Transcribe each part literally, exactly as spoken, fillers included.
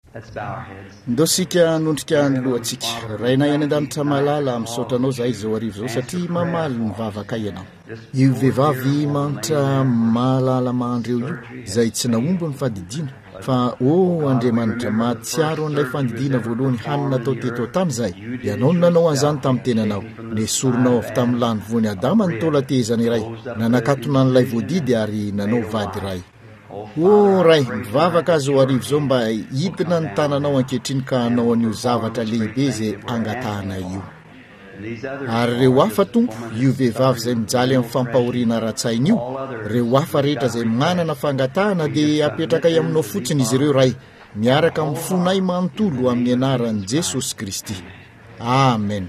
ndosika nondrika ny lohantsika rainay any an-danitra malala misaotranao zahay zao arivo zao satria mamaly ny vavaka ianao io vehivavy manitra malala mahandreo io izay tsy naombo ny fandidina fa o Andriamanitra mahatsiaro an'ilay fandidina voalohany hanina atao teto tany zay ianao no nanao an'izany tamin'ny tenanao nesoronao avy tamin'ny lany voany Adama ny tolatezana iray nanakatona an'ilay voadidy ary nanao vady ray o ray mivavaka azo arivo zao mba hidina ny tananao ankehitriny ka hanao an'io zavatra lehibe izay angatahana io ary reo hafa tompo io vehivavy izay mijaly amin'ny fampahoriana ra-tsainy io reo hafa rehetra izay manana fangatahana dia apetraka aminao fotsiny izy ireo ray miaraka amin'ny fonay manontolo amin'ny anaran'i Jesosy Kristy. Amen.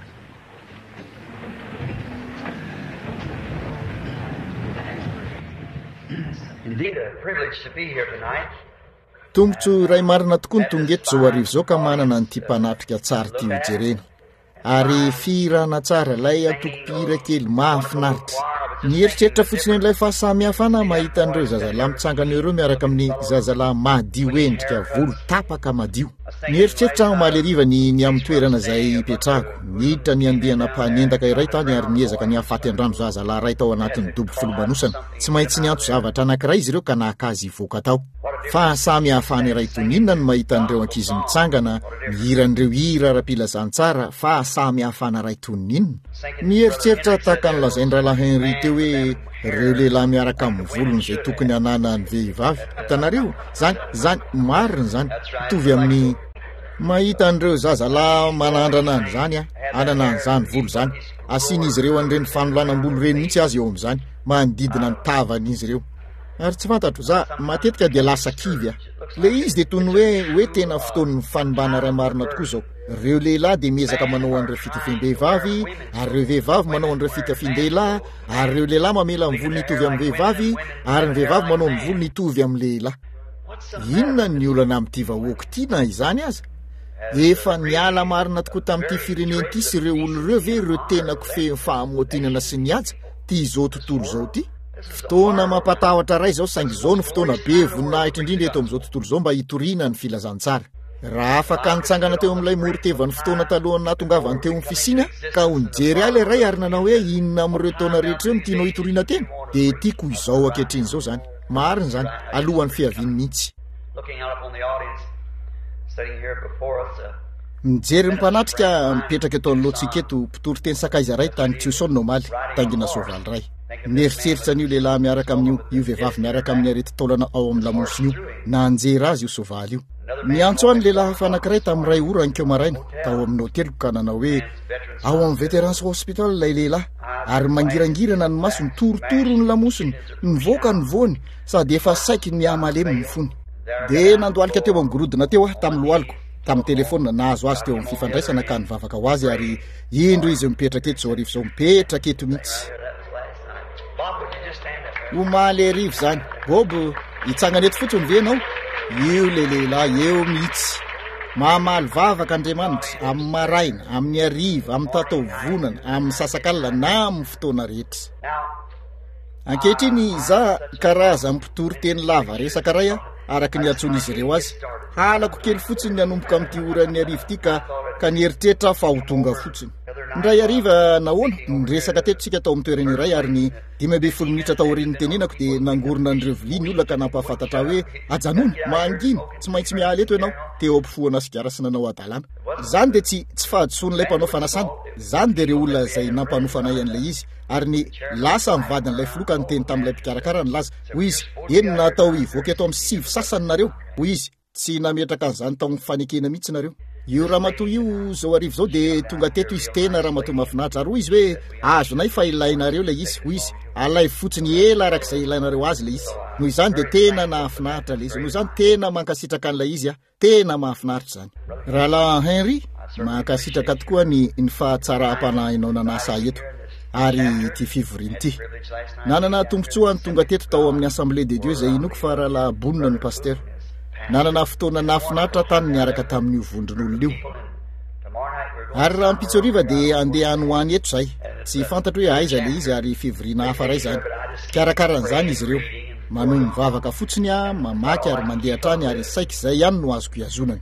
Tombotso ray marina tokoa ny tongeto zao arivo zao ka manana nyty mpanatrika tsara ty ho jerena ary firana tsara lay atokopira kely mahafinaritra nieritreritra fotsiny an'ilay fahasamihafana mahita an'ireo zazalahy mitsangana ireo miaraka amin'ny zazalahy madio endrika volo tapaka madio nieritreritra maleriva ny ny amin'ny toerana izay petrako niditra ny andehana mpanendaka iray tany ary niezaka ny hahafaty andrano zazalahy ray tao anatin'ny dobo filomanosana tsy maintsy niantso zavatra anankiray izy ireo ka nahakazy ivoaka tao fa samy hahafany iray toninona no mahita an'ireo ankizy mitsangana mihira an'ireo hira ara-pilazantsara fa samy hahafana ray toninona nieritreritra tahaka ny lazain-dralahy Henry teo hoe reo lehilahy miaraka amin'ny volony izay tokony hanana ny vehivavy hitanareo zany zany marina zany mitovy amin'ny mahita an'ireo zazalahy manandrana an'izany a anana an'izany volo zany asian'izy ireo an'ireny fanolanam-bolo reny mihitsy azy eo amin'izany manodidina ny tavan'izy ireo ary tsy fantatro za matetika dia lasa kivy a le izy dia toy ny hoe hoe tena fotoan'ny fanimbana ray marina tokoa zao reo lehilahy dia miezaka manao an'ireo fitafiam-behivavy ary reo vehivavy manao an'ireo fitafian-dehilahy ary reo lehilahy mamela amin'ny volo nitovy amin'ny vehivavy ary ny vehivavy manao amin'ny volo nitovy amin'ny lehilahy. Inona ny olana amin'ity vahoaka ity na izany aza efa niala marina tokoa tamin'ity fireneny ity sy ireo olona ireo ve ireo tena kofehy fahamotinana sy ny aja ty izao tontolo zao ty fotoana mampatahotra ray zao saingy zao ny fotoana be voninahitra indrindra eto amin'izao tontolo zao mba hitoriana ny filazantsara raha afaka nitsangana teo amin'ilay morotevany fotoana talohany natongavany teo amin'ny fisina ka ho nijery aly ray ary nanao hoe inona amin'ireo taona rehetra eo no tianao hitoriana tena dia tiako izao ankehitriny zao zany marina zany alohan'ny fiaviany mihitsy. Mijery mipanatrika mipetraka eto an'lohantsika eto mpitory teny sakaiza ray tany Tiosao Nomaly tangina soavaly ray mieritreritra an'io lehilahy miaraka amin'io io vehivavy miaraka amin'ny arety taolana ao amin'ny lamosiny io nanjery azy io soavaly io miantso any lehilahy hafa anankiray tamin'ny ray ora ankeo maraina tao amin'ny hôtely ka nanao hoe ao amin'ny veterans hospital ilay lehilahy ary mangirangirana ny masony torotoro ny lamosiny nivoaka ny voany sady efa saiky ny amalemy ny fony dia nandoalika teo amin'ny gorodona teo ah tamin'ny loaliko tamin'ny telefona nahazo azy teo amin'ny fifandraisana ka nivavaka ho azy ary indro izy mipetraka eto zao arivo zao mipetraka eto mihitsy omaly arivo zany Bob hitsangana eto fotsiny ve ianao io le lehilahy eo mihitsy mamaly vavaka Andriamanitra amin'ny maraina amin'ny ariva amin'ny tatao vonana amin'ny sasakalina na amin'ny fotoana rehetra ankehitriny za karaza mpitory teny lava resaka ray a araky ny antson'izy ireo azy halako kely fotsiny ny anomboka amin'ity oran'ny arivo ity ka ka nieritreritra fa ho tonga fotsiny ndray ariva nahoana niresaka tetosika tao amin'ny toerana iray ary ny dimy amby folo minitra tao aorian'ny tenenako dia nangorona an'ireo vilia ny olona ka nampahafantatra hoe ajanona manginy tsy maintsy mialy eto ianao teo ampifoana sigara sy nanao adalàna zany dia tsy tsy fahadisoan'ilay mpanao fanasana zany dia ireo olona izay nampanofanay an'ilay izy ary ny lasa mivadin'ilay filoka ny teny tamin'ilay mpikarakara ny laza hoy izy eny natao hivoaka eto amin'ny sivy sasany nareo hoy izy tsy nametraka an'izany tao amin'ny fanekena mihitsy nareo io ramatoa io zao arivo zao dia tonga teto izy tena ramatoa mahafinaritra ary hoy izy hoe azonay fa ilainareo lay izy hoy izy alay fotsiny ela arak'izay ilainareo azy lay izy noho izany dia tena nahafinaritra lay izy noho izany tena mankasitraka an'ilay izy a tena mahafinaritra zany rahalahy Henry mankasitraka tokoa ny ny fahatsara-panahinao nanasa eto ary ty fivoriany ity nanana tombontsoa ny tonga teto tao amin'ny Assemblée de Dieu izay inoko fa rahalahy Bonina ny paster nanana fotoana nafinaritra tany niaraka tamin'io vondron'olona io ary raha mpitsoriva dia andeha any ho any eto izay tsy fantatro hoe aiza le izy ary fivoriana hafa ray zany karakaran'izany izy ireo manohy mivavaka fotsiny a mamaky ary mandeha trany ary saika izay ihany no azoko iazonana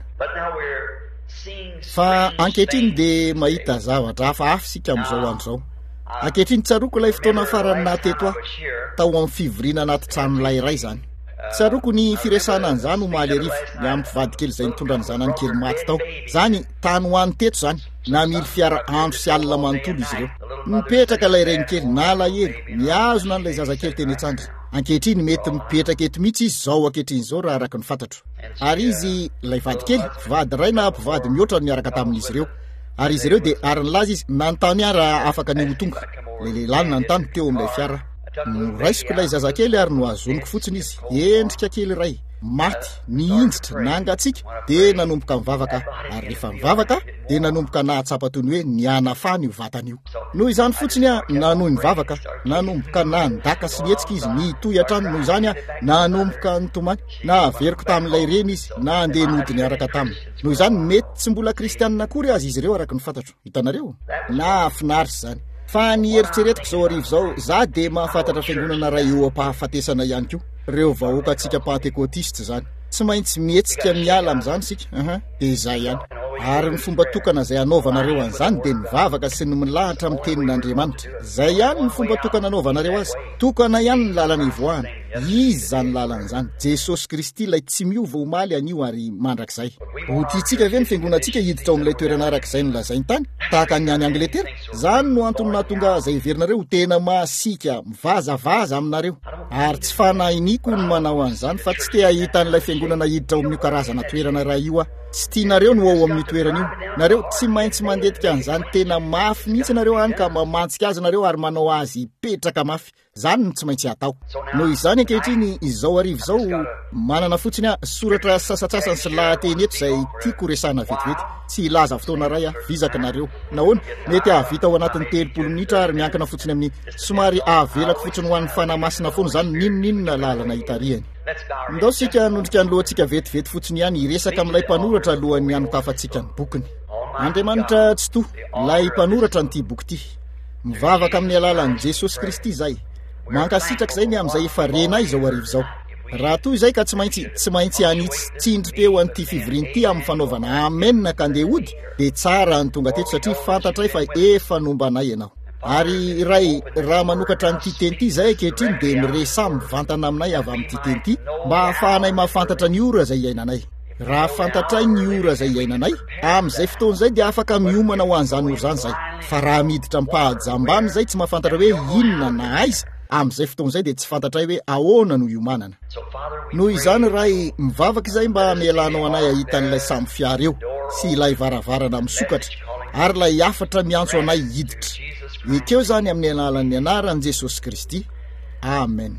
fa ankehitriny dia mahita zavatra hafa hafa sika amin'izao andro zao. Ankehitriny tsaroko ilay fotoana farany nateto aho tao amin'ny fivoriana anaty tranolay iray izany. Tsaroko ny firesana an'izany ho maly arivo ny amin'ny mpivady kely izay nitondra ny zanany kely maty tao. Zany tany ho any teto izany, namily fiara andro sy alina manontolo izy ireo. Mipetraka ilay reny kely na alahelo miazona an'ilay zazakely teny Antsandra. Ankehitriny mety mipetraka eto mihitsy izy zao ankehitriny izao raha araka ny fantatro. Ary izy ilay vady kely mpivady ray na mpivady mihoatra niaraka tamin'izy ireo. Ary izy ireo dia ary nilaza izy nanontany ahy raha afaka ny ho tonga. Ilay lehilahy nanontany teo amin'ilay fiara. Noraisiko ilay zazakely ary no azoniko fotsiny izy endrika kely iray maty niindritra nangatsika dia nanomboka mivavaka ary rehefa mivavaka dia nanomboka nahatsapa toy ny hoe nianafany io vatany io. Noho izany fotsiny a nanohy mivavaka nanomboka nandaka sy nietsika izy nitoy hatrany. Noho izany a nanomboka nitomany na averiko tamin'ilay reny izy na andeha nody niaraka taminy. Noho izany mety tsy mbola kristianina akory azy izy ireo araka ny fantatro. Hitanareo na finaritra izany. Fa ny eritreretiko izao arivo izao za dia mahafantatra fiangonana ray eo ampahafatesana ihany koa ireo vahoaka antsika pentekôtista zany. Tsy maintsy mihetsika miala amin'izany sika aha dia izay ihany. Ary ny fomba tokana izay anaovanareo an'izany dia mivavaka sy ny milahatra amin'ny tenin'Andriamanitra. Izay ihany ny fomba tokana anaovanareo azy. Tokana ihany ny lalana ivoahana. Izy zany lalana izany. Jesosy Kristy ilay tsy miova omaly anio ary mandrakizay. Ho tiantsika ve ny fiangonantsika hiditra ao amin'ilay toerana arak'izay no lazainy tany tahaka ny any Angletera? Zany no antony nahatonga izay heverinareo tena masika mivazavaza aminareo. Ary tsy fanahiniko ny manao an'izany fa tsy te hahita an'ilay fiangonana hiditra ao amin'io karazana toerana raha io a. Tsy tianareo no ao amin'ny toerana io. Nareo tsy maintsy mandetika an'izany tena mafy mihitsy nareo any ka mamantsika azy nareo ary manao azy petraka mafy. Zany no tsy maintsy atao. Noho izany ankehitriny izao arivo izao manana fotsiny a soratra sasatsasany sy lahateny eto izay tiako resana vetivety. Tsy ilaza fotoana ray a vizaka nareo. Nahoana mety ahavita ao anatin'ny telopolo minitra ary miankina fotsiny amin'ny somary avelako fotsiny ho an'ny fanamasina foana zany ninoninona lalana hitarihany. Ndao sika nondrika ny lohantsika vetivety fotsiny ihany iresaka amin'ilay mpanoratra alohan'ny anokafantsika ny bokiny. Andriamanitra tsy to lay mpanoratra nyity boky ity. Mivavaka amin'ny alalan'i Jesosy Kristy zay. Mankasitraka izay ny amin'izay efa rena izao arivo izao. Raha toy izay ka tsy maintsy tsy maintsy anitsy tsindry-peo an'ity fivoriana ity amin'ny fanaovana amenna ka andeha hody dia tsara ny tonga teto satria fantatray fa efa nombanay ianao. Ary ray raha manokatra nyity teny ity izay ankehitriny dia miresa mivantana aminay avy amin'ity teny ity mba hahafahanay mahafantatra ny ora izay iainanay. Raha fantatray ny ora izay iainanay amin'izay fotoana izay dia afaka miomana ho an'izany ora izany izay. Fa raha miditra mpahajambany izay tsy mahafantatra hoe inona na aiza amin'izay fotoana izay dia tsy fantatray hoe ahoana no iomanana. Noho izany raha mivavaka izay mba mialanao anay ahita an'ilay samby fiara eo sy ilay varavarana misokatra ary ilay afatra miantso anay hiditra. Ekeo zany amin'ny alalan'ny anaran'i Jesosy Kristy. Amen.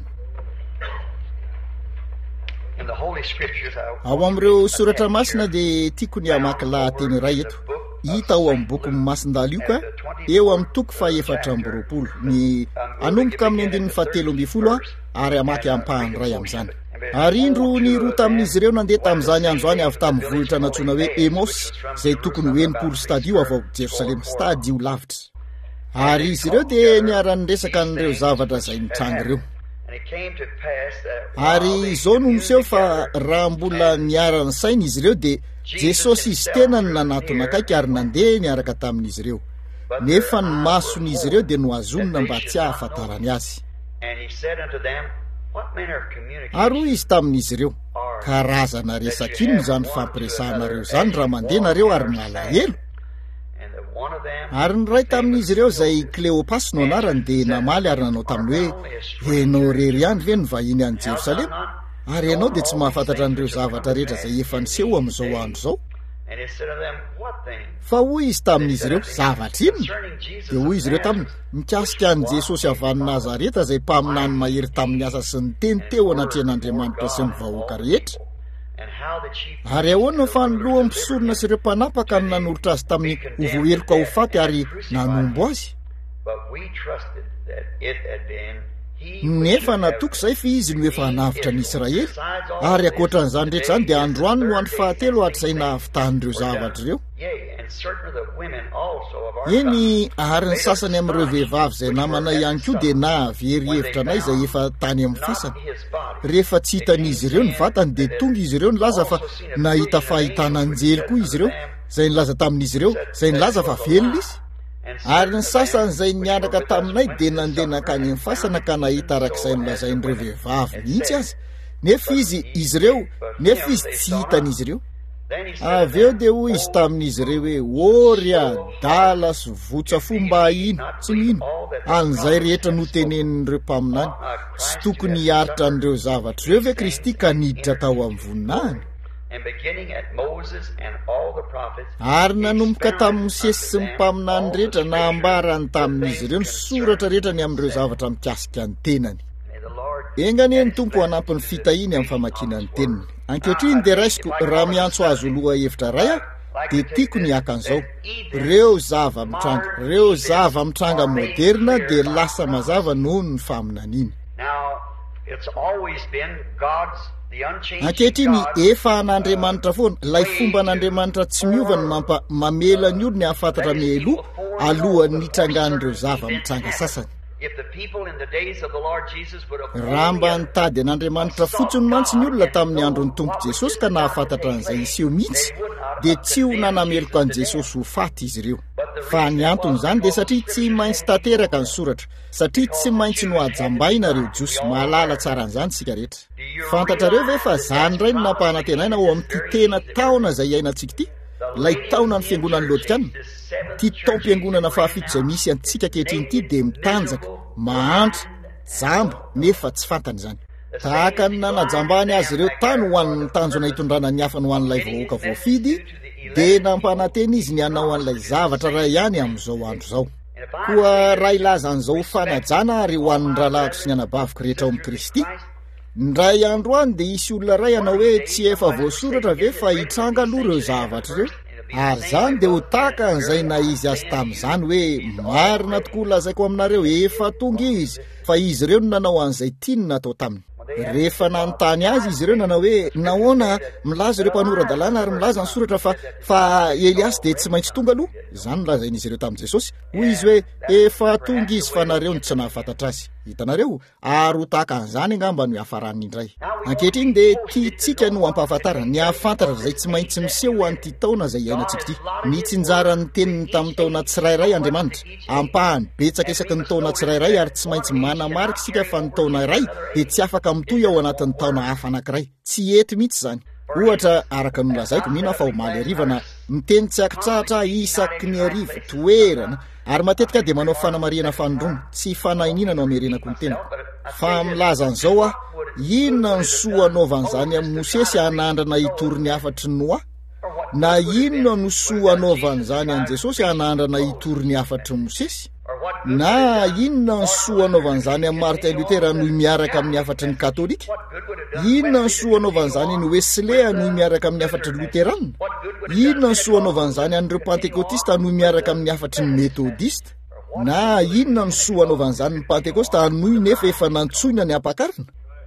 Ao amin'ireo soratra masina dia tiako ny hamaky lahateny iray eto. Hita ao amin'ny boky Masindaly io ka eo amin'ny toko fahaefatra amby roapolo ny anomboka amin'ny andininy fahatelo amby folo a ary hamaky ampahany ray amin'izany. Ary indro ny roa tamin'izy ireo nandeha tamin'izany androany avy tamin'ny vohitra natsoina hoe Emos izay tokony ho enimpolo stadio avy ao Jerosalema, stadio lavitra. Ary izy ireo dia niarany resaka an'ireo zavatra izay nitranga ireo. Ary izao no miseho fa raha mbola niarany saina izy ireo dia Jesosy izy tena ny nanatona akaiky ary nandeha niaraka tamin'izy ireo. Nefa ny mason'izy ireo dia noazonina mba tsy hahafantarany azy. Ary izy tamin'izy ireo karazana resak'inona izany fampiresahanareo izany raha mandeha nareo ary malahelo. Ary ny ray tamin'izy ireo izay Kleopas no anarany dia namaly ary nanao taminy hoe ianao rery ihany ve ny vahiny any Jerosalema ary ianao dia tsy mahafantatra an'ireo zavatra rehetra izay efa niseho amin'izao andro izao. Fa hoy izy tamin'izy ireo zavatra inona? Dia hoy izy ireo taminy mikasika an'i Jesosy avy any Nazareta izay mpaminany mahery tamin'ny asa sy ny teny teo anatrehan'Andriamanitra sy ny vahoaka rehetra. Ary ahoana fa ny loha mpisorona sy ireo mpanapaka no nanoritra azy tamin'ny ho voheloka ho faty ary nanombo azy. Nefa natoko izay fa izy no efa hanavitra ny Israely ary ankoatran'izany rehetra izany dia androany no andro fahatelo hatrizay nahavitahan'ireo zavatra ireo. eny ary ny sasany amin'ireo vehivavy izay namana ihany koa dia na very hevitra anay izay efa tany amin'ny fasana. Rehefa tsy hitan'izy ireo ny vatany dia tonga izy ireo nilaza fa nahita fahitana anjely koa izy ireo izay nilaza tamin'izy ireo izay nilaza fa velona izy. Ary ny sasany izay nianaka taminay dia nandeha nakany amin'ny fasana ka nahita arak'izay nilazain'ireo vehivavy mihitsy azy. Nefa izy izy ireo nefa izy tsy hitan'izy ireo. Avy eo dia hoy izy tamin'izy ireo hoe ory a dala sy votsa fomba ino tsy mino an'izay rehetra notenenin'ireo mpaminany tsy tokony hiaritra an'ireo zavatra ireo ve Kristy ka niditra tao amin'ny voninahiny. Ary nanomboka tamin'ny Mosesy sy ny mpaminany rehetra na ambarany tamin'izy ireo ny soratra rehetra ny amin'ireo zavatra mikasika ny tenany. Engany ny Tompo hanampin'ny fitahiny amin'ny famakiana ny teniny. Ankehitriny dia raisiko raha miantso azo loha hevitra ray aho dia tiako ny akan'izao. Reo zava-mitranga, reo zava-mitranga moderna dia lasa mazava noho ny faminaniana. Ankehitriny efa an'Andriamanitra foana, ilay fomba an'Andriamanitra tsy miova ny mampa mamela ny olona hafantatra mialoha alohan'ny hitrangan'ireo zava-mitranga sasany. Raha mba nitady an'Andriamanitra fotsiny mantsy ny olona tamin'ny andron'ny Tompo Jesosy ka nahafantatra an'izay iseho mihitsy dia tsy ho nanameloko an' Jesosy ho faty izy ireo. Fa ny antony izany dia satria tsy maintsy tanteraka ny soratra, satria tsy maintsy no hajambaina ireo jiosy. Mahalala tsara an'izany sika rehetra. Fantatrareo ve fa izany indray no nampahanantenaina ao amin'ity tena taona izay iainantsika ity, ilay taona ny fiangonan'ny Lôdikana. Ty taom-piangonana fahafito izay misy antsika ankehitriny ity dia mitanjaka, mahantra, jamba nefa tsy fantany izany. Tahaka ny nanajambany azy ireo tany ho an'ny tanjona hitondrana ny hafa ny ho an'ilay vahoaka voafidy, dia nampanantena izy ny hanao an'ilay zavatra ray ihany amin'izao andro izao. Koa raha ilaza an'izao fanajana ary ho an'ny rahalahyko sy ny anabaviko rehetra ao amin'ny Kristy. Ndray andro any dia isy olona ray anao hoe tsy efa voasoratra ve fa hitranga aloha ireo zavatra ireo. Ary izany dia ho tahaka an'izay na izy azy tamin'izany hoe marina tokoa lazaiko aminareo efa tonga izy, fa izy ireo no nanao an'izay tiany natao taminy. Rehefa nanontany azy izy ireo nanao hoe nahoana milaza ireo mpanorandalàna ary milaza ny soratra fa fa Eliasy dia tsy maintsy tonga aloha. Izany nilazain'izy ireo tamin'i Jesosy. Hoy izy hoe efa tonga izy fa nareo ny tsy nahafantatra azy. Hitanareo ary ho tahaka an'izany angamba no hafarany indray. Ankehitriny dia tiantsika no hampahafantarana ny hahafantatra izay tsy maintsy miseho an'ity taona izay iainantsika ity. Nitsinjara ny teniny tamin'ny taona tsirairay Andriamanitra, ampahany betsaka isaky ny taona tsirairay ary tsy maintsy manamarika isika fa ny taona iray dia tsy afaka mitohy ao anatin'ny taona hafa anankiray. Tsy ety mihitsy izany. Ohatra araka ny lazaiko mino fa omaly arivana miteny tsy akitrahatra isaky ny ariva toerana ary matetika dia manao fanamariana fanondrona tsy fanahinina no amerenako ny tenako. Fa milaza an'izao ah, inona ny soa anaovan'izany amin'ny Mosesy hanandrana hitoriny hafatry ny Noa? Na inona no soa anaovan'izany an' Jesosy hanandrana hitoriny hafatry ny Mosesy? Na inona ny soa anaovan'izany amin'ny Martin Luther noho miaraka amin'ny hafatry ny Katolika? Inona ny soa anaovan'izany ny Wesley noho miaraka amin'ny hafatry ny Lutheranina? Inona ny soa anaovan'izany an'ireo Pentekotista noho miaraka amin'ny hafatry ny Metodista? Na inona ny soa anaovan'izany ny Pentekosta noho nefa efa nantsoina ny ampakarina?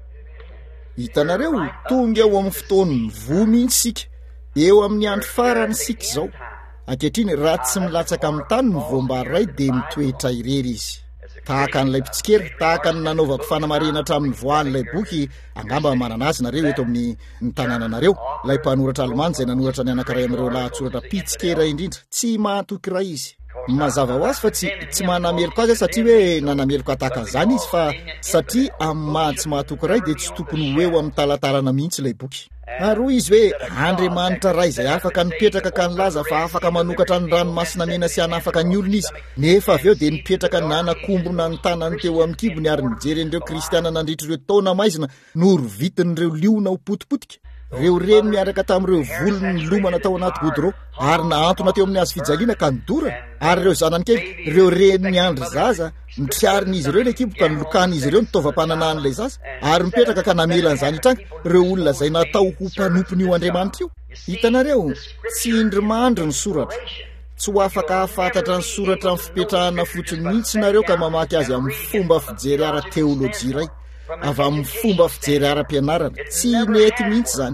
Hitanareo tonga eo amin'ny fotoan'ny voa mihitsy sika, eo amin'ny andro farany sika izao. Ankehitriny raha tsy milatsaka amin'ny tany ny voambary ray dia mitoetra irery izy. Tahaka an'ilay mpitsikera, tahaka ny nanaovako fanamarena hatramin'ny voan'ilay boky, angamba manana azy nareo eto amin'ny ny tanànanareo. Ilay mpanoratra Alemana izay nanoratra ny anankiray amin'ireo lahatsoratra mpitsikera indrindra, tsy mahatoky iray izy. Mazava ho azy fa tsy tsy manameloko azy satria hoe nanameloko ataka an'izany izy fa satria amin'ny maha tsy mahatoky iray dia tsy tokony ho eo amin'ny talatalana mihitsy ilay boky. Ary hoy izy hoe Andriamanitra ray izay afaka nipetraka ka nilaza fa afaka manokatra ny ranomasina mena sy hanafaka ny olona izy, nefa avy eo dia nipetraka ny nanakombona ny tanany teo amin'ny kibony ary nijery an'ireo kristiana nandritra ireo taona maizina noho vitin'ireo liona ho potipotika. Ireo reny miaraka tamin'ireo volony lomana tao anaty godro ary nahantona teo amin'ny hazo fijaliana ka nidorana. Ary ireo zanany kely, ireo reny niandry zaza, nitriarin'izy ireo ilay kibo ka nilokan'izy ireo nitaovam-pananan'ilay zaza ary mipetraka ka namelan'izany hitranga ireo olona izay natao ho mpanompony io Andriamanitra io. Hitanareo, tsy indrimandry ny soratra. Tsy ho afaka hafantatra ny soratra amin'ny fipetrahana fotsiny mihitsy nareo ka mamaky azy amin'ny fomba fijery ara-teolojia iray, avy amin'ny fomba fijery ara-pianarana. Tsy mety mihitsy izany.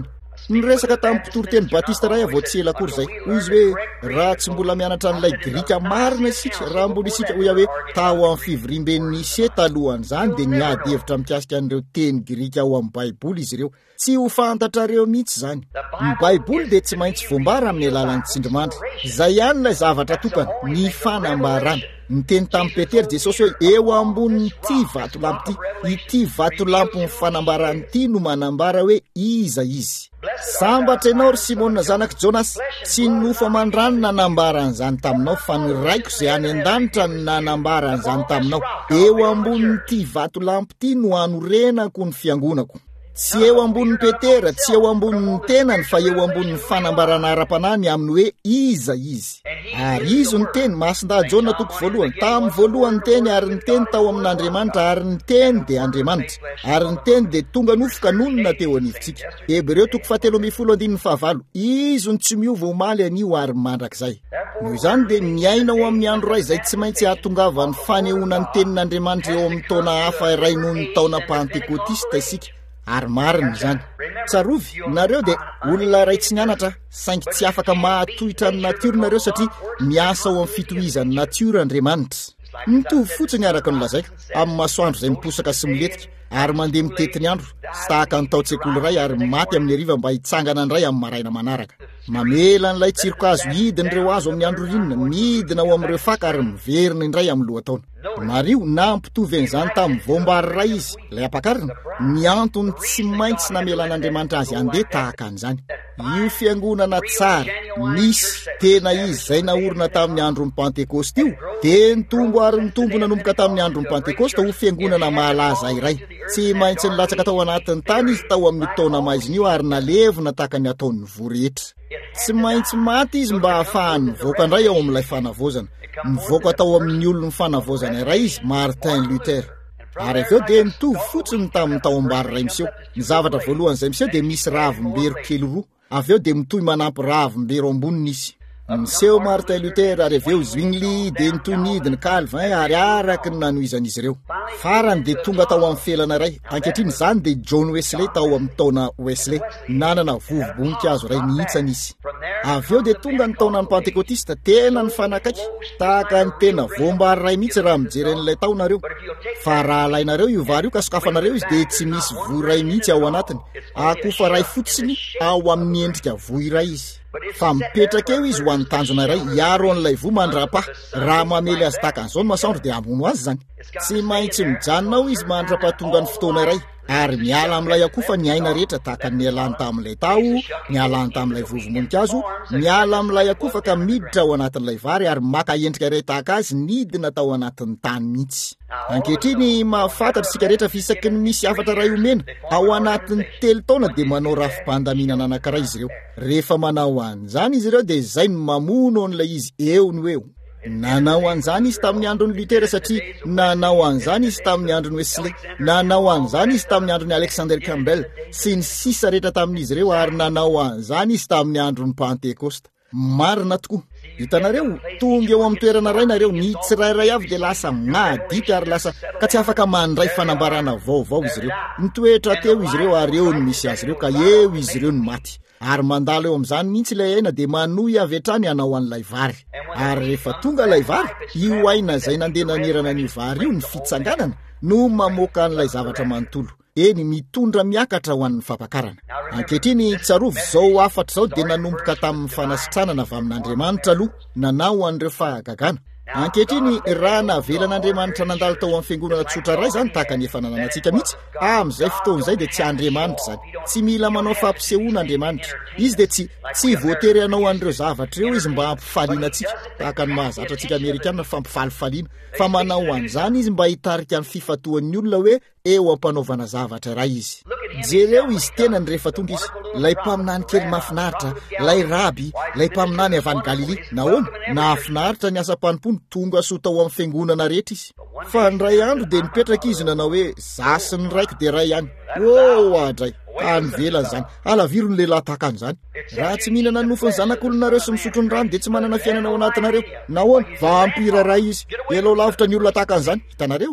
Nyresaka tamin'ny mpitoroteny Batista ray avao tsy ela akory zay. Hoy izy hoe raha tsy mbola mianatra an'ilay Grika marina isika, raha mbola isika hoy hoe tao amin'ny fivirimben'ny Nisea talohan'izany dia niady hevitra mikasika an'ireo teny Grika ao amin'ny Baiboly izy ireo. Tsy ho fantatrareo mihitsy zany. Ny Baiboly dia tsy maintsy voambara amin'ny alalan'ny tsindrimandry. Zay ihany ilay zavatra tokana, ny fanambarana. Niteny tamin'ny Petera Jesosy hoe eo ambonin'ity vatolampy ity, ity vatolampy ny fanambarany ity no manambara hoe iza izy. Sambatra ianao ry Simona zanaky Jonas, tsy nofa mandrano nanambaran'izany taminao fa ny raiko izay any an-danitra no nanambaran'izany taminao. Eo ambonin'ity vatolampy ity no hanorenako ny fiangonako. Tsy eo ambonin'ny Petera, tsy eo ambonin'ny tenany fa eo ambonin'ny fanambarana ara-panany aminy hoe iza izy. Ary izo ny teny masinda Jona toko voalohany. Tamin'ny voalohany teny ary ny teny tao amin'Andriamanitra ary ny teny dia Andriamanitra. Ary ny teny dia tonga nofoka nonona teo anivontsika. Hebreo toko fahatelo ambin'ny folo andininy fahavalo. Izo ny tsy miova omaly anio ary mandrakizay. Noho izany dia miainao amin'ny andro ray izay tsy maintsy hahatongava ny fanehoana ny tenin'Andriamanitra eo amin'ny taona hafa iray noho ny taona Pentekotista isika. Ary marina izany. Tsarovy, nareo dia olona ray tsy nianatra, saingy tsy afaka mahatohitra ny natiora nareo satria miasa ao amin'ny fitohizan'ny natiora Andriamanitra. Mitovy fotsiny araka ny lazaiko amin'ny masoandro izay miposaka sy miletika ary mandeha mitety ny andro, sy tahaka ny tao-tsekoly ray ary maty amin'ny hariva mba hitsangana ny ray amin'ny maraina manaraka. Mamela n'ilay tsirokazo hidin'ireo azo amin'ny andro rinina, midina ao amin'ireo faka ary miverina indray amin'ny lohataona. Mario nampitovy an'izany tamin'ny voambary ray izy, ilay ampakarina, ny antony tsy maintsy namelan'Andriamanitra azy andeha tahaka an'izany. Io fiangonana tsara, misy tena izy izay naorina tamin'ny andron'ny Pentekosta io, dia nitombo ary nitombo nanomboka tamin'ny andron'ny Pentekosta ho fiangonana mahalaza iray. Tsy maintsy nilatsaka tao anatin'ny tany izy tao amin'ny taona maiziny io ary nalevona tahaka ny ataon'ny vorehetra. Tsy maintsy maty izy mba ahafahany mivoaka indray ao amin'ilay fanavozana. Mivoaka tao amin'ny olon'ny fanavozana iray izy, Martin Luther. Ary aveo dia nitovy fotsiny tamin'ny taoambary ray miseho. Ny zavatra voalohany izay miseho dia misy ravimbero kely roa. Aveo dia mitohy manampy ravimbero amboniny izy. Miseho Martin Luther ary aveo Zwingli dia nitohy nidiny Calvin ary araky ny nanohizan'izy ireo. Farany dia tonga tao amin'ny felana iray. Ankehitriny izany dia John Wesley tao amin'ny taona Wesley, nanana vovo-boninkazo iray nihitsany izy. Aveo dia tonga ny taona ny Pentekotista, tena ny fanakaiky, tahaka ny tena voambary ray mihitsy raha mijery an'ilay taonareo. Fa raha alainareo io vary io ka sokafanareo izy dia tsy misy voy ray mihitsy ao anatiny. Akofa ray fotsiny ao amin'ny endrika voy ray izy. Fa mipetraka eo izy ho an'ny tanjona iray, hiaro an'ilay voy mandrapa. Raha mamely azy tahaka an'izao ny masoandro dia hamono azy zany. Tsy maintsy mijanonao izy mandrapahatonga ny fotoana iray. Ary miala amin'ilay akofa ny aina rehetra tahaka ny alany tamin'ilay tao, ny alany tamin'ilay vovo-moninkazo, miala amin'ilay akofa ka miditra ao anatin'ilay vary ary maka endrika iray tahaka azy nidina tao anatin'ny tany mihitsy. Ankehitriny mahafantatra isika rehetra fisaky ny misy afatra ray omena ao anatin'ny telo taona dia manao rafi-pandaminana anankiray izy ireo. Rehefa manao an'izany izy ireo dia izay no mamono an'ilay izy eo no eo. Nanao an'izany izy tamin'ny andron'ny Lutera satria nanao an'izany izy tamin'ny andron'ny Wesley, nanao an'izany izy tamin'ny andron'ny Alexander Campbell sy ny sisa rehetra tamin'izy ireo ary nanao an'izany izy tamin'ny andron'ny Pentekosta. Marina tokoa. Hitanareo, tonga eo amin'ny toerana ray nareo ny tsirairay avy dia lasa madity ary lasa ka tsy afaka mandray fanambarana vaovao izy ireo. Nitoetra teo izy ireo ary eo no misy azy ireo ka eo izy ireo no maty. Ary mandalo eo amin'izany mihitsy ilay aina dia manohy avy hatrany hanao an'ilay vary. Ary rehefa tonga ilay vary, io aina izay nandeha nanerana an'io vary io ny fitsanganana no mamoaka an'ilay zavatra manontolo. Eny mitondra miakatra ho an'ny fampakarana. Ankehitriny tsarovy izao afatra izao dia nanomboka tamin'ny fanasitranana avy amin'Andriamanitra aloha nanao an'ireo fahagagana. Ankehitriny raha navelan'Andriamanitra nandalo tao amin'ny fiangonana tsotra ray zany tahaka ny efa nananantsika mihitsy, amin'izay fotoana izay dia tsy Andriamanitra zany. Tsy mila manao fampisehoana Andriamanitra. Izy dia tsy tsy voatery hanao an'ireo zavatra ireo izy mba hampifaliana antsika, tahaka ny mahazatra antsika Amerikanina fampifalifaliana, fa manao an'izany izy mba hitarika ny fifatoan'ny olona hoe eo ampanaovana zavatra iray izy. Jereo izy tena ny rehefa tonga izy, lay mpaminany kely mahafinaritra, lay raby, lay mpaminany avy any Galilea, nahoana nahafinaritra ny asa-panimpony tonga soa tao amin'ny fiangonana rehetra izy. Fa ny ray andro dia nipetraka izy nanao hoe zasiny raiko dia ray ihany. Oh adray, anyvelan'izany, alavirony lehilahy tahaka an'izany. Raha tsy mihinana nofony zanak'olonareo sy misotro ny rano dia tsy manana fiainana ao anatinareo. Nahoana vampira ray izy, elao lavitra ny olona tahaka an'izany. Hitanareo?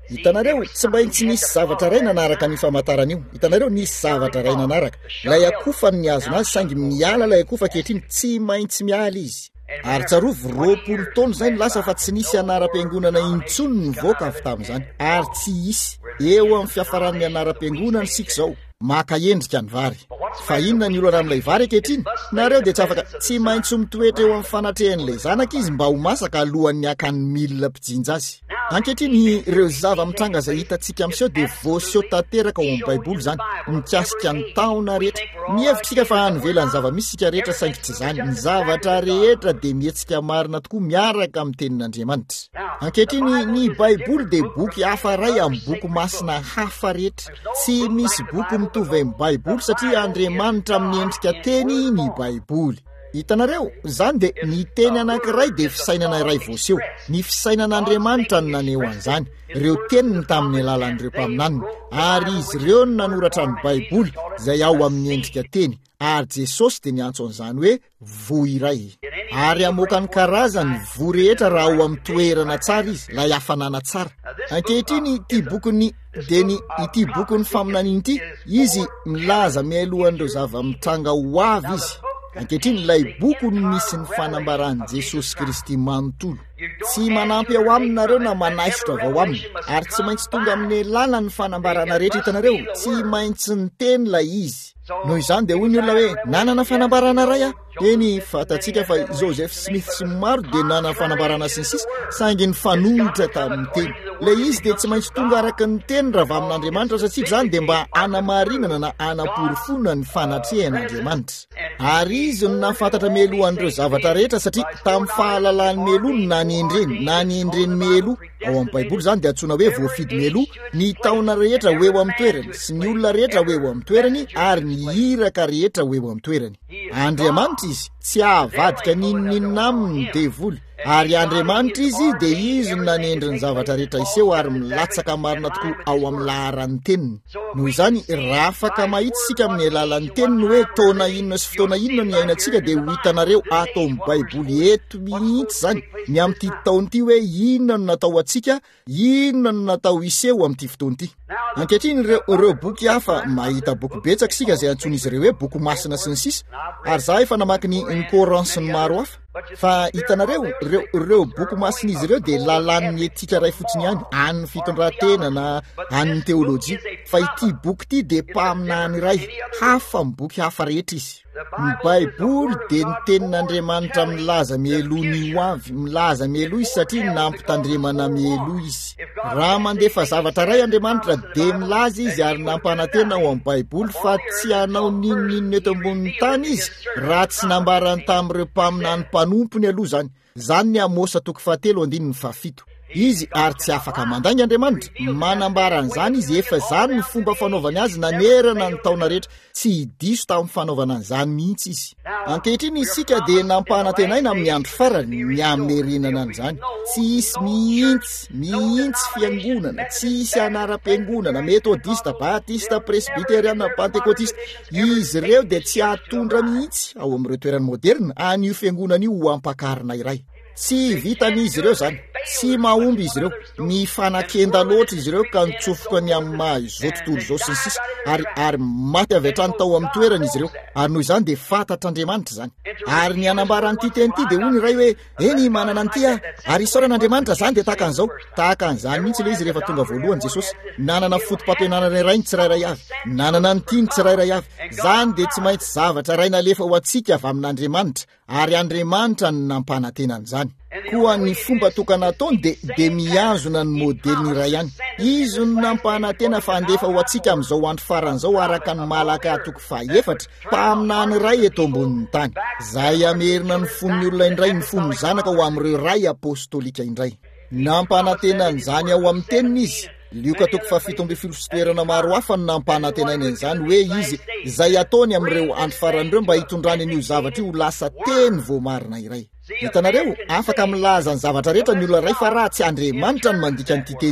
hitanareo tsy maintsy nisy zavatra ray nanaraka ny famantarana io. Hitanareo nisy zavatra ray nanaraka. Lay akofa ny azo nazy sangy miala lay akofa kehitriny tsy maintsy miala izy. Ary tsarovy roapolo taona zany lasa fa tsy nisy anaram-piangonana intsony nivoaka avy tamin'izany. Ary tsy isy eo amin'ny fiafaran'ny anaram-piangonana sika zao maka endrika ny vary. Fa inona ny olana amin'ilay vary ankehitriny? Nareo dia tsy afaka tsy maintsy mitoetra eo amin'ny fanatrehan'ilay zanaka izy mba ho masaka alohan'ny hakan'ny milina mpijinja azy. Ankehitriny ireo zava-mitranga izay hitantsika amin'izao dia voaseho tanteraka ao amin'ny Baiboly zany, mikasika ny taona rehetra. Mihevitsika fa hanovelany zava-misy sika rehetra saingy tsy izany. Ny zavatra rehetra dia mihetsika marina tokoa miaraka amin'ny tenin'Andriamanitra. Ankehitriny ny Baiboly dia boky hafa ray amin'ny boky masina hafa rehetra. Tsy misy boky mitovy amin'ny Baiboly satria Andriamanitra amin'ny endrika teny ny Baiboly. Hitanareo, zany dia ny teny anankiray dia fisainana iray voaseho. Ny fisainan'Andriamanitra no naneho an'izany. Ireo teniny tamin'ny alalan'ireo mpaminaniny. Ary izy ireo no nanoratra ny Baiboly izay ao amin'ny endrika teny. Ary Jesosy dia niantso an'izany hoe vo iray. Ary amoaka ny karazany vo rehetra raha ao amin'ny toerana tsara izy, lay hafanana tsara. Ankehitriny ity bokyny dia ny ity bokyny faminaniny ity, izy milaza mialohan'ireo zava-mitranga ho avy izy. Ankehitriny ilay boky no misy ny fanambaran'i Jesosy Kristy manontolo. Tsy manampy ao aminy nareo na manaisitra avy ao aminy. Ary tsy maintsy tonga amin'ny làlana ny fanambarana rehetra hitanareo. Tsy maintsy ny teny ilay izy. Noho izany dia hoy ny olona hoe nanana fanambarana ray aho. Eny fatatsika fa Joseph Smith sy maro dia nanana fanambarana sy ny sisa saingy ny fanolotra tamin'ny teny. Ilay izy dia tsy maintsy tonga araka ny teny raha va amin'Andriamanitra satria izany dia mba hanamarinana na hanaporofonana ny fanatrehan'Andriamanitra. Ary izy no nafantatra mialohan'ireo zavatra rehetra satria tamin'ny fahalalan'ny mialoha no nanendreny, nanendreny mialoha. Ao amin'ny Baiboly zany dia antsoina hoe voafidy mialoha, ny taona rehetra ho eo amin'ny toerany, sy ny olona rehetra ho eo amin'ny toerany, ary ny iraka rehetra ho eo amin'ny toerany. Andriamanitra izy tsy ahavadika ninon'inona aminy ny devoly. Ary Andriamanitra izy dia izy no nanendry ny zavatra rehetra iseho ary milatsaka marina tokoa ao amin'ny laharan'ny teniny. Noho izany raha afaka mahita sika amin'ny alalan'ny teniny hoe taona inona sy fotoana inona ny ainantsika dia ho hitanareo ato amin'ny Baiboly eto mihitsy zany ny amin'ity taona ity hoe inona no natao atsika, inona no natao iseho amin'ity fotoana ity. Ankehitriny ireo, ireo boky hafa mahita boky betsaka sika izay antsoina izy ireo hoe boky masina sy ny sisa. Ary za efa namaky ny ny Coran sy ny maro hafa. Fa hitanareo ireo, ireo boky masina izy ireo dia lalan'ny etika ray fotsiny ihany, an'ny fitondran-tena na an'ny teolojia. Fa ity boky ity dia mpaminany iray hafa amin'ny boky hafa rehetra izy. Ny Baiboly dia ny tenin'Andriamanitra milaza mialoha ny ho avy, milaza mialoha izy satria nampitandremana mialoha izy. Raha mandefa zavatra ray Andriamanitra dia milaza izy ary nampanantena ao amin'ny Baiboly fa tsy hanao ninon'inona eto ambonin'ny tany izy raha tsy nambarany tamin'ireo mpaminany mpanompony aloha zany. Zany ny Amosa toko fahatelo andininy fahafito. Izy ary tsy afaka mandangy Andriamanitra, manambaran'izany izy efa zany ny fomba fanaovany azy nanerana ny taona rehetra, tsy hidiso tamin'ny fanaovana an'izany mihitsy izy. Ankehitriny isika dia nampanantenaina amin'ny andro farany ny hamerenana an'izany. Tsy isy mihintsy, mihintsy fiangonana, tsy isy anaram-piangonana, metodista, batista, presbiteriana, pentekotista. Izy ireo dia tsy atondra mihitsy ao amin'ireo toerany moderna an'io fiangonana io ho ampakarina iray. Tsy vitan'izy ireo zany, tsy mahomby izy ireo, ny fanakenda loatra izy ireo ka nitsofoka ny amin'ny mahizao tontolo izao sy ny sisa ary ary maty avy hatrany tao amin'ny toerana izy ireo. Ary noho izany dia fantatr'Andriamanitra zany. Ary ny anambaran'ity teny ity dia hoy ny ray hoe eny manana an'ity a, ary isaoran'Andriamanitra zany dia tahaka an'izao. Tahaka an'izany mihitsy ilay izy rehefa tonga voalohany Jesosy, nanana fotom-pampianarana iray ny tsirairay avy, nanana ny tia ny tsirairay avy. Zany dia tsy maintsy zavatra ray nalefa ho antsika avy amin'Andriamanitra, ary Andriamanitra no nampanantena an'izany. Koa ny fomba tokana ataony dia de miazona ny modeliny iray ihany. Izy no nampanantena fa andefa ho antsika amin'izao andro faran'izao araka ny Malaka toko fahaefatra, mpaminany iray eto ambonin'ny tany. Zay amerina ny fon'ny olona indray ny fon'ny zanaka ho amin'ireo ray apostolika indray. Nampanantena an'izany ao amin'ny teniny izy. Lioka toko fahafito amby folo sy toerana maro hafa no nampanantenaina an'izany hoe izy izay ataony amin'ireo andro faran'ireo mba hitondrany an'io zavatra io lasa teny voamarina iray. Hitanareo, afaka milaza ny zavatra rehetra ny olona iray fa raha tsy Andriamanitra no mandika an'ity teny ity,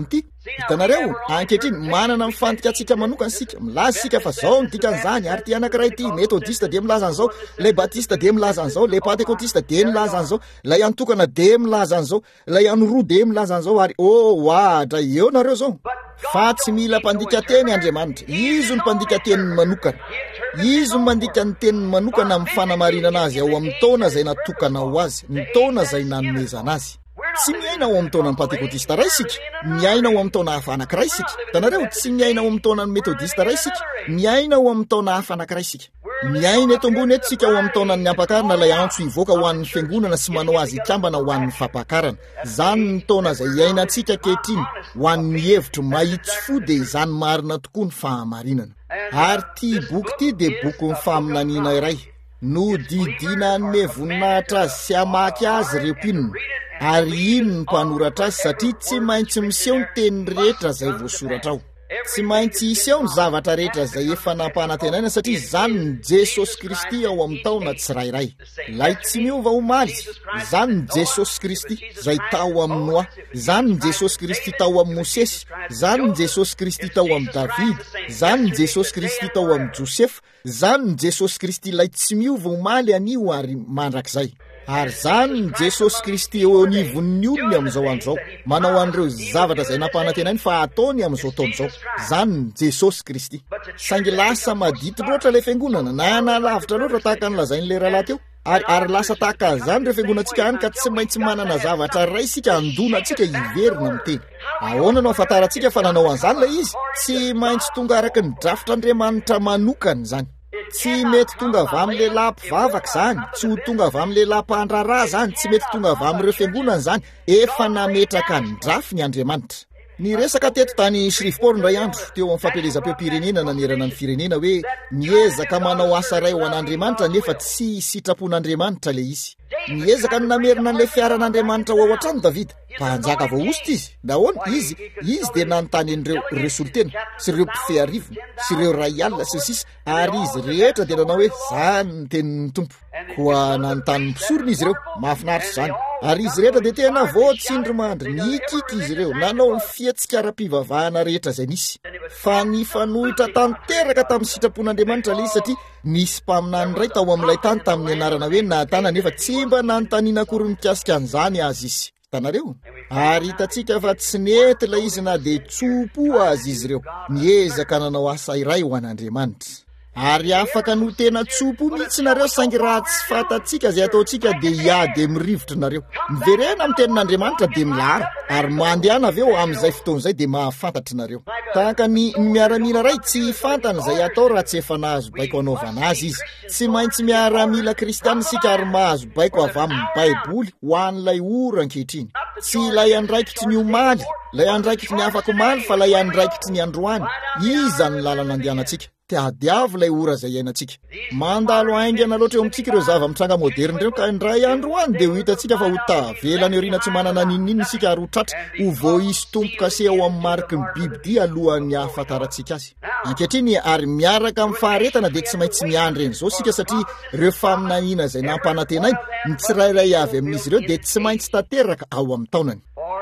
hitanareo ankehitriny manana mifantika antsika manokana sika milaza sika fa zao ny dikan'izany ary ty anankiray ty metodista de milaza an'izao le batista de milaza an'izao le pentekotista de milaza an'izao lay antokana de milaza an'izao lay anoroa de milaza an'izao ary o ahatra eo nareo zao fa tsy mila mpandika teny Andriamanitra izy ny mpandika teniny manokana izy ny mandika ny teniny manokana amin'ny fanamarinana azy ao amin'ny taona zay natokana ho azy ny taona zay nanomezana azy tsy miaina ao amin'ny taona ny pentekotista ray sika miaina ao amin'ny taona hafa anankiray sika tanareo tsy miaina ao amin'ny taona ny metodista ray sika miaina ao amin'ny taona hafa anankiray sika miaina eto ambony eto sika ao amin'ny taona ny ampakarana lay antso ivoaka ho an'ny fiangonana sy manao azy ikambana ho an'ny fampakarana zany ny taona zay iainantsika kehitriny ho an'ny hevitro mahitsy fo de zany marina tokoa ny fahamarinana ary ty boky ty de boky ny faminaniana iray no didina anome voninahitra azy sy amaky azy reo mpinona ary ino ny mpanoratra azy satria tsy maintsy miseho ny teny rehetra zay voasoratra ao tsy maintsy iseho ny zavatra rehetra zay efa nampanantenaina satria zany ny Jesosy Kristy ao amin'ny taona tsirairay lay tsy miova omaly zany ny Jesosy Kristy zay tao amin'ny Noa zany ny Jesosy Kristy tao amin'ny Mosesy zany ny Jesosy Kristy tao amin'ny David zany ny Jesosy Kristy tao amin'ny Josefa zany ny Jesosy Kristy lay tsy miova omaly anio ary mandrakizay ary zany ny Jesosy Kristy eo anivon'ny olony amin'izao andro zao manao an'ireo zavatra zay nampanantenainy fa ataony amin'izao taona zao zany ny Jesosy Kristy saingy lasa madity loatra le fiangonana na nalavitra loatra tahaka nylazain'le rahalahy teo ary ary lasa tahaka zany ireo fiangonantsika any ka tsy maintsy manana zavatra ray sika andona atsika hiverina miteny ahoana no afantarantsika fa nanao an'izany lay izy tsy maintsy tonga araka ny drafitr'Andriamanitra manokana zany tsy mety tonga avy amin'ny lehilahy mpivavaka zany tsy ho tonga avy amin'ny lehilahy mpandrarà zany tsy mety tonga avy amin'ireo fiangonana zany efa nametraka ny drafy ny Andriamanitra ny resaka teto tany Shreveport ndray andro teo amin'ny fampelezam-peo-pirenena nanerana ny firenena hoe miezaka manao asa ray ho an'Andriamanitra nefa tsy sitrapon'Andriamanitra le izy miezaka ny namerina an'le fiaran'Andriamanitra ho ao an-trano Davida mpanjaka vao osta izy nahoana izy izy de nanontany an'ireo resolitena sy ireo mpifearivo sy ireo ray alina sy sisa ary izy rehetra de nanao hoe zany ny tenin'ny tompo koa nanontany mpisorona izy ireo mahafinaritra zany ary izy rehetra de tena voatsindromandry nikiky izy ireo nanao ny fietsikara-pivavahana rehetra zay nisy fa ny fanohitra tanteraka tamin'ny sitrapon'Andriamanitra le izy satria nisy mpaminany ray tao amin'ilay tany tamin'ny anarana hoe natana nefa tsy mba nanontaniana akory mikasika an'izany azy izy tanareo ary hitantsika fa tsy nety ilay izy na de tsopo azy izy ireo niezaka nanao asa iray ho an'Andriamanitra ary afaka no tena tsopo mihitsy nareo saingy raha tsy fatatsika zay ataontsika de hiady mirivotra nareo miverena amin'ny tenin'Andriamanitra de milara ary mandehana aveo amin'izay fotoan'izay de mahafantatry nareo tahaka ny miaramila ray tsy fantana zay atao raha tsy efa nahazo baiko anaovana azy izy tsy maintsy miaramila kristiana sika ary mahazo baiko avy amin'ny baiboly ho an'ilay ora ankehitriny tsy ilay andraikitry ny omaly lay andraikitry ny afaka omaly fa lay andraikitry ny androany iza ny lalana andehanantsika tiadiavo lay ora zay iainantsika mandalo aingana loatra eo amintsika ireo zava-mitranga moderna reo ka indray andro any de ho hitantsika fa ho tavelany oriana tsy manana ninnininy sika ary ho tratra ho vo isy tompoka se ao amin'ny mariky ny bibidia alohan'ny ahafantarantsika azy ankehitriny ary miaraka amin'ny faharetana de tsy maintsy miandry en'izao sika satria ireo faminaniana zay nampanantenainy ny tsirairay avy amin'izy ireo de tsy maintsy tanteraka ao amin'ny taonany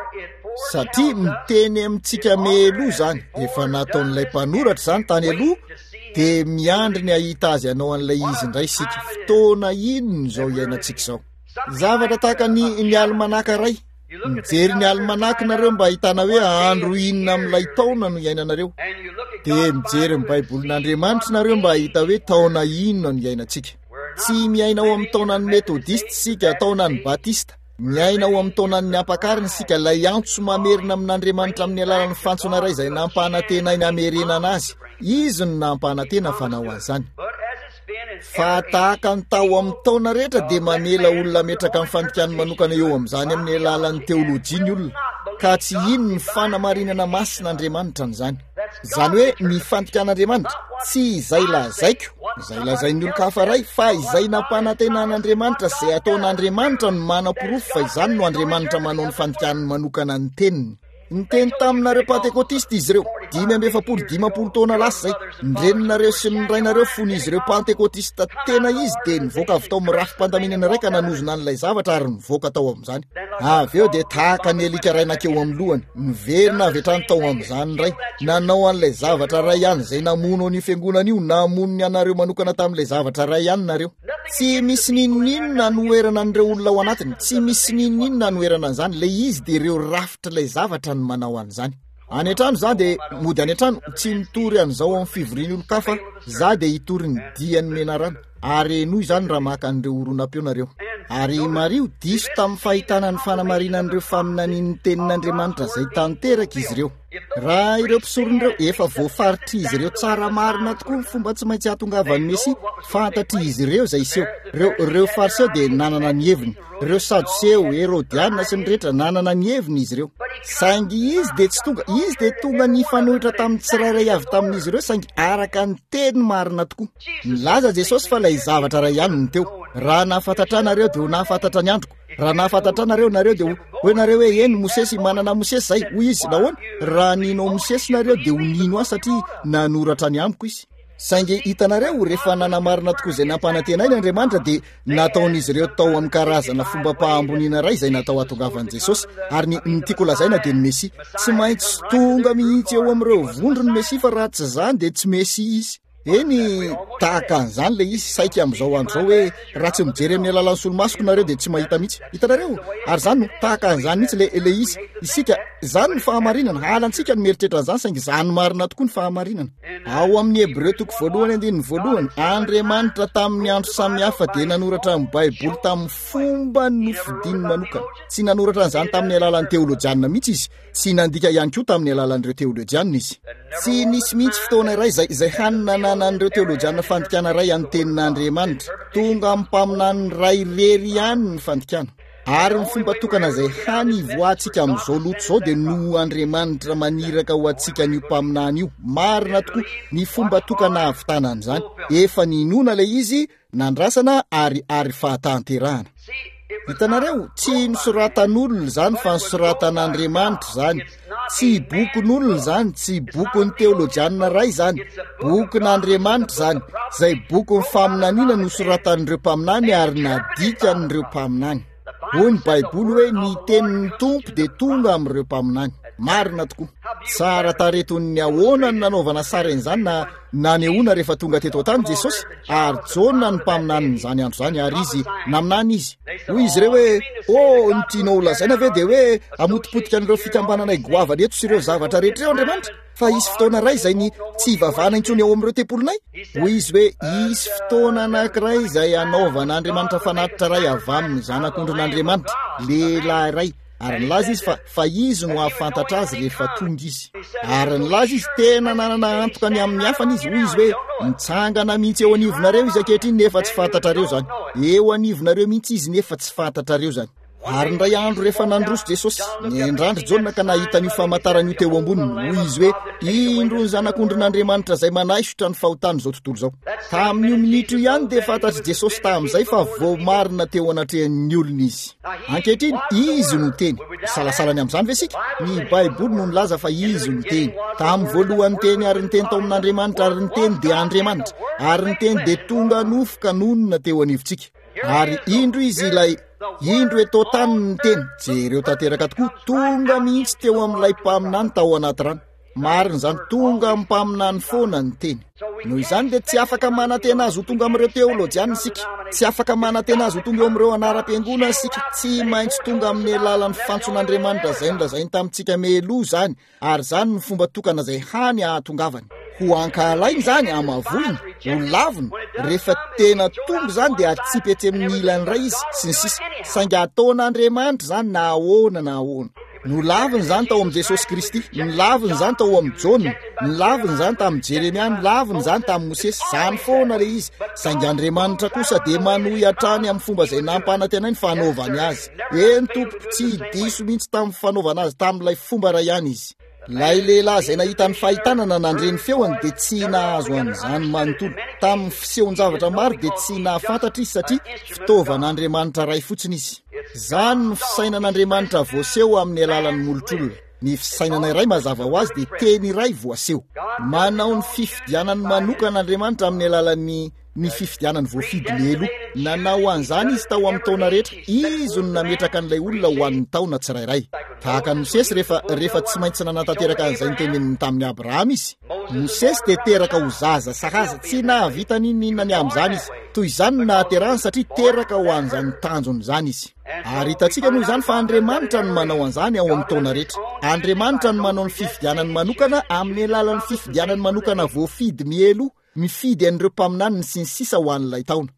satria miteny amintsika meloa zany efa nataon'ilay mpanoratra zany tany aloha de miandry ny ahita azy anao an'ilay izy ndray sika fotoana inony zao iainantsika zao zavatra tahaka ny ny almanaka ray mijery ny almanaka nareo mba ahitana hoe andro inona amin'ilay taona no iainanareo de mijery ny baibolin'Andriamanitra nareo mba ahita hoe taona inona no iainantsika tsy miaina ao amin'ny taonan'ny metodista sika taonan'ny batista miaina ao amin'ny taonan'ny ampakariny sika lay antso mamerina amin'Andriamanitra amin'ny alalan'ny fantsona ray zay nampanantenainy amerena anazy izy no nampanantena fanao an'izany fa tahaka ny tao amin'ny taona rehetra de mamela olona metraka amin'ny fandikany manokana eo amin'izany amin'ny alalan'ny teolojia ny olona ka tsy ino ny fanamarinana masin'Andriamanitra n'izany zany hoe ny fandikan'Andriamanitra tsy izay lazaiko izay lazain'ny olon-kafa ray fa izay nampanantenan'Andriamanitra zay ataon'Andriamanitra no manam-porofo fa izany no Andriamanitra manao ny fandikany manokana ny teniny ny teny taminareo pentekotista izy ireo dimy amby efapolo dimampolo taona lasa zay ndreninareo sy nirainareo fony izy ireo pentekotista tena izy de nivoaka avy tao amin'ny rafim-pandaminana raika nanozona an'ilay zavatra ary nivoaka tao amin'izany avy eo de tahaka ny alika rainakeo amin'ny lohany miverina avy hatrany tao amin'izany ray nanao an'ilay zavatra ray ihany zay namono ny fiangonana io namono ny anareo manokana tamin'ilay zavatra ray ihany nareo tsy misy ninonina noerana an'ireo olona ao anatiny tsy misy ninonina noerana an'izany le izy de ireo rafitra ilay zavatra ny manao an'izany any an-trano za de mody any an-trano tsy nitory an'izao amin'ny fivoriany olo-kafa za de hitory ny diany menarana ary noho izany raha maka an'ireo oronam-peo nareo ary mario diso tamin'ny fahitana ny fanamarinan'ireo faminanian'ny tenin'Andriamanitra zay tanteraka izy ireo raha ireo mpisoron'ireo efa voafaritry izy ireo tsara marina tokoa fomba tsy maintsy ahatongavan'ny Mesia fantatry izy ireo zay iseo reo reo fariseo de nanana ny heviny reo sadoseo herodiana sy ny rehetra nanana ny heviny izy ireo saingy izy de tsy tonga izy de tonga ny fanohitra tamin'ny tsirairay avy tamin'izy ireo saingy araka ny teny marina tokoa nilaza Jesosy fa lay zavatra ray ihany ny teo raha nahafantatra nareo de ho nahafantatra ny androko raha nahafantatra nareo nareo de hoe nareo hoe eny Mosesy manana Mosesy zay hoy izy nahoana raha ninao Mosesy nareo de ho nino azy satria nanoratra ny amiko izy saingy hitanareo rehefa nanamarina tokoa zay nampanantenainy Andriamanitra de nataon'izy ireo tao amin'ny karazana fomba pahamboniana ray zay natao atongavan'i Jesosy ary ny, ny tiako lazaina de ny Mesia tsy maintsy tonga mihitsy eo amin'ireo vondro ny Mesia fa raha tsy zany de tsy Mesia izy eny tahaka an'izany le izy saika amin'izao andro zao hoe raha tsy mijery amin'ny alalan'ny solomasoko nareo de tsy mahita mihitsy hitanareo ary zany no tahaka an'izany mihitsy le, le izy isika zany ny fahamarinana halantsika ny mieritreritra an'izany saingy zany marina tokoa ny fahamarinana ao amin'ny Hebreo toko voalohany andininy voalohany Andriamanitra tamin'ny andro samihafa de nanoratra amin'ny Baiboly tamin'ny fomba nofidiny manokana tsy nanoratra an'izany tamin'ny alalan'ny teolojianina mihitsy izy sy nandika ihany koa tamin'ny alalan'ireo teolojianina izy tsy nisy mihitsy fotoana iray zay zay hananana an'ireo teolojianina fandikana ray amin'ny tenin'Andriamanitra tonga amin'ny mpaminany ray rery ihany ny fandikana ary ny fomba tokana zay hany voatsika amin'izao loto zao de no Andriamanitra maniraka ho atsika n'io mpaminany io marina tokoa ny fomba tokana avitanany zany efa ninona le izy nandrasana ary ary fahatanterahana hitanareo tsy nisoratan'olona zany fa nisoratan'Andriamanitra zany tsy bokin'olona zany tsy bokin'ny teolojianina ray zany bokin'Andriamanitra zany zay boky ny faminaniana no soratan'ireo mpaminany ary nadikan'ireo mpaminany hoy ny Baiboly hoe ny tenin'ny tompo de tonga amin'ireo mpaminany marina tokoa tsara tareton'ny ahoana ny nanaovana sara izany na nanehoana rehefa tonga teto tany Jesosy ary jona ny mpaminaniny zany andro zany ary izy naminany izy hoy izy ireo hoe oh ny tianao lazaina ve de hoe amotipotika an'ireo fikambananay goavana eto sy ireo zavatra rehetra ireo Andriamanitra fa isy fotoana ray zay ny tsy hivavahana intsony ao amin'ireo tempolinay hoy izy hoe isy fotoana anankiray zay anaovan'Andriamanitra fanatitra ray avy amin'ny zanak'ondrin'Andriamanitra lehilahy ray ary nilaza izy fa fa izy no ahafantatra azy rehefa tonga izy ary nilaza izy tena nanana antoka ny amin'ny hafany izy hoy izy hoe mitsangana mihitsy eo anivonareo izy ankehitriny nefa tsy fantatrareo zany eo anivonareo mihitsy izy nefa tsy fantatrareo zany ary ndray andro rehefa nandroso Jesosy ny endrandro Jona ka nahitan'io famantaran'io teo amboniny hoy izy hoe indro ny zanak'ondrin'Andriamanitra zay manaisotra ny fahotany zao tontolo zao tamin'io minitro ihany de fantatry Jesosy tamin'izay fa voamarina teo anatrehan'ny olona izy ankehitriny izy no teny salasalany amin'izany ve sika ny Baiboly no nilaza fa izy no teny tamin'ny voalohany teny ary ny teny tao amin'Andriamanitra ary ny teny de Andriamanitra ary ny teny de tonga nofoka nonona teo anivontsika ary indro izy ilay indro eto tany ny teny jereo tanteraka tokoa tonga mihitsy teo amin'ilay mpaminany tao anaty rano marina zany tonga amin'ny mpaminany foana ny teny noho izany de tsy afaka manantena azy ho tonga amin'ireo teolojianina sika tsy afaka manantena azy ho tonga eo amin'ireo anara-piangonana sika tsy maintsy tonga amin'ny alalan'ny fantson'Andriamanitra zay nolazainy tamintsika meloa zany ary zany ny fomba tokana zay hany ahatongavany ho ankahalainy zany amavoiny ho laviny rehefa tena tonga zany de atsipetsy amin'ny ilany ray izy sy ny sisa saingy ataon'Andriamanitra zany na ahoana na ahoana no laviny zany tao amin'ny Jesosy Kristy ny laviny zany tao amin'ny Jona ny laviny zany tamin'ny Jeremia ny laviny zany tamin'ny Mosesy zany foana le izy saingy Andriamanitra kosa de manohy hatrany amin'ny fomba zay nampanantenainy fanaovany azy eny tompo tsy diso mihitsy tamin'ny fanaovana azy tamin'ilay fomba ray ihany izy lay lehilahy zay nahita ny fahitanana nandreny feoany de tsy nahazo an'izany manontolo tamin'ny fisehoan-javatra maro de tsy nahafantatra izy satria fitaovan'Andriamanitra ray fotsiny izy zany ny fisainan'Andriamanitra voaseho amin'ny alalan'ny molotr'olona ny fisainana iray mazava ho azy dia teny iray voaseho. Manao ny fifidianany manokana Andriamanitra amin'ny alalan'ny ny fifidianany voafidy lelo. Nanao an'izany izy tao amin'ny taona rehetra, izy no nametraka an'ilay olona ho an'ny taona tsirairay. Tahaka ny Mosesy rehefa rehefa tsy maintsy nanantanteraka an'izay niteneniny tamin'ny Abrahama izy. Mosesy dia teraka ho zaza sahaza, tsy nahavita ninona ny amin'izany izy. Toy izany nahaterahany satria teraka ho an'izany tanjony izany izy. Ary hitantsika moa izany fa Andriamanitra no manao an'izany ao amin'ny taona rehetra. Andriamanitra no manao ny fifidianany manokana amin'ny alalan'ny fifidianany manokana voafidy mielo, mifidy an'ireo mpaminaniny sy ny sisa ho an'ilay taona.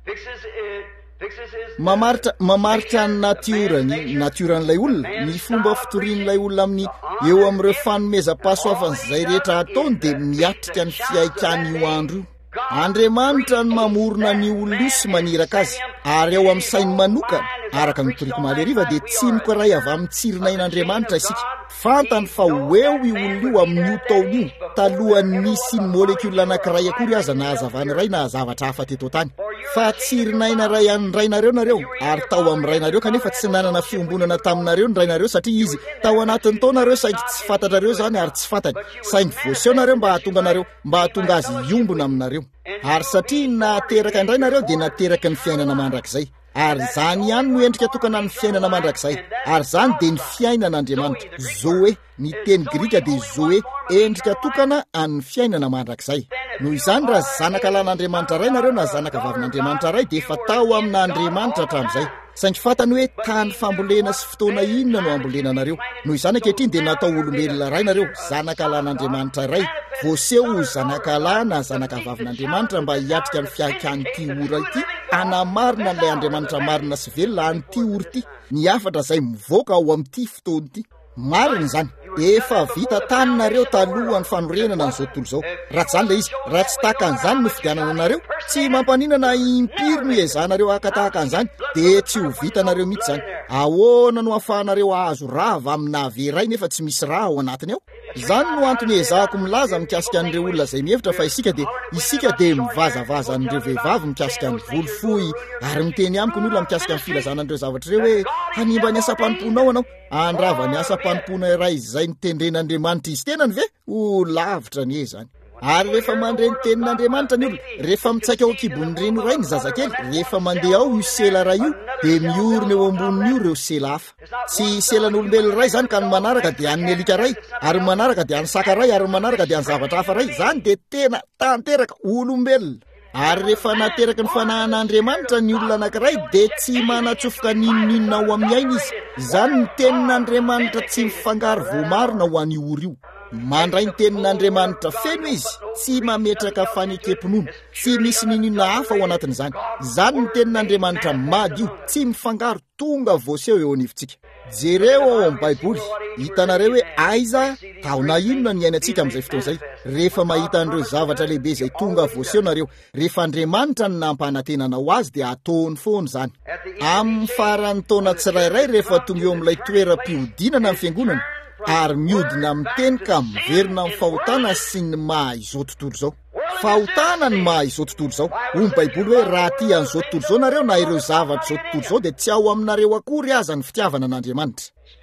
Mamaritra mamaritra ny natiorany, natioran'ilay olona, ny fomba fitorian'ilay olona amin'ny eo amin'ireo fanomezam-pahasoavana izay rehetra ataony dia miatrika ny fiaikany io andro io. Andriamanitra no mamorona ny olona io sy maniraka azy, ary ao amin'ny sainy manokana araka ny toriko maleriva dia tsy mikoray avy amin'ny tsirinain'Andriamanitra isika. Fantany fa ho eo io olona io amin'io taona io talohan'ny nisy ny molekiola anankiray akory aza na hazavany iray na zavatra hafa teto tany. Fa tsirinaina ray an'ny rainareo nareo, ary tao amin'ny rainareo kanefa tsy nanana fiombonana taminareo ny rainareo satria izy tao anatin'ny taonareo saingy tsy fantatrareo zany ary tsy fantany, saingy voaseho nareo mba hahatonga nareo mba hahatonga azy iombona aminareo. Ary satria nateraka ny rainareo dia nateraka ny fiainana mandrakizay. Ary zany ihany no endrika tokana ny fiainana mandrakizay. Ary zany dia ny fiainan'Andriamanitra. Zoe, ny teny Grika dia Zoe, endrika tokana amin'ny fiainana mandrakizay. Noho izany raha zanaka lan'Andriamanitra ray nareo na zanaka vavin'Andriamanitra ray dia efa tao amin'Andriamanitra hatramin'izay. Saingy fantany hoe tany fambolena sy fotoana inona no ambolena nareo. Noho izany ankehitriny dia natao olombelona ray nareo, zanaka lan'Andriamanitra ray. Voaseho zanaka lahy na zanaka vavin'Andriamanitra mba hiatrika ny fiaikan'ity ora ity, anamarina n'ilay Andriamanitra marina sy velona an'ity ora ity, ny afatra izay mivoaka ao amin'ity fotoana ity. Marina izany, efa vita tany nareo talohan'ny fanorenana n'izao tontolo izao. Raha izany ilay izy, raha tsy tahaka an'izany no fidianana nareo, tsy mampaninana impiry no iezanareo haka tahaka an'izany, dia tsy ho vita nareo mihitsy izany. Ahoana no ahafahanareo ahazo rava amina averay nefa tsy misy raha ao anatiny ao? Izany no antony ezahako milaza mikasika an'ireo olona izay mihevitra fa isika dia isika dia mivazavaza an'ireo vehivavy mikasika ny volo fohy, ary miteny amiko ny olona mikasika ny filazana an'ireo zavatra ireo hoe hanimba ny asa-panomponao anao, andrava ny asa-panompona iray izay nitendren'Andriamanitra izy tenany ve? Ho lavitra ny e zany. Ary rehefa mandre ny tenin'Andriamanitra ny olona, rehefa mitsaika ao kibon'ny reno iray ny zazakely, rehefa mandeha ao io sela iray io dia miorina eo amboniny io ireo sela hafa. Tsy selan'olombelona iray zany ka ny manaraka dia an'ny alika iray, ary manaraka dia an'ny saka iray, ary manaraka dia an'ny zavatra hafa iray. Zany dia tena tanteraka olombelona. Ary rehefa nateraka ny fanahan'Andriamanitra ny olona anankiray dia tsy manatsofoka ninonina ao amin'ny aina izy. Izany ny tenin'Andriamanitra tsy mifangaro voamarina ho an'io ora io. Mandray ny tenin'Andriamanitra feno izy, tsy mametraka fanekepinono, tsy misy ninona hafa ao anatin'izany. Izany ny tenin'Andriamanitra madio, tsy mifangaro, tonga voaseho eo anivontsika. Jereo ao amin'ny Baiboly, hitanareo hoe aiza taona inona ny ainatsika amin'izay fotoana izay. Rehefa mahita an'ireo zavatra lehibe izay tonga voaseho nareo, rehefa Andriamanitra no nampanantenana ho azy dia ataony foana izany. Amin'ny faran'ny taona tsirairay rehefa tonga eo amin'ilay toeram-pihodinana amin'ny fiangonana, ary mihodina amin'ny teny ka miverina amin'ny fahotana sy ny maha izao tontolo izao. Fahotana ny maha izao tontolo izao. Hoy ny Baiboly hoe raha tia an'izao tontolo izao nareo na ireo zavatra izao tontolo izao dia tsy ao aminareo akory aza ny fitiavana an'Andriamanitra.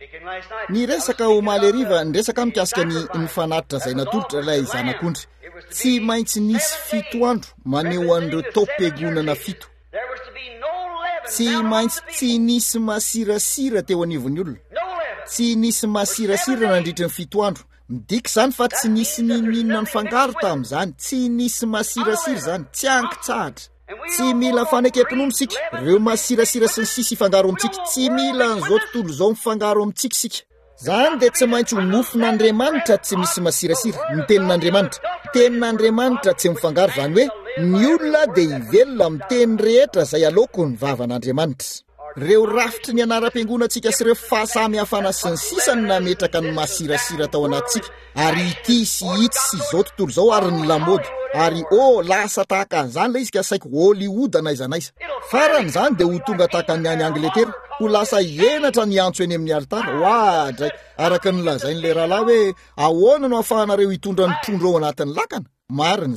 Ny resaka ho maleriva, ny resaka mikasika ny ny fanatitra izay natolotra ilay zanak'ondry. Tsy maintsy nisy fito andro maneho an'ireo taom-piangonana fito. Tsy maintsy tsy nisy masirasira teo anivon'ny olona. Tsy nisy masirasira nandritra ny fito andro. Midika izany fa tsy nisy ninona ny fangaro tamin'izany, tsy nisy masirasira izany, tsy ankitsahatra. Tsy mila fanekepinono sika, ireo masirasira sy ny sisa ifangaro amintsika, tsy mila an'izao tontolo izao mifangaro amintsika sika. Zany dia tsy maintsy ho mofon'Andriamanitra tsy misy masirasira, ny tenin'Andriamanitra. Tenin'Andriamanitra tsy mifangaro, zany hoe ny olona dia hivelona amin'ny teny rehetra izay aloako ny vavan'Andriamanitra. Reo rafitry ny anaram-piangonantsika sy ireo fahasamihafana sy ny sisa ny nametraka ny masirasira tao anatintsika, ary ity sy ity sy izao tontolo izao ary ny lamody, ary o lasa tahaka an'izany ilay izy ka saiko Hollywood na aiza na aiza. Farany izany dia ho tonga tahaka ny any Angletera, ho lasa henatra ny antso eny amin'ny alitara. Oa dray, araka ny lazain'ilay rahalahy hoe ahoana no ahafahanareo hitondra ny trondro ao anatin'ny lakana? Marina izany.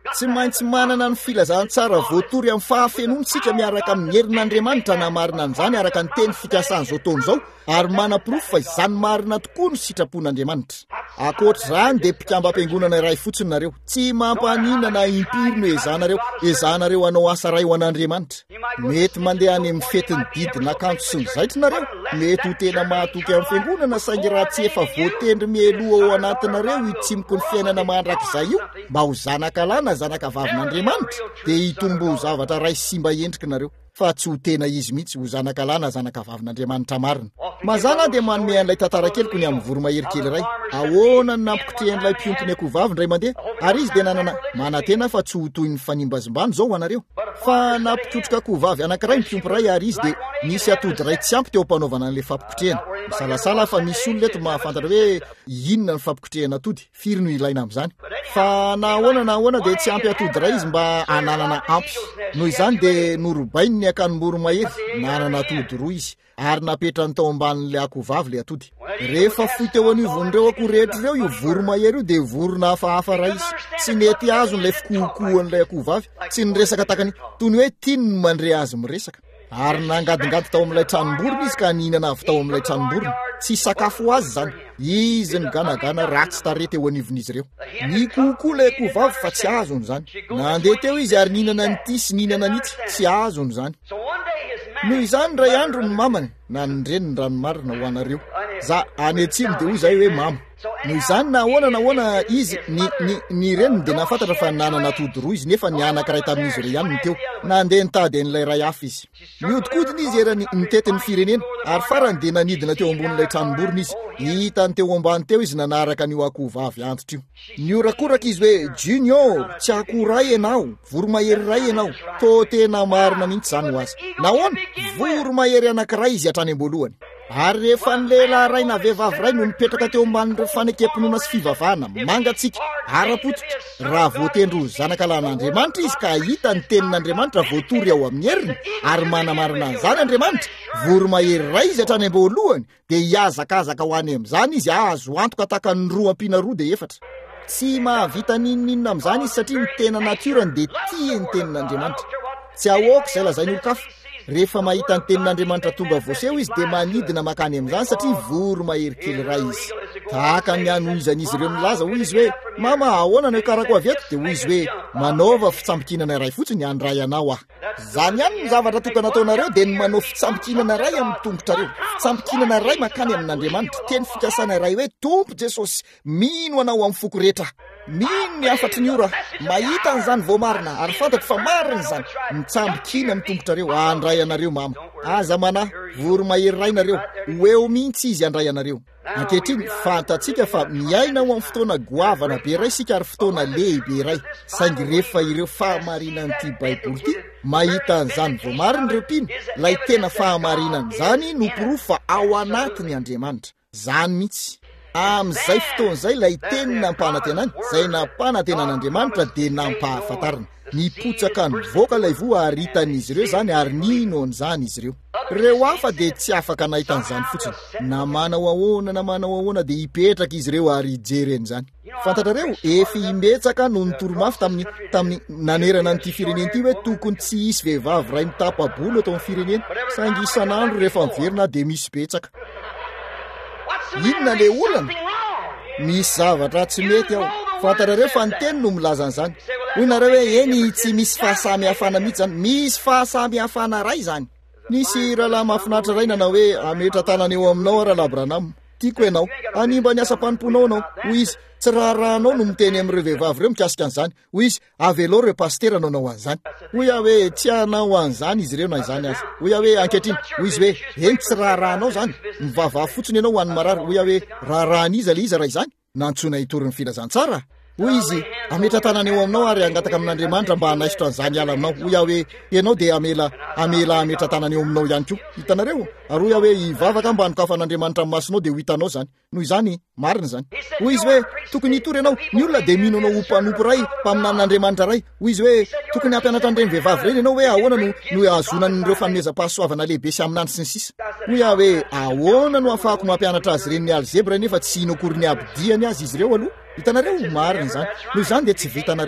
tsy maintsy manana ny filazantsara voatory amin'ny fahafenontsika miaraka amin'ny herin'Andriamanitra namarina an'izany araka ny teny fikasan'izao taona izao ary manam-pirofo fa izany marina tokoa no sitrapon'Andriamanitra. Ankoatr'izany dia mpikambam-piangonana iray fotsiny nareo, tsy mampaninana impirino ezanareo ezanareo anao asa ray ho an'Andriamanitra. Mety mandeha any amin'ny fetiny didy nakanjo sy ny zaitra nareo, mety ho tena mahatoky amin'ny fiangonana saingy raha tsy efa voatendry mialoha ao anatinareo hitsimoky ny fiainana mandrakizay io mba ho zanakalana zanaka vavin'Andriamanitra dia hitombo ho zavatra ray simba endrika nareo, fa tsy ho tena izy mihitsy ho zanakalana zanaka vavin'Andriamanitra marina. Mazana dia manome an'ilay tantara keliko ny amin'ny voromahery kely iray. Ahoana ny nampikotrehan'ilay mpiompony akoho vavy indray mandeha ary izy dia nanana manantena fa tsy ho toy ny fanimbazimbany izao anareo. Fa nampikotroka akoho vavy anankiray mpiompo ray ary izy dia nisy atody ray tsy ampy teo ampanaovana an'ilay fampikotrehana. Misalasala fa misy olona eto mahafantatra hoe inona ny fampikotrehana atody, firy no ilaina amin'izany. Fa nahoana nahoana dia tsy ampy atody ray izy mba ananana ampy. Noho izany dia norobainy ny akanom-boromahery, nanana atody roa izy ary napetrany tao ambanin'ilay akoho vavy ilay atody. Rehefa fohy teo anivon'ireo akoho rehetra ireo io voromahery io dia vorona hafahafa ray izy. Tsy nety azo n'ilay fikohokohan'ilay akoho vavy, tsy niresaka takany toy ny hoe tiany ny mandre azy miresaka. Ary nangadingady tao amin'ilay tranomborona izy ka nihinana avy tao amin'ilay tranomborona. Tsy sakafo azy zany. Izy ny ganagana ratsy tarety eo anivon'izy ireo. Nikohokoha ilay akoho vavy fa tsy azony zany. Nandeha teo izy ary nihinana n'ity sy nihinana n'ity, tsy azony zany. Noho izany ray andro ny mamany nanindreny ny ranomarina ho anareo. Za any atsimo dia hoy izay hoe mama. Noho izany nahoana nahoana izy ny ny ny reniny dia nafantatra fa nanana atody roa izy nefa ny anankiray tamin'izy ireo ihany no teo. Nandeha nitady an'ilay ray hafa izy. Niodikodina izy erany nitetin'ny firenena ary farany dia nanidina teo ambonin'ilay tranomborona izy. Hitany teo ambany teo izy nanaraka an'io akoho vavy antitra io. Niorakoraka izy hoe Junior, tsy akoho ray ianao, voromahery ray ianao. Tô tena marina mihitsy izany ho azy. Nahoana? Voromahery anankiray izy hatrany am-boalohany. Ary rehefa ny lehilahy ray na vehivavy ray no mipetraka teo ambanin'ireo fanekem-pinoana sy fivavahana mangatsiaka ara-pototra raha voatendry ho zanakalàn'Andriamanitra izy ka hita ny tenin'Andriamanitra voatory ao amin'ny heriny ary manamarina an'izany Andriamanitra, voromahery ray izy hatrany am-boalohany dia hiazakazaka ho any amin'izany izy azo antoka tahaka ny roa ampiana roa dia efatra. Tsy mahavita ninninina amin'izany izy satria ny tena natiorany dia tia ny tenin'Andriamanitra. Tsy ahoaka izay lazainy olo-kafa. Rehefa mahita ny tenin'Andriamanitra tonga voaseho izy dia manidina makany amin'izany satria voromahery kely ray izy. Tahaka ny anohizan'izy ireo milaza hoy izy hoe mama ahoana no karako avy eto dia hoy izy hoe manaova fitsambikinana iray fotsiny andray anao ah. Zany ihany ny zavatra tokana ataonareo dia ny manao fitsambikinana iray amin'ny tongotrareo. Fitsambikinana iray makany amin'Andriamanitra, teny fikasana iray hoe Tompo Jesosy, mino anao amin'ny foko rehetra. Mino ny afatry ny ora mahita an'izany voamarina ary fantako fa marina izany. Mitsambikina amin'ny tongotrareo andray anareo mama. Aza mana voromahery ray nareo, ho eo mihitsy izy andray anareo. Ankehitriny fantatsika fa miaina ao amin'ny fotoana goavana be iray sika ary fotoana lehibe iray. Saingy rehefa ireo fahamarinan'ity baiboly ity mahita an'izany voamarina ireo mpino, lay tena fahamarinan'izany no pirofo fa ao anatiny Andriamanitra. Zany mihitsy. Amin'izay fotoan'izay lay teny nampanantenany, izay nampanantenan'Andriamanitra dia nampahafantarina. Nipotsaka nivoaka ilay voa ary hitan'izy ireo zany ary nino an'izany izy ireo. Ireo hafa dia tsy afaka nahita an'izany fotsiny. Na manao ahoana na manao ahoana dia hipetraka izy ireo ary hijery an'izany. Fantatrareo efa himetsaka no nitoro-mafy tamin'ny tamin'ny nanerana n'ity firenena ity hoe tokony tsy hisy vehivavy ray mitapa-bolo atao amin'ny firenena, saingy isan'andro rehefa miverina dia misy betsaka. Inona le olana? Misy zavatra tsy mety ao. Fantarareo fa ny teny no milaza an'izany. Hoy nareo hoe eny tsy misy fahasamihafana mihitsy zany. Misy fahasamihafana ray zany. Nisy rahalahy mahafinaritra ray nanao hoe ametra tanana eo aminao rahalahy Branham. Tiako ianao, animba ny asa-panomponao anao. Hoy izy, tsy raharahanao no miteny amin'ireo vehivavy ireo mikasika an'izany. Hoy izy, avy aloha ireo pastera nanao an'izany. Hoy aho hoe tsy hanao an'izany izy ireo na izany azy. Hoy aho hoe ankehitriny, hoy izy hoe eny tsy raharahanao zany. Mivavaha fotsiny ianao ho an'ny marary. Hoy aho hoe raharahaniza le izy raha izany. Nantsona hitorin'ny filazantsara. Hoy izy, ametra tanana eo aminao ary angataka amin'Andriamanitra mba hanaisotra an'izany ala aminao. Hoy aho hoe ianao dia amela amela ametra tanana eo aminao ihany koa. Hitanareo? Ary hoy aho hoe hivavaka mba hanokafan'Andriamanitra amin'ny masonao dia ho hitanao zany. Noho izany marina zany. Hoy izy hoe tokony hitory ianao, ny olona dia mino anao ho mpanompo ray, mpaminan'Andriamanitra ray. Hoy izy hoe tokony hampianatra an'ireny vehivavy ireny ianao hoe ahoana no no azonan'ireo fanomezam-pahasoavana lehibe sy amin'any sy ny sisa. Hoy aho hoe ahoana no ahafahako mampianatra azy ireny ny algebra nefa tsy ino akory ny abdiany azy izy ireo aloha. Hitanareo marina zany. Noho izany dia tsy vitanareo zany.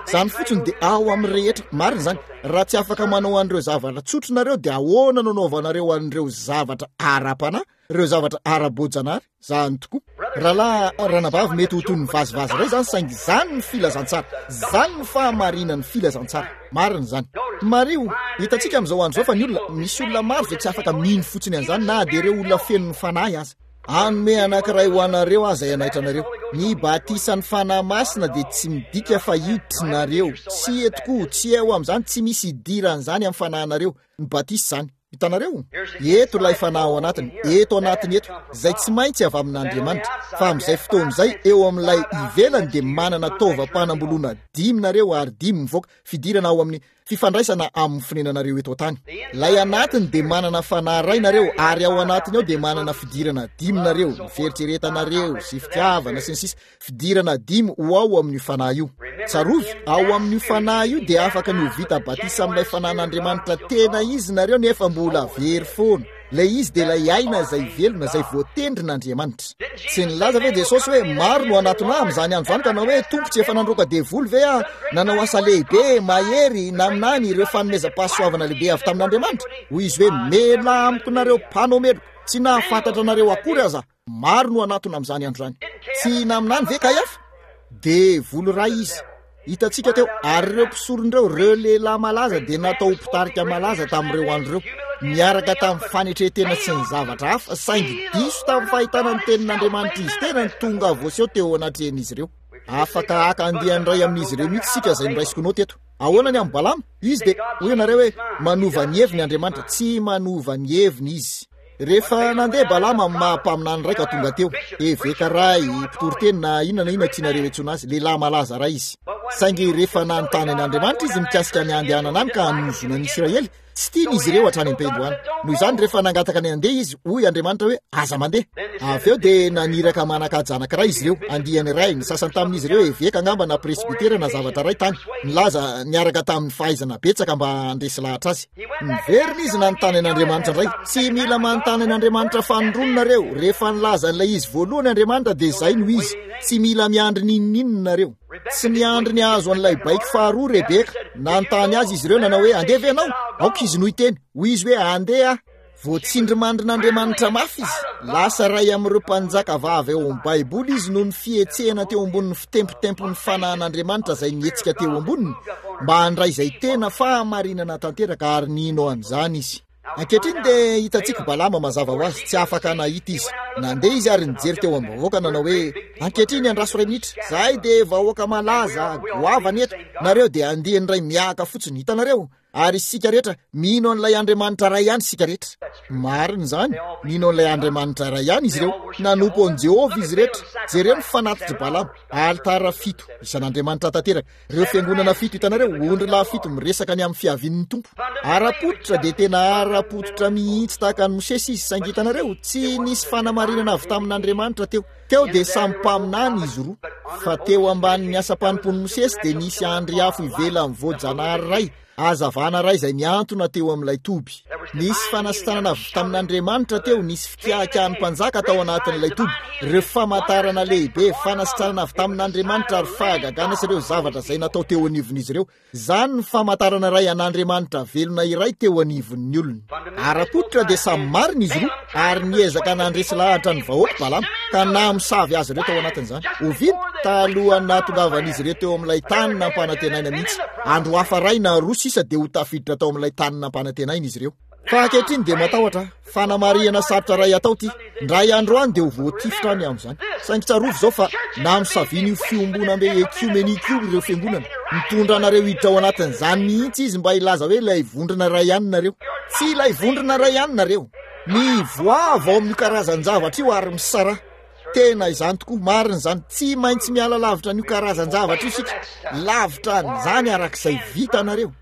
zany fotsiny dia ao amin'ny rehetra marina zany raha tsy afaka manao an'ireo zavatra tsotronareo dia ahoana nanaovanareo an'ireo zavatra ara-panahy ireo zavatra ara-bojanary zany tokoa rahalahy ranabavy mety ho toy ny vazivazy iray zany saingy zany ny filazantsara zany ny fahamarina ny filazantsara marina zany mario hitantsika amin'izao andro zao fa ny olona misy olona maro zay tsy afaka mino fotsiny an'izany na dia ireo olona feno ny fanahy aza anome anankiray ho anareo aza ianaitra anareo ny batisany fanahy masina dia tsy midika fa hiditrinareo tsy etoko tsy eo amin'izany tsy misy idiran'izany amin'ny fanahinareo ny batisy zany hitanareo eto ilay fanahy ao anatiny eto anatiny eto zay tsy maintsy avy amin'Andriamanitra fa amin'izay fotoan'izay eo amin'ilay ivelany dia manana taovam-panamboloana diminareo ary dimy mivoaka fidirana ao amin'ny fifandraisana amin'ny finenanareo eto an-tany lay anatiny dia manana fanahy ray nareo ary ao anatiny ao dia manana fidirana diminareo ny fieritreretanareo sy fitiavana sy ny sisa fidirana dimy ho ao amin'io fanahy io tsarovy ao amin'io fanahy io dia afaka ny ho vita batisa amin'ilay fanahin'Andriamanitra tena izy nareo nefa mbola very foana lay izy dia lay aina zay velona zay voatendrin'Andriamanitra tsy nilaza ve Jesosy hoe maro no anatona amin'izany andro zany ka nao hoe tompo tsy efa nandroaka devoly ve a nanao asa lehibe mahery naminany ireo fanomeza-pahasoavana lehibe avy tamin'Andriamanitra hoy izy hoe mela amiko nareo mpanomelo tsy nahafantatra nareo akory aza maro no anatona amin'izany andro zany tsy naminany ve Kaiafa devoly ray izy hitantsika teo ary ireo mpisoron'ireo ireo lehilahy malaza dia natao mpitarika malaza tamin'ireo andro ireo miaraka tamin'ny fanetretena sy ny zavatra hafa saingy diso tamin'ny fahitana ny tenin'Andriamanitra izy tena ny tonga voaseho teo anatin'izy ireo afaka aka andehan'iray amin'izy ireo mihitsy sika zay niraisikonao teto ahoana ny amin'ny Balama izy dia hoy ianareo hoe manova ny heviny Andriamanitra tsy manova ny heviny izy rehefa nandeha Balama amin'ny mahampaminany raika tonga teo eveka ray mpitoroteny na inona na inona tianareo etsona azy lehilahy malaza ray izy saingy rehefa nanontany an'Andriamanitra izy mikasika ny andehanana any ka hanozona ny Israely tsy tiany izy ireo hatrany am-pendohany noho izany rehefa nangataka ny andeha izy hoy Andriamanitra hoe aza mandeha avy eo dia naniraka manakaja anankiray izy ireo andiany ray ny sasany tamin'izy ireo eveka angamba na presbitera na zavatra ray tany nilaza niaraka tamin'ny fahaizana betsaka mba andresy lahatra azy niverina izy nanontany an'Andriamanitra indray tsy mila manontany an'Andriamanitra fanondrononareo rehefa nilaza n'ilay izy voalohany Andriamanitra dia zay no izy tsy mila miandry nininonareo tsy niandry ny azo an'ilay baiko faharoa Rebeka nanontany azy izy ireo nanao hoe andeha ve ianao aoka izy nohy teny hoy izy hoe andeha voatsindry mandrin'Andriamanitra mafy izy lasa ray amin'ireo mpanjaka vavy eo amin'ny Baiboly izy no ny fihetsehana teo ambonin'ny fitempotempon'ny fanahin'Andriamanitra zay nietsika teo amboniny mba handray izay tena fahamarinana tanteraka ary nino an'izany izy ankehitriny dia hitantsika Balama mazava ho azy tsy afaka nahita izy nandeha izy ary nijery teo amin'ny vahoaka nanao hoe ankehitriny andraso ray minitra zahay dia vahoaka malaza goavany eto nareo dia andiany ray miaka fotsiny hitanareo ary sika rehetra mino an'ilay Andriamanitra ray ihany sika rehetra marina zany mino an'ilay Andriamanitra ray ihany izy ireo nanompo an Jehovah izy rehetra jereo ny fanatitra Balama alitara fito isan'Andriamanitra tanteraka ireo fiangonana fito hitanareo ondry lahy fito miresaka ny amin'ny fiavin'ny tompo ara-pototra dia tena ara-pototra mihitsy tahaka ny Mosesy izy saingy hitanareo tsy nisy fanamarinana avy tamin'Andriamanitra teo teo dia samy mpaminany izy roa fa teo ambanin'ny asa-panompon'ny Mosesy dia nisy andry afo ivela amin'ny voajanahary ray azavana ray izay niantona teo amin'ilay toby nisy fanasitanana avy tamin'Andriamanitra teo nisy fikahakahany mpanjaka tao anatin'ilay toby ireo famantarana lehibe fanasitanana avy tamin'Andriamanitra ary fahagagana sy ireo zavatra izay natao teo anivon'izy ireo zany ny famantarana ray an'Andriamanitra velona iray teo anivon'ny olona ara-pototra dia samy marina izy roa ary niezaka nandresy lahatra ny vahoaka Balama ka namosavy azy ireo tao anatin'izany ovino talohany nahatongavan'izy ireo teo amin'ilay tany nampanantenaina mihitsy andro hafa ray na roa sisa dia ho tafiditra tao amin'ilay tany nampanantenaina izy ireo fa ankehitriny dia matahotra fanamariana sarotra ray atao ty ndray andro any dia ho voatifitra any amin'izany saingy tsarovy zao fa namosaviany io fiombona be ekumenikio ireo fiangonana mitondra anareo hiditra ao anatin'izany mihitsy izy mba hilaza hoe ilay vondrona ray ihany nareo tsy ilay vondrona ray ihany nareo mivoava ao amin'io karazan-javatra io ary misara tena izany tokoa marina zany tsy maintsy miala lavitra n'io karazan-javatra io sika lavitra n'izany arak'izay vita nareo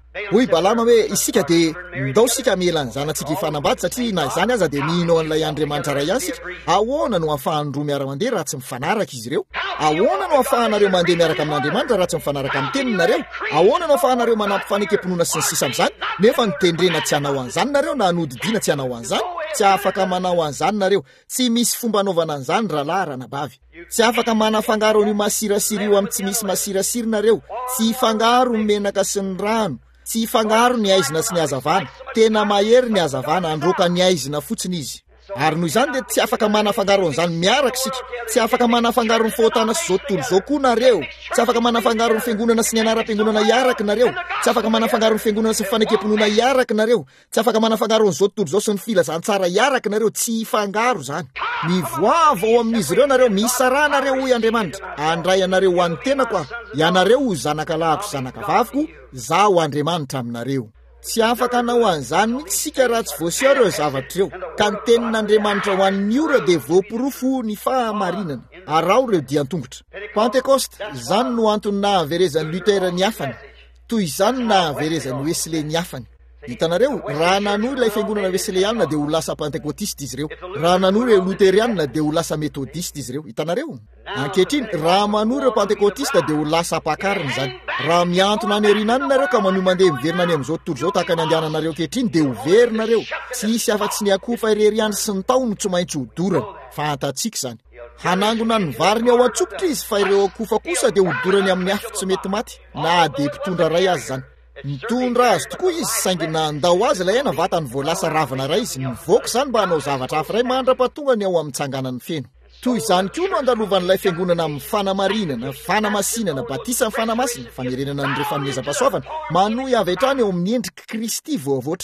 hoy balama hoe isika de ndao sika mela ny zanantsika ifanambady satria na izany aza de mihinao an'ilay Andriamanitra ray ihany sika. Ahoana no ahafahany miara-mandeha raha tsy mifanaraka izy ireo? Ahoana no ahafahanareo mandeha miaraka amin'Andriamanitra raha tsy mifanaraka amin'ny teninareo? Ahoana no ahafahanareo manampy fanekempinoana sy ny sisa amin'izany nefa ny tendrena tsy hanao an'izany nareo na hanodidiana tsy hanao an'izany? Tsy afaka manao an'izany nareo. Tsy misy fomba anaovana an'izany rahalahy ranabavy. Tsy afaka manafangaro ny masirasiry io amin'ny tsy misy masirasiry nareo. Tsy ifangaro ny menaka sy ny rano. Tsy ifangaro ny aizina sy ny hazavana. Tena mahery ny hazavana androka ny aizina fotsiny izy. Ary noho izany dia tsy afaka manafangaro an'izany miaraka sika. Tsy afaka manafangaro ny fahotana sy zao tontolo zao koa nareo. Tsy afaka manafangaro ny fiangonana sy ny anara-piangonana iaraka nareo. Tsy afaka manafangaro ny fiangonana sy ny fanekempinoana iaraka nareo. Tsy afaka manafangaro ny zao tontolo zao sy ny filazantsara iaraka nareo. Tsy ifangaro zany. Mivoava ao amin'izy ireo nareo, misara nareo hoy Andriamanitra. Andray anareo ho an'ny tenako aho. Ianareo ho zanaka lahako sy zanaka vaviko, zaho Andriamanitra aminareo. Tsy afaka hanao an'izany mihitsy sika raha tsy voaseo ireo zavatra ireo. Ka ny tenin'Andriamanitra ho an'ny ora dia voaporofo ny fahamarinana. Arao ireo dian-tongotra. Pentekosta, izany no antony nahaverezan'ny Lutera ny afany. Toy izany nahaverezan'ny Wesley ny afany. Hitanareo, raha nanohy ilay fiangonana Wesleyana dia ho lasa Pentekotista izy ireo. Raha nanohy ireo Luteriana dia ho lasa Metodista izy ireo. Hitanareo? Ankehitriny, raha manohy ireo Pentekotista dia ho lasa pakarina izany. Raha miantona any aoriana nareo ka manohy mandeha miverina any amin'izao tontolo izao tahaka ny andehananareo ankehitriny dia ho verina tsy hisy afa-tsy ny akofa irery ihany sy ny taony tsy maintsy ho dorana. Fantatsika izany. Hanangona ny variny ao an-tsopitra izy fa ireo akofa kosa dia ho dorany amin'ny afo tsy mety maty na dia mpitondra ray azy izany. Mitondra azy tokoa izy saingy nandao azy ilay aina vatany voalasa ravina ray izy mivoaka izany mba hanao zavatra hafa ray mandra-patongany ao amin'ny tsanganan'ny feno. Toy izany koa no andalovan'ilay fiangonana amin'ny fanamarinana, fanamasinana, batisa amin'ny fanamasina, famerenana n'ireo fanomezam-pahasoavana, manohy avy hatrany eo amin'ny endrika Kristy vao avoatra.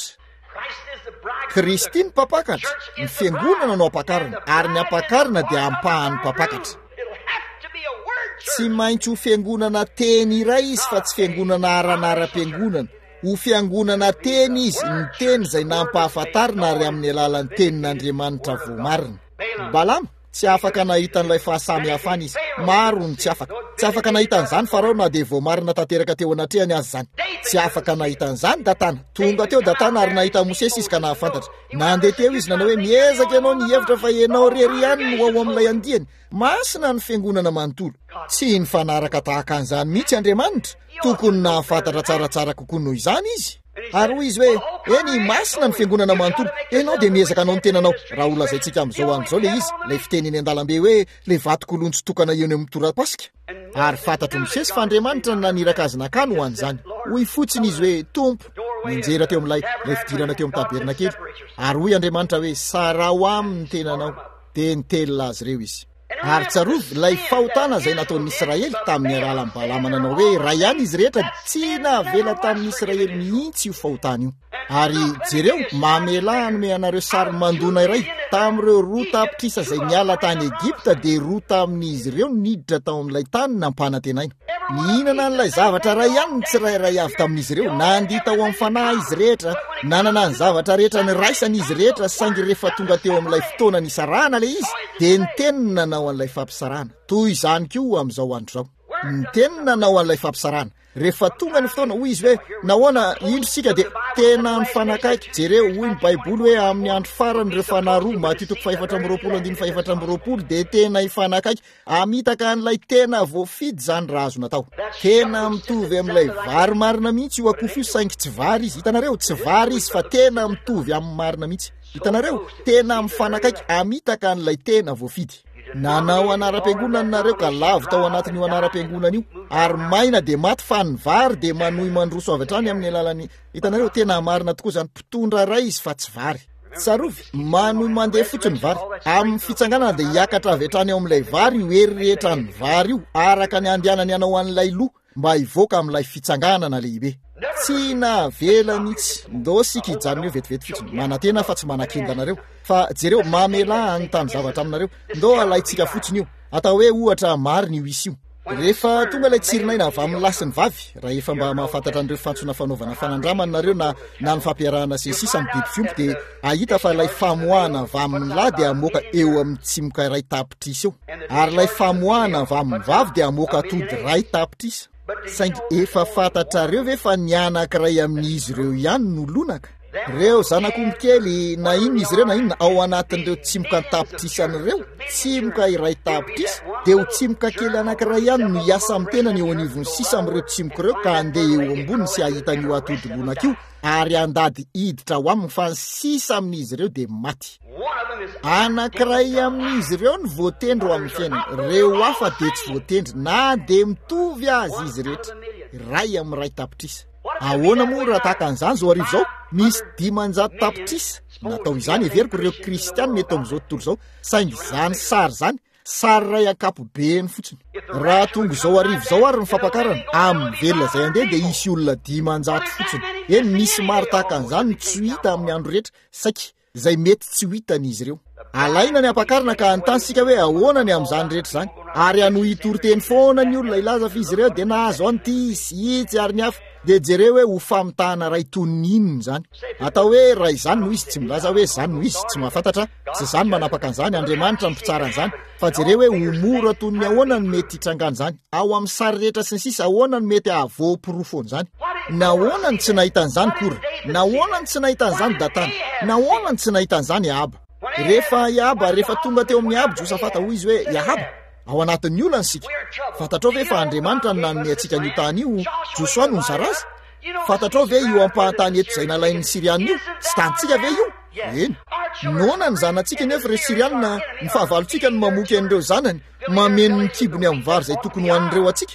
Kristy ny mpapakatra, ny fiangonana no ampakarina, ary ny ampakarina dia ampahany mpapakatra. Tsy maintsy ho fiangonana teny iray izy fa tsy fiangonana aranara-piangonana. Ho fiangonana teny izy, ny teny izay nampahafantarina ary amin'ny alalan'ny tenin'Andriamanitra voamarina. Balama, tsy afaka nahita n'ilay fahasamihafana izy. Maro ny tsy afaka. Tsy afaka nahita an'izany Farao na dia voamarina tanteraka teo anatrehany azy izany. Tsy afaka nahita an'izany Datana. Tonga teo Datana ary nahita Mosesy izy ka nahafantatra. Nandeha teo izy nanao hoe miezaka ianao ny hevitra fa ianao rery ihany no ao amin'ilay andiany. Masina ny fiangonana manontolo. Tsy nifanaraka tahaka an'izany mihitsy Andriamanitra. Tokony nahafantatra tsaratsara kokoa noho izany izy. Ary hoy izy hoe, eny masina ny fiangonana manontolo, ianao dia miezaka anao ny tenanao. Raha olazaintsika amin'izao andro izao le izy, ilay fiteniny an-dalambe hoe le vato-kolontsy tokana eo amin'ny tora-pasika. Ary fantatro Mosesy fa Andriamanitra no naniraka azy nakany ho an'izany. Hoy fotsiny izy hoe, Tompo, ninjera teo amin'ilay ilay fidirana teo amin'ny tabernakely. Ary hoy Andriamanitra hoe, sara ho amin'ny tenanao. Dia nitelina azy ireo izy. Ary tsarovy ilay fahotana izay nataon'ny Israely tamin'ny alalan'ny Balama nanao hoe ray ihany izy rehetra tsy navela tamin'ny Israely mihitsy io fahotana io. Ary jereo mamela hanome anareo sary mandona iray tamin'ireo roa tapitrisa izay niala tany Egipta dia roa tamin'izy ireo niditra tao amin'ilay tany nampanantenaina. Nihinana n'ilay zavatra ray ihany ny tsirairay avy tamin'izy ireo, nandihy tao amin'ny fanahy izy rehetra, nanana ny zavatra rehetra niraisany izy rehetra saingy rehefa tonga teo amin'ilay fotoana nisarahana le izy dia ny teniny nanao an'ilay fampisarahana. Toy izany koa amin'izao andro izao. Ny teniny nanao an'ilay fampisarahana. Rehefa tonga ny fotoana hoy izy hoe nahoana indro sika dia tena mifanakaiky. Jereo hoy ny Baiboly hoe amin'ny andro farany ireo fanahy roa Mateo toko fahaefatra amby roapolo andiny fahaefatra amby roapolo dia tena hifanakaiky. Amitaka an'ilay tena voafidy izany raha azo natao. Tena mitovy amin'ilay vary marina mihitsy io akofo io saingy tsy vary izy. Hitanareo tsy vary izy fa tena mitovy amin'ny marina mihitsy. Hitanareo tena mifanakaiky amitaka an'ilay tena voafidy. Nanao anara-piangonana nareo ka lavo tao anatin'io anara-piangonana io ary maina dia maty fa ny vary dia manohy mandroso avy hatrany amin'ny alalany. Hitanareo tena marina tokoa izany mpitondra ray izy fa tsy vary. Tsarovy manohy mandeha fotsiny vary amin'ny fitsanganana dia hiakatra avy hatrany ao amin'ilay vary io hery rehetra ny vary io araka ny andehanany anao an'ilay loha mba hivoaka amin'ilay fitsanganana lehibe. Tsy navela mihitsy ndao sika hijanona io vetivety fotsiny manantena fa tsy manan-kendanareo fa jereo mamela hanontany zavatra aminareo ndao alaitsika fotsiny io atao hoe ohatra marina io isy io. Rehefa tonga ilay tsirinaina avy amin'ny lasiny vavy raha efa mba mahafantatra an'ireo fantsona fanaovana fanandramana nareo na na ny fampiarahana sy ny sisa amin'ny biby fiompy dia ahita fa ilay famoahana avy amin'ny lahy dia amoaka eo amin'ny tsimoka iray tapitrisa eo ary ilay famoahana avy amin'ny vavy dia amoaka atody iray tapitrisa. saingy efa fantatrareo ve fa ny anankiray amin'izy ireo ihany no lonaka reo zanak'ombikely na inona izy ireo na inona ao anatin'ireo tsimoka tapitrisan'ireo tsimoka iray tapitrisa dia ho tsimoka kely anankiray ihany no hiasa amin'ny tenany eo anivony sisa amin'ireo tsimoka ireo ka andeha eo amboniny sy ahitan'io atodilonaka io ary andady hiditra ho aminy fa ny sisa amin'izy ireo dia maty anankiray amin'izy ireo ny voatendry ho amin'ny fiainana reo hafa dia tsy voatendry na dia mitovy azy izy rehetra ray amin'ny ray tapitrisa ahoana moa raha tahaka an'izany zao arivo zao misy dimanjato tapitrisa natao izany everiko ireo kristianina eto amin'izao tontolo izao saingy izany sary zany sary ray ankapobeny fotsiny raha tonga izao arivo zao ary ny fampakarana amin'ny velona izay andeha dia isy olona dimanjato fotsiny eny misy maro tahaka an'izany tsy hita amin'ny andro rehetra saky izay mety tsy hitan'izy ireo alaina ny ampakarana ka antanysika hoe ahoana ny amin'izany rehetra zany ary ano hitory-teny foana ny olona ilaza fa izy ireo dia nahazo an'ity sy itsy ary ny hafa dia jereo hoe ho famitahana ray toninina zany atao hoe raha izany no izy tsy milaza hoe zany no izy tsy mahafantatra tsy zany manapaka an'izany Andriamanitra mipitsara an'izany fa jereo hoe ho mora toy ny ahoana ny mety hitrangana zany ao amin'ny sary rehetra sy ny sisa ahoana ny mety ahavoapirofony zany nahoana ny tsy nahitan'izany kora nahoana ny tsy nahitan'izany datany nahoana ny tsy nahitan'izany Iahaba rehefa Iahaba rehefa tonga teo amin'ny Iahaba Josafata hoy izy hoe Iahaba ao anatin'ny olana sika fantatrao ve fa Andriamanitra ny nanome antsika n'io tany io Josoa no nizarazy fantatrao ve io ampahantany eto izay nalain'ny Siriana io tsy tantsika ve io eny nona ny zanantsika nefa re Siriana ny fahavalontsika ny mamoky an'ireo zanany mameno ny kibony amin'ny vary izay tokony ho an'ireo atsika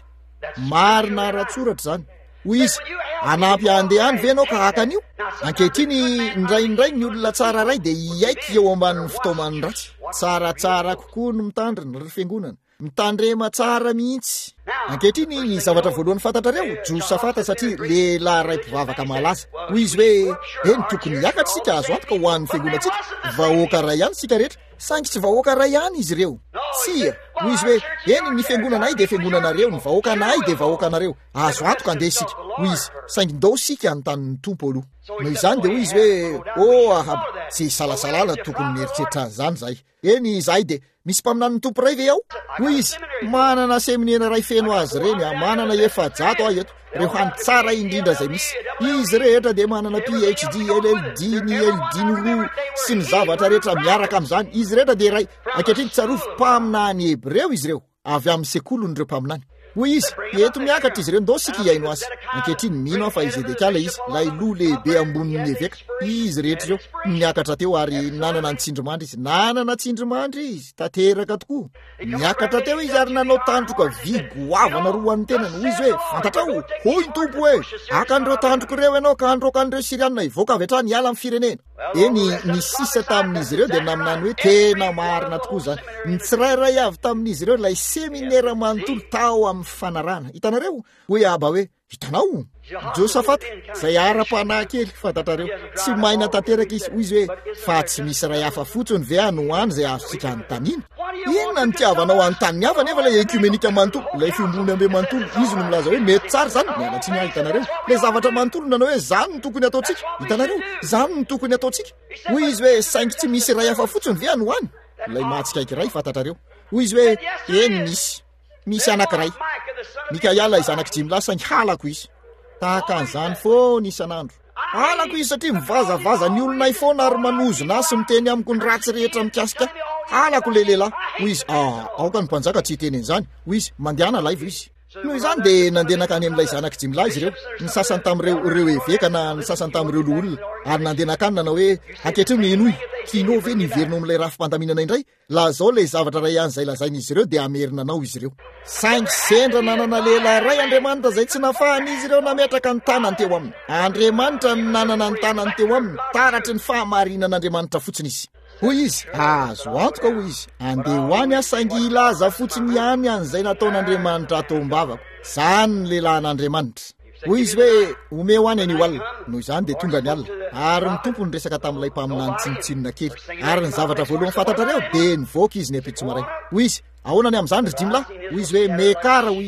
marina ratsoratra zany hoy izy anampy andehany ve anao ka hakan'io ankehitriny indraindray ny olona tsara ray dia hiaiky eo ambanin'ny fitaomany ratsy tsaratsara kokoa no mitandrina ry fiangonana mitandrema tsara mihitsy ankehitriny ny zavatra voalohany fantatrareo Josafata satria lehilahy ray mpivavaka malaza hoy izy hoe eny tokony hiakatra sika azo antoka ho an'ny fiangonantsika vahoaka ray ihany sika rehetra saingy tsy vahoaka ray ihany izy ireo tsia hoy izy hoe eny ny fiangonanay dia fiangonanareo ny vahoaka anay dia vahoaka anareo azo antoka andeha sika hoy izy saingy ndao sika anontanyny tompo aloha noho izany dia hoy izy hoe o Ahaba tsy salasalala tokony mieritreritra zany zay eny izahay dia misy mpaminany tompo ray ve ao hoy izy manana seminena ray feno azy reny a manana efajato aho eto reo hany tsara indrindra zay misy izy rehetra dia manana P H D L L D ny L D ny roa sy ny zavatra rehetra miaraka amin'izany izy rehetra dia ray ankehitriny tsarovy mpaminany hebreo izy ireo avy amin'ny sekolon'ireo mpaminany hoy izy eto miakatra izy ireo ndao sika hiaino azy ankehitriny mino aho fa Zedekiala izy lay loha lehibe ambonin'ny eveka izy rehetra ireo miakatra teo ary nanana ny tsindrimandry izy nanana tsindrimandry izy tanteraka tokoa miakatra teo izy ary nanao tandroka vigoavana roa an'ny tenany hoy izy hoe fantatrao hoy ny tompo hoe akan'ireo tandroka ireo ianao ka androka an'ireo Siriana hivoaka avy hatrany hiala amin'ny firenena eny ny sisa tamin'izy ireo dia naminany hoe tena marina tokoa zany ny tsirairay avy tamin'izy ireo lay seminera manontolo tao amin'ny fanarana hitanareo hoe Ahaba hoe hitanao Josafata izay ara-panahy kely fantatrareo tsy maina tanteraka izy hoy izy hoe fa tsy misy ray hafa fotsiny ve ano any izay azontsika anytaniana inona ny tiavanao anytany hafa nefa lay ekumenika manontolo lay fiombony ambe manontolo izy no milaza hoe mety tsara zany mialatsy ny hitanareo lay zavatra manontolo nanao hoe zany no tokony ataontsika hitanareo zany no tokony ataontsika hoy izy hoe saingy tsy misy ray hafa fotsiny ve ano any lay mahatsikaiky ray fantatrareo hoy izy hoe eny misy misy anankiray Mikaela izanaky Jimla saingy halako izy tahaka an'izany foana isan'andro halako izy satria mivazavaza ny olonay foana ary manozona sy miteny amiko ny ratsy rehetra mikasika halako le lehilahy hoy izy ah aoka ny mpanjaka tsy hiteny an'izany hoy izy mandehana live izy noho izany dia nandeha nakany amin'ilay zanaky Jimla izy ireo ny sasany tamin'ireo ireo eveka na ny sasany tamin'ireo loolona ary nandeha nakany nanao hoe ankehitriny enoy kino ve niverina amin'ilay rafi-pandaminana indray laha zao lay zavatra ray ihany izay lazain'izy ireo dia amerinanao izy ireo saingy sendra nanana lehilahy ray Andriamanitra izay tsy nafahan'izy ireo nametraka ny tanany teo aminy Andriamanitra ny nanana ny tanany teo aminy taratry ny fahamarinan'Andriamanitra fotsiny izy hoy izy azo antoka hoy izy andeha ho any a saingy ilaza fotsiny ihany an'izay nataon'Andriamanitra atao-mbavako zany ny lehilahin'Andriamanitra hoy izy hoe ome ho any an'io alina noho izany dia tonga ny alina ary ny tompo ny resaka tamin'ilay mpaminany tsinotsinona kely ary ny zavatra voalohany fantatrareo dia nivoaka izy ny apitso maray hoy izy ahoana ny amin'izany ry Jimla hoy izy hoe mekara hoy izy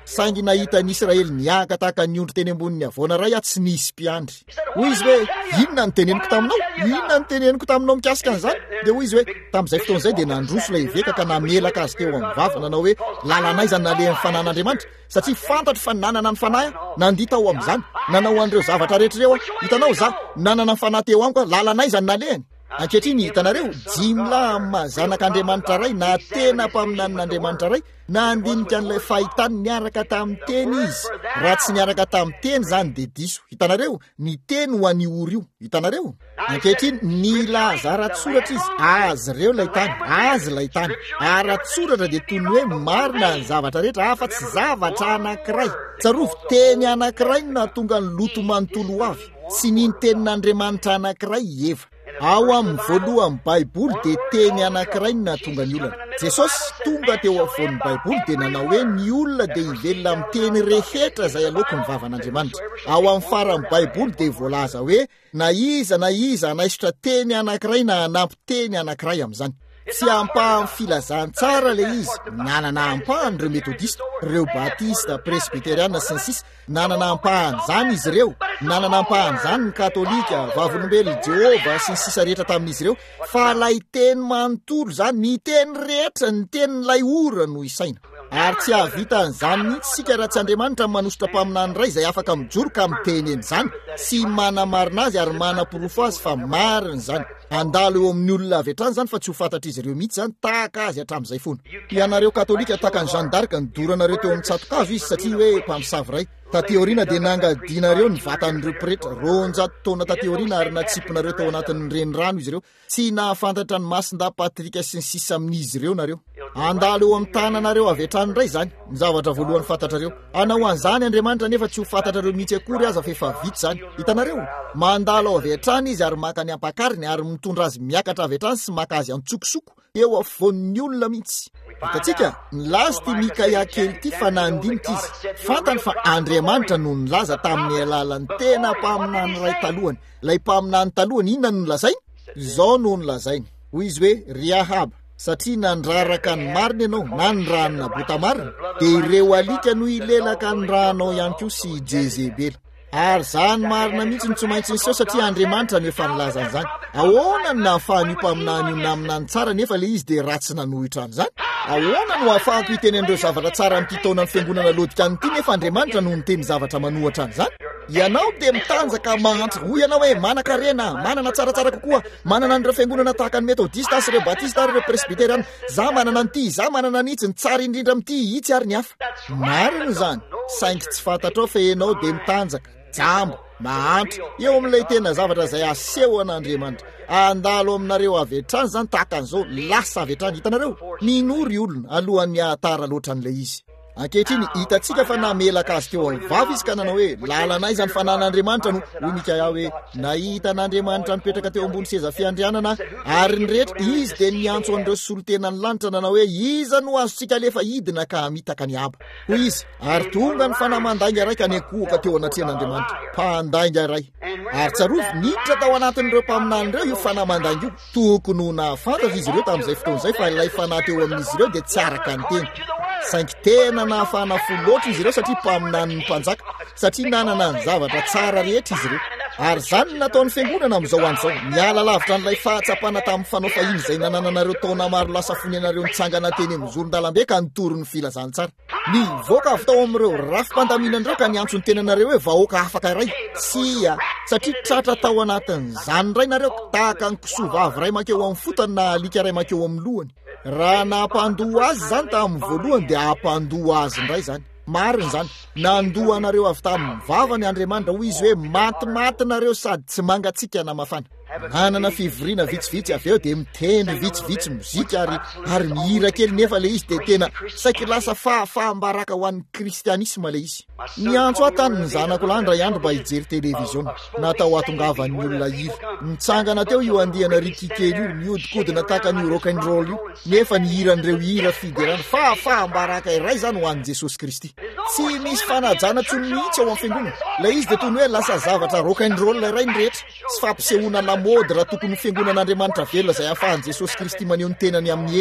saingy nahita ny Israely niaka tahaka ny ondry teny amboniny avoana ray a tsy nisy mpiandry. Hoy izy hoe inona ny teneniko taminao? Inona ny teneniko taminao mikasika an'izany? Dia hoy izy hoe tamin'izay fotoan'izay dia nandroso ilay iveka ka namelaka azy teo amin'ny vava nanao hoe lalana izany naleha ny fanan'Andriamanitra satria fantatro fa nanana ny fanahy nandita ao amin'izany nanao an'ireo zavatra rehetra ireo hitanao za nanana ny fanahy teo amiko lalana izany nalehany. Ankehitriny hitanareo jimla mazanak'Andriamanitra ray na tena mpaminanin'Andriamanitra ray na andinika an'ilay fahitany niaraka tamin'ny teny izy raha tsy niaraka tamin'ny teny zany dia diso. Hitanareo ny teny ho an'ny ory io. Hitanareo ankehitriny ny laza ara-tsoratra izy azy ireo lay tany azy lay tany ara-tsoratra dia toy ny hoe marina ny zavatra rehetra afa-tsy zavatra anankiray tsarovy teny anankiray no nahatonga ny loto manontolo ho avy sy ny tenin'Andriamanitra anankiray eva. Ao amin'ny voalohany Baiboly dia teny anankiray no nahatonga ny olona. Jesosy tonga teo afovoan'ny Baiboly dia nanao hoe ny olona dia hivelona amin'ny teny rehetra izay aloako ny vavan'Andriamanitra. Ao amin'ny faran'ny Baiboly dia voalaza hoe na iza na iza anaisotra teny anankiray na hanampy teny anankiray amin'izany. Tsy ampahany filazany tsara le izy nanana ampahany ireo metodista, ireo batista, presbyteriana sy ny sisa nanana ampahany zany izy ireo, nanana ampahany zany ny katolika, vavolombelona Jehova sy ny sisa rehetra tamin'izy ireo, fa lay teny manontolo zany ny teny rehetra ny tenin'ilay ora no isaina. Ary tsy havita an'izany mihitsy sika raha tsy Andriamanitra manositra mpaminany ray izay afaka mijoroka amin'ny teny en'izany sy manamarina azy ary manam-porofo azy fa marina zany. Andalo eo amin'ny olona avy hatrany zany fa tsy ho fantatra izy ireo mihitsy zany tahaka azy hatramin'izay foana. Ianareo katolika tahaka ny Jeanne d'Arc nidoranareo teo amin'ny tsatokazo izy satria hoe mpamosavy ray. Tateoriana dia nangadinareo ny vatan'ireo pretra roanjato taona tateoriana ary natsiponareo tao anatin'ny renirano izy ireo. Tsy nahafantatra ny masinda Patrika sy ny sisa amin'izy ireo nareo. Andalo eo amin'ny tananareo avy hatrany ray zany ny zavatra voalohany fantatrareo. Anao an'izany Andriamanitra nefa tsy ho fantatrareo mihitsy akory aza fa efa vita zany. Hitanareo mandalo avy hatrany izy ary maka ny ampakariny ary mitondra azy miakatra avy hatrany sy maka azy antsokosoko eo afovoan'ny olona mihitsy. Hitantsika ny laza ty Mikaia kely ty fa nandinitra izy fantany fa Andriamanitra no nilaza tamin'ny alalan'ny tena mpaminany ray talohany. Lay mpaminany talohany inona no nolazainy? Izao no nolazainy. Hoy izy hoe ry Ahaba satria nandraraka ny marina ianao na ny ranona bota marina dia ireo alika no ilelaka ny ranao ihany koa sy Jezebela. Ary zany marina mihitsy ny tsy maintsy niseho satria Andriamanitra no efa nilaza an'izany. Ahoana no nahafahany io mpaminany io naminany tsara nefa le izy dia ratsy nanohitra an'izany? Ahoana no ahafahako hitenen'ireo zavatra tsara amin'ity taona ny fiangonana lodika an'ity nefa Andriamanitra no niteny zavatra manohatra an'izany? Ianao dia mitanjaka manatra ho ianao hoe manan-karena, manana tsaratsara kokoa, manana an'ireo fiangonana tahaka ny metodista sy ireo batista ary ireo presbyteriana, za manana an'ity, za manana an'itsy, ny tsara indrindra amin'ity itsy ary ny hafa. Marina zany, saingy tsy fantatrao fa ianao dia mitanjaka, jambo, mahantra eo amin'ilay tena zavatra izay aseho an'Andriamanitra. Andalo aminareo avy hatrany zany tahaka an'izao lasa avy hatrany. Hitanareo ninory olona alohan'ny hatara loatra an'ilay izy. Ankehitriny hitantsika fa namelaka azy teo amin'ny vava izy ka nanao hoe lalana izany fanan'Andriamanitra no hoy Mikaia hoe nahita n'Andriamanitra mipetraka teo ambony seza fiandrianana ary ny rehetra izy dia niantso an'ireo solon-tena ny lanitra nanao hoe iza no azontsika alefa hidina ka mitaka ny aba. Hoy izy ary tonga ny fanamandainga ray ka niakohoka teo anatrehan'Andriamanitra mpandainga ray. Ary tsarovy niditra tao anatin'ireo mpaminany ireo io fanamandainga io. Tokony ho nahafantatra izy ireo tamin'izay fotoan'izay fa ilay fanahy teo amin'izy ireo dia tsy araka ny teny. Saingy tena nahafahana fo loatra izy ireo satria mpaminany ny mpanjaka satria nanana ny zavatra tsara rehetra izy ireo. Ary zany nataon'ny fiangonana amin'izao andro izao miala lavitra n'ilay fahatsapana tamin'ny fanao fahiny izay nanananareo taona maro lasa fony anareo nitsangana teny amin'ny zoron-dalambe ka nitorony filazantsara. Nivoaka avy tao amin'ireo rafi-pandaminan'ireo ka niantso ny tenanareo hoe vahoaka afaka ray sia satria tratra tao anatin'izany ray nareo tahaka ny kisovavy ray makeo amin'ny fotony na alika ray makeo amin'ny lohany. Raha nampandoha azy zany tamin'ny voalohany dia hampandoha azy indray zany. Marina zany nandoha anareo avy tamin'ny vavany Andriamanitra hoy izy hoe matimaty nareo sady tsy mangatsika na mafana. Nanana fivoriana vitsivitsy avy eo dia mitendry vitsivitsy mozika ary ary mihira kely nefa le izy dia tena saiky lasa fahafahambaraka ho an'ny kristianisma le izy. Niantso atany ny zanako landray andro mba hijery televiziona natao atongavan'ny olona hira. Mitsangana teo io andihana riki kely io miodikodina tahaka ny rock and roll io nefa ny hiran'ireo hira fiderana fahafahambaraka iray zany ho an'i Jesosy Kristy. Tsy misy fanajana tsony mihitsy ao amin'ny fiangonana. Le izy dia toy ny hoe lasa zavatra rock and roll iray ny rehetra sy fampisehoana lamody raha tokony fiangonan'Andriamanitra velona izay ahafahan'i Jesosy Kristy maneho ny tenany amin'ny hery.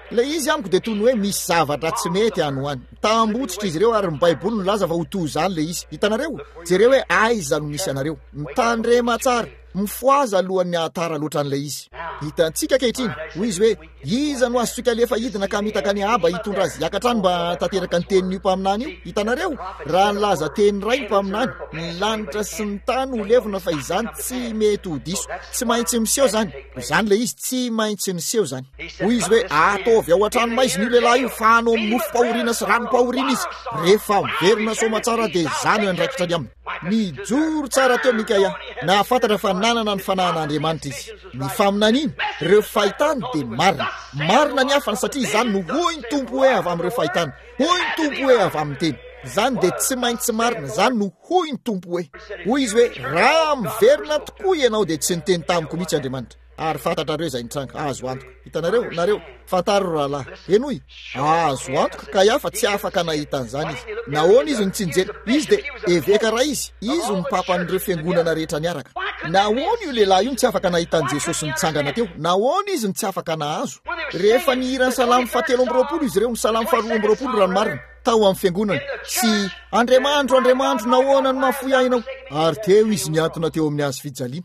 le izy amiko de toy ny hoe misy zavatra tsy mety any hoany tambotsitra izy ireo ary ny baiboly no laza fa ho toy zany le izy hitanareo jereo hoe aiza no misy anareo mitandrema tsara mifoaza alohan'ny atara loatra an'ilay izy hitantsika kehitriny hoy izy hoe iza no azotsika lefa hidina ka mitaka ny aba hitondra azy hiakatrany mba tanteraka ny tenin'io mpaminany io hitanareo raha nylaza teny ray mpaminany ny lanitra sy ny tany ho levona fa izany tsy mety ho diso tsy maintsy miseho zany zany le izy tsy maintsy miseho zany hoy izy hoe ataovy ao an-trano maiziny io lehilahy io fanao amin'ny mofo-pahoriana sy rano-pahoriana izy rehefa miverina soma tsara de zany ho andraikitrany aminy mijoro tsara teo mikaya na fantatra fa nanana ny fanahan'Andriamanitra izy ny faminany iny reo fahitany de marina marina ny hafany satria zany no hoy ny tompo hoe avy amin'ireo fahitany hoy ny tompo hoe avy amin'ny teny zany de tsy maintsy marina zany no hoy ny tompo hoe hoy izy hoe raha miverina tokoa ianao de tsy niteny tamiko mihitsy Andriamanitra ary fantatrareo zay nitranga azo antoka hitanareo nareo fantaro rahalahy enoy azo antoka ka iafa tsy afaka nahitan'izany izy nahoana izy ny tsy nijery izy de eveka raha izy izy ny papan'ireo fiangonana rehetra niaraka nahoana io lehilahy io ny tsy afaka nahitan'i Jesosy nitsangana teo nahoana izy ny tsy afaka nahazo rehefa nihirany salamy fahatelo amby roapolo izy ireo ny salamy faharoa amby roapolo ranomarina tao amin'ny fiangonana sy Andriamanitro Andriamanitro nahoana ny mahafoy ainao ary teo izy niantona teo amin'ny hazo fijaliana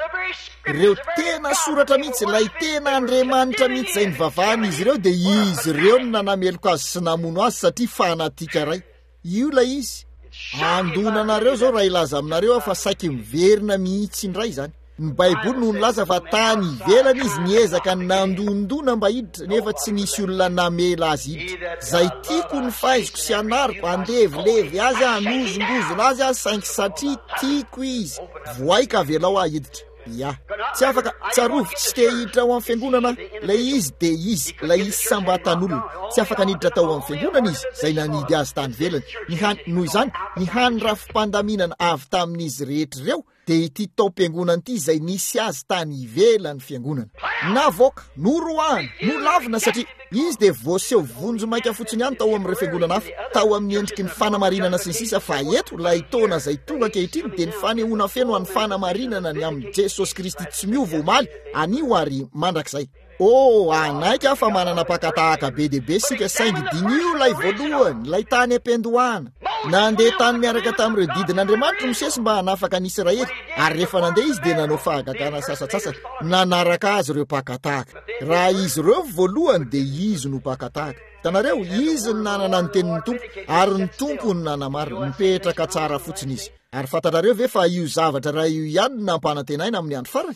ireo tena soratra mihitsy lay tena Andriamanitra mihitsy zay nivavahana izy ireo de izy ireo no nanameloko azy sy namono azy satria fanatika ray io la izy andonanareo zao raha ilaza aminareo fa saiky miverina mihitsy indray zany ny baiboly no nilaza fa tany ivelany izy niezaka ny nandondona mba hiditra nefa tsy nisy olona namela azy hiditra zay tiako ny fahaiziko sy anariko andevilevy azy anozongozona azy azy saingy satria tiako izy voaika avelao ah hiditra ya tsy afaka tsarovy tsy te hiditra ao amin'ny fiangonana la izy de izy la izy sambatan'olona tsy afaka niditra tao amin'ny fiangonana izy zay nanidy azy tany velany ny hany noho izany ny hany rafi-pandaminana avy tamin'izy rehetra ireo de ity taom-piangonana ity zay nisy azy tany ivelany fiangonana navoaka noroahana no lavina satria izy de voaseho vonjo maika fotsiny ihany tao amin'ireo fiangonana hafa tao amin'ny endriky ny fanamarinana sy ny sisa fa eto lay taona zay tonga kehitriny de ny fanehoana feno any fanamarinana ny amin'ny Jesosy Kristy tsy miova omaly anio ary mandrakizay oh anaika fa manana pakatahaka be de be sika saingy dinio lay voalohany lay tany ampendohana nandeha tany miaraka tamin'ireo didin'Andriamanitra misesy mba hanafaka ny Israely ary rehefa nandeha izy de nanao fahagagana sasatsasaka nanaraka azy ireo pakatahaka raha izy ireo voalohany de izy no pakatahaka tanareo izy ny nanana ny tenin'ny tompo ary ny tompo ny nanamary mipetraka tsara fotsiny izy ary fantatrareo ve fa io zavatra raha io ihany no nampanantenaina amin'ny andro farany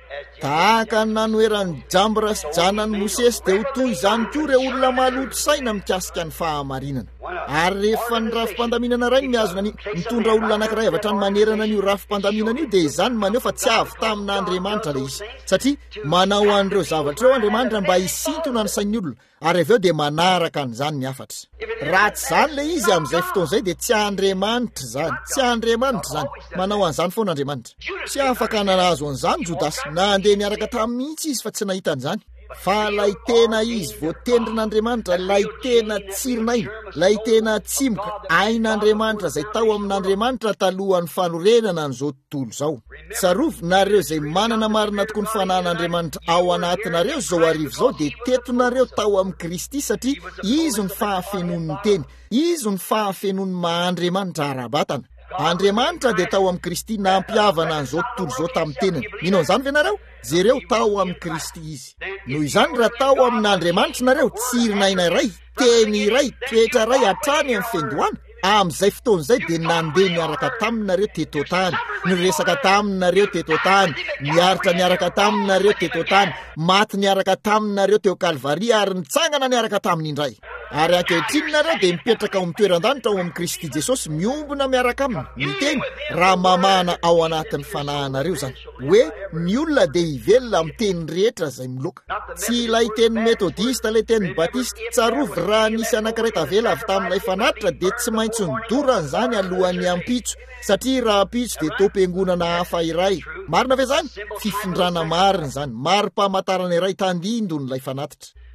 tahaka ny nanoeran'ny Jambra sy janany Mosesy de ho toy izany koa ireo olona maloto saina mikasika ny fahamarinana ary rehefa ny rafi-pandaminana ray ny miazona ny mitondra olona anankiray avy hatrany manerana an'io rafi-pandaminana io de izany maneho fa tsy avy tamin'Andriamanitra le izy satria manao an'ireo zavatra eo Andriamanitra mba hisintona ny sain'ny olona ary avy eo de manaraka an'izany ny afatra raha tsy zany le izy amin'izay fotoan'izay de tsy Andriamanitra zany tsy Andriamanitra zany manao an'izany foana Andriamanitra tsy afaka nanazo an'izany Jodasy na andeha niaraka tamin'ny mihitsy izy fa tsy nahitan'izany fa lay tena izy voatendrin'Andriamanitra lay tena tsirinaina lay tena tsimoka ain'Andriamanitra zay tao amin'Andriamanitra talohan'ny fanorenana n'izao tontolo zao tsarovy nareo zay manana marina tokoa ny fanahan'Andriamanitra ao anatinareo zao arivo zao de tetonareo tao amin'ny Kristy satria izy ny fahafenon'ny teny izy ny fahafenon'ny maha-Andriamanitra ara-batana Andriamanitra de tao amin'ny Kristy nampiavana an'izao tontolo zao tamin'ny tenany minao an'izany ve nareo jereo tao amin'ny Kristy izy noho izany raha tao amin'Andriamanitra nareo tsirinaina iray teny iray toetra iray hatrany amin'ny fiandohana amin'izay fotoan'izay de nandeha niaraka taminareo teto tany niresaka taminareo teto tany niaritra niaraka taminareo teto tany maty niaraka taminareo teo Kalvaria ary nitsangana niaraka taminy indray ary ankehitriny nareo de mipetraka ao amin'ny toeran-danitra ao amin'ny Kristy Jesosy miombona miaraka aminy miteny raha mamana ao anatin'ny fanahanareo zany hoe ny olona de hivelona amin'ny teny rehetra zay miloka tsy ilay teny metodista ilay teny batista tsarovy raha nisy anankiray tavela avy tamin'ilay fanatitra de tsy maintsy nidorany zany alohan'ny ampitso satria raha ampitso de tom-piangonana hafa iray marina ve zany fifindrana marina zany mari-pamantarana iray tandindon'ilay fanatitra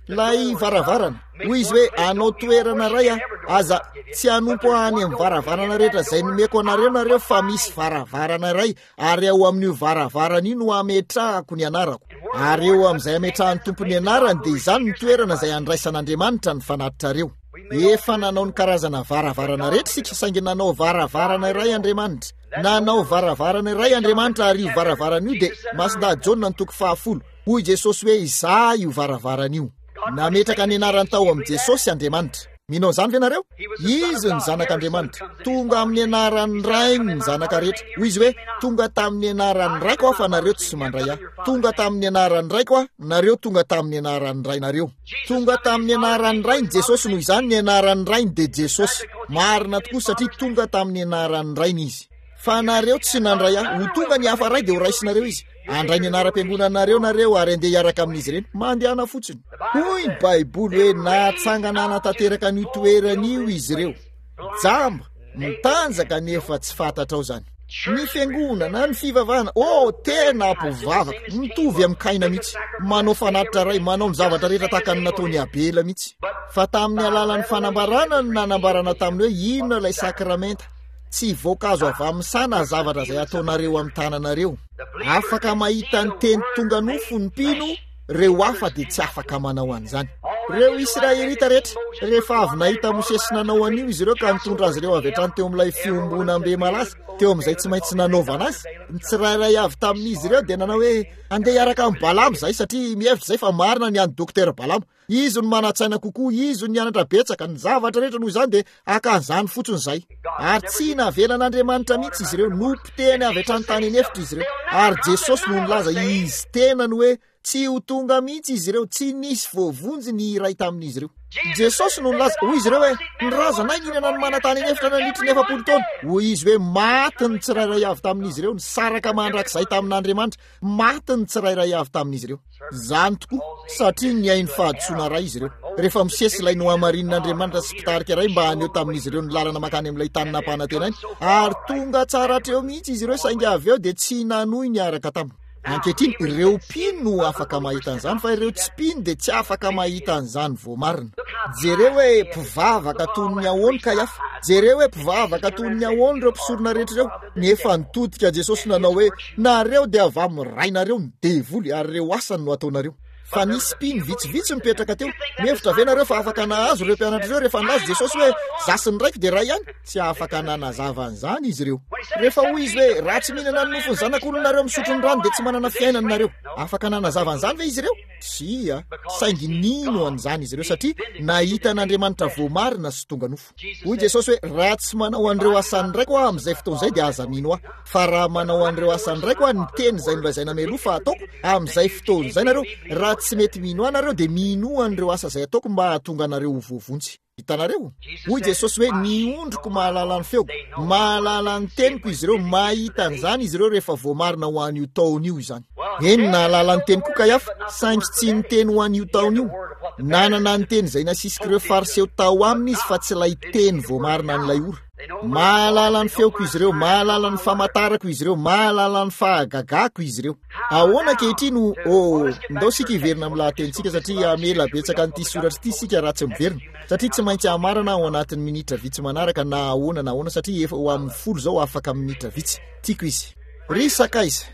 lay varavarana hoy izy hoe anao toerana ray a aza tsy anompo any amin'ny varavarana rehetra zay nomeko anareo nareo fa misy varavarana ray ary ao amin'io varavarana io no ametrahako ny anarako ary eo amin'izay ametrahany tompony anarany dia izany ny toerana izay andraisan'Andriamanitra ny fanatitrareo. Efa nanao ny karazana varavarana rehetra sika saingy nanao varavarana iray Andriamanitra nanao varavarana iray Andriamanitra ary io varavarana io dia Masina Jona ny toko fahafolo hoy Jesosy hoe izaho io varavarana io. Nametraka ny anarany tao amin'i Jesosy Andriamanitra. Minao izany ve nareo? Izy ny zanak'Andriamanitra. Tonga amin'ny anaran'ny rainy ny zanaka rehetra. Hoy izy hoe tonga tamin'ny anaran'ny raiko aho fa nareo tsy mandray ahy. Tonga tamin'ny anaran'ny raiko aho, nareo tonga tamin'ny anaran'ny rainareo. Tonga tamin'ny anaran'ny rainy Jesosy noho izany ny anaran'ny rainy dia Jesosy. Marina tokoa satria tonga tamin'ny anaran'ny rainy izy. Fa nareo tsy nandray ahy, ho tonga ny hafa ray dia ho raisinareo izy. Andray ny anaram-piangonanareo nareo ary andeha hiaraka amin'izy ireny, mandehana fotsiny. Hoy ny Baiboly hoe natsangana natanteraka ny toeran'io izy ireo. Jamba, mitanjaka nefa tsy fantatra ao zany. Ny fiangonana, ny fivavahana, oh tena ampovavaka, mitovy amin'ny Kaina mihitsy. Manao fanatitra ray, manao ny zavatra rehetra tahaka ny nataony Abela mihitsy. Fa tamin'ny alalan'ny fanambarana ny nanambarana taminy hoe inona ilay sakramenta. Tsy voankazo avy amin'ny sana zavatra izay ataonareo amin'ny tananareo. Afaka mahita ny teny tonga nofo ny mpino, reo hafa dia tsy afaka manao an'izany. Reo Israelita rehetra rehefa avy nahita Mosesy nanao an'io izy ireo ka nitondra azy ireo avy hatrany teo amin'ilay fiombonam-be malaza, teo amin'izay tsy maintsy nanaovana azy. Ny tsirairay avy tamin'izy ireo dia nanao hoe andeha hiaraka amin'ny Balamo zay satria mihevitra zay fa marina ny any dokotera Balamo. Izy no manatsaina kokoa, izy no nianatra betsaka, ny zavatra rehetra noho izany dia akan'izany fotsiny izay. Ary tsy navelan'Andriamanitra mihitsy izy ireo, nompiteny avy hatrany tany anefitra izy ireo. Ary Jesosy no nilaza izy tena no hoe tsy ho tonga mihitsy izy ireo, tsy nisy voavonjy ny iray tamin'izy ireo. Jesosy no nilaza hoy izy ireo hoe ny razanay ninana ny manatany anefitra nandritry ny efapolo taona. Hoy izy hoe maty ny tsirairay avy tamin'izy ireo, nisaraka mandrakizay tamin'Andriamanitra, maty ny tsirairay avy tamin'izy ireo. Zany tokoa satria niainy fahadisoana ray izy ireo. Rehefa Mosesy ilay no hamarin'Andriamanitra sy mpitarika ray mba haneo tamin'izy ireo ny lalana makany amin'ilay tany nampanantenany, ary tonga tsara hatreo mihitsy izy ireo saingy avy eo dia tsy nanohy niaraka taminy. Ankehitriny ireo mpino no afaka mahita an'izany fa ireo tsy mpino dia tsy afaka mahita an'izany vao marina. Jereo hoe mpivavaka toy ny ahoana Kaiafa, jereo hoe mpivavaka toy ny ahoana ireo mpisorona rehetra ireo. Nefa nitodika Jesosy nanao hoe nareo dia avy amin'ny rainareo ny devoly ary ireo asany no ataonareo. Fa nisy mpino vitsivitsy mipetraka teo, mihevitra ve nareo fa afaka nahazo ireo mpianatra ireo rehefa nilaza Jesosy hoe zasiny raiky dia ray ihany? Tsy afaka nanazava an'izany izy ireo. Rehefa hoy izy hoe raha tsy mihinana ny nofony zanak'olonareo misotro ny rano dia tsy manana fiainana nareo, afaka nanazava an'izany ve izy ireo? Tsia, saingy nino an'izany izy ireo satria nahita n'Andriamanitra voamarina sy tonga nofo. Hoy Jesosy hoe raha tsy manao an'ireo asany raiky aho amin'izay fotoan'izay dia aza mino aho, fa raha manao an'ireo asany raiky aho ny teny izay nolazaina meloa fa ataoko amin'izay fotoan'izay nareo, raha tsy mety mino anareo dia mino an'ireo asa izay ataoko mba hahatonga anareo ho voavontsy. Hitanareo? Hoy Jesosy hoe niondriko mahalala ny feoko, mahalala ny teniko izy ireo, mahita an'izany izy ireo rehefa voamarina ho an'io taon'io izany. Eny nahalala ny teniko Kaiafa, saingy tsy ny teny ho an'io taon'io. Nanana ny teny izay nasisika ireo fariseo tao aminy izy fa tsy ilay teny voamarina an'ilay ora. Mahalala ny feoko izy ireo, mahalala ny famatarako izy ireo, mahalala ny fahagagako izy ireo. Ahoana ankehitriny no oh, ndao sika hiverina amin'ny lahatenitsika satria mela betsaka an'ity soratra ity sika raha tsy miverina. Satria tsy maintsy hamarana ao anatin'ny minitra vitsy manaraka na ahoana na ahoana satria efa ho amin'ny folo zao afaka minitra vitsy. Tiako izy. Ry Sakaiza,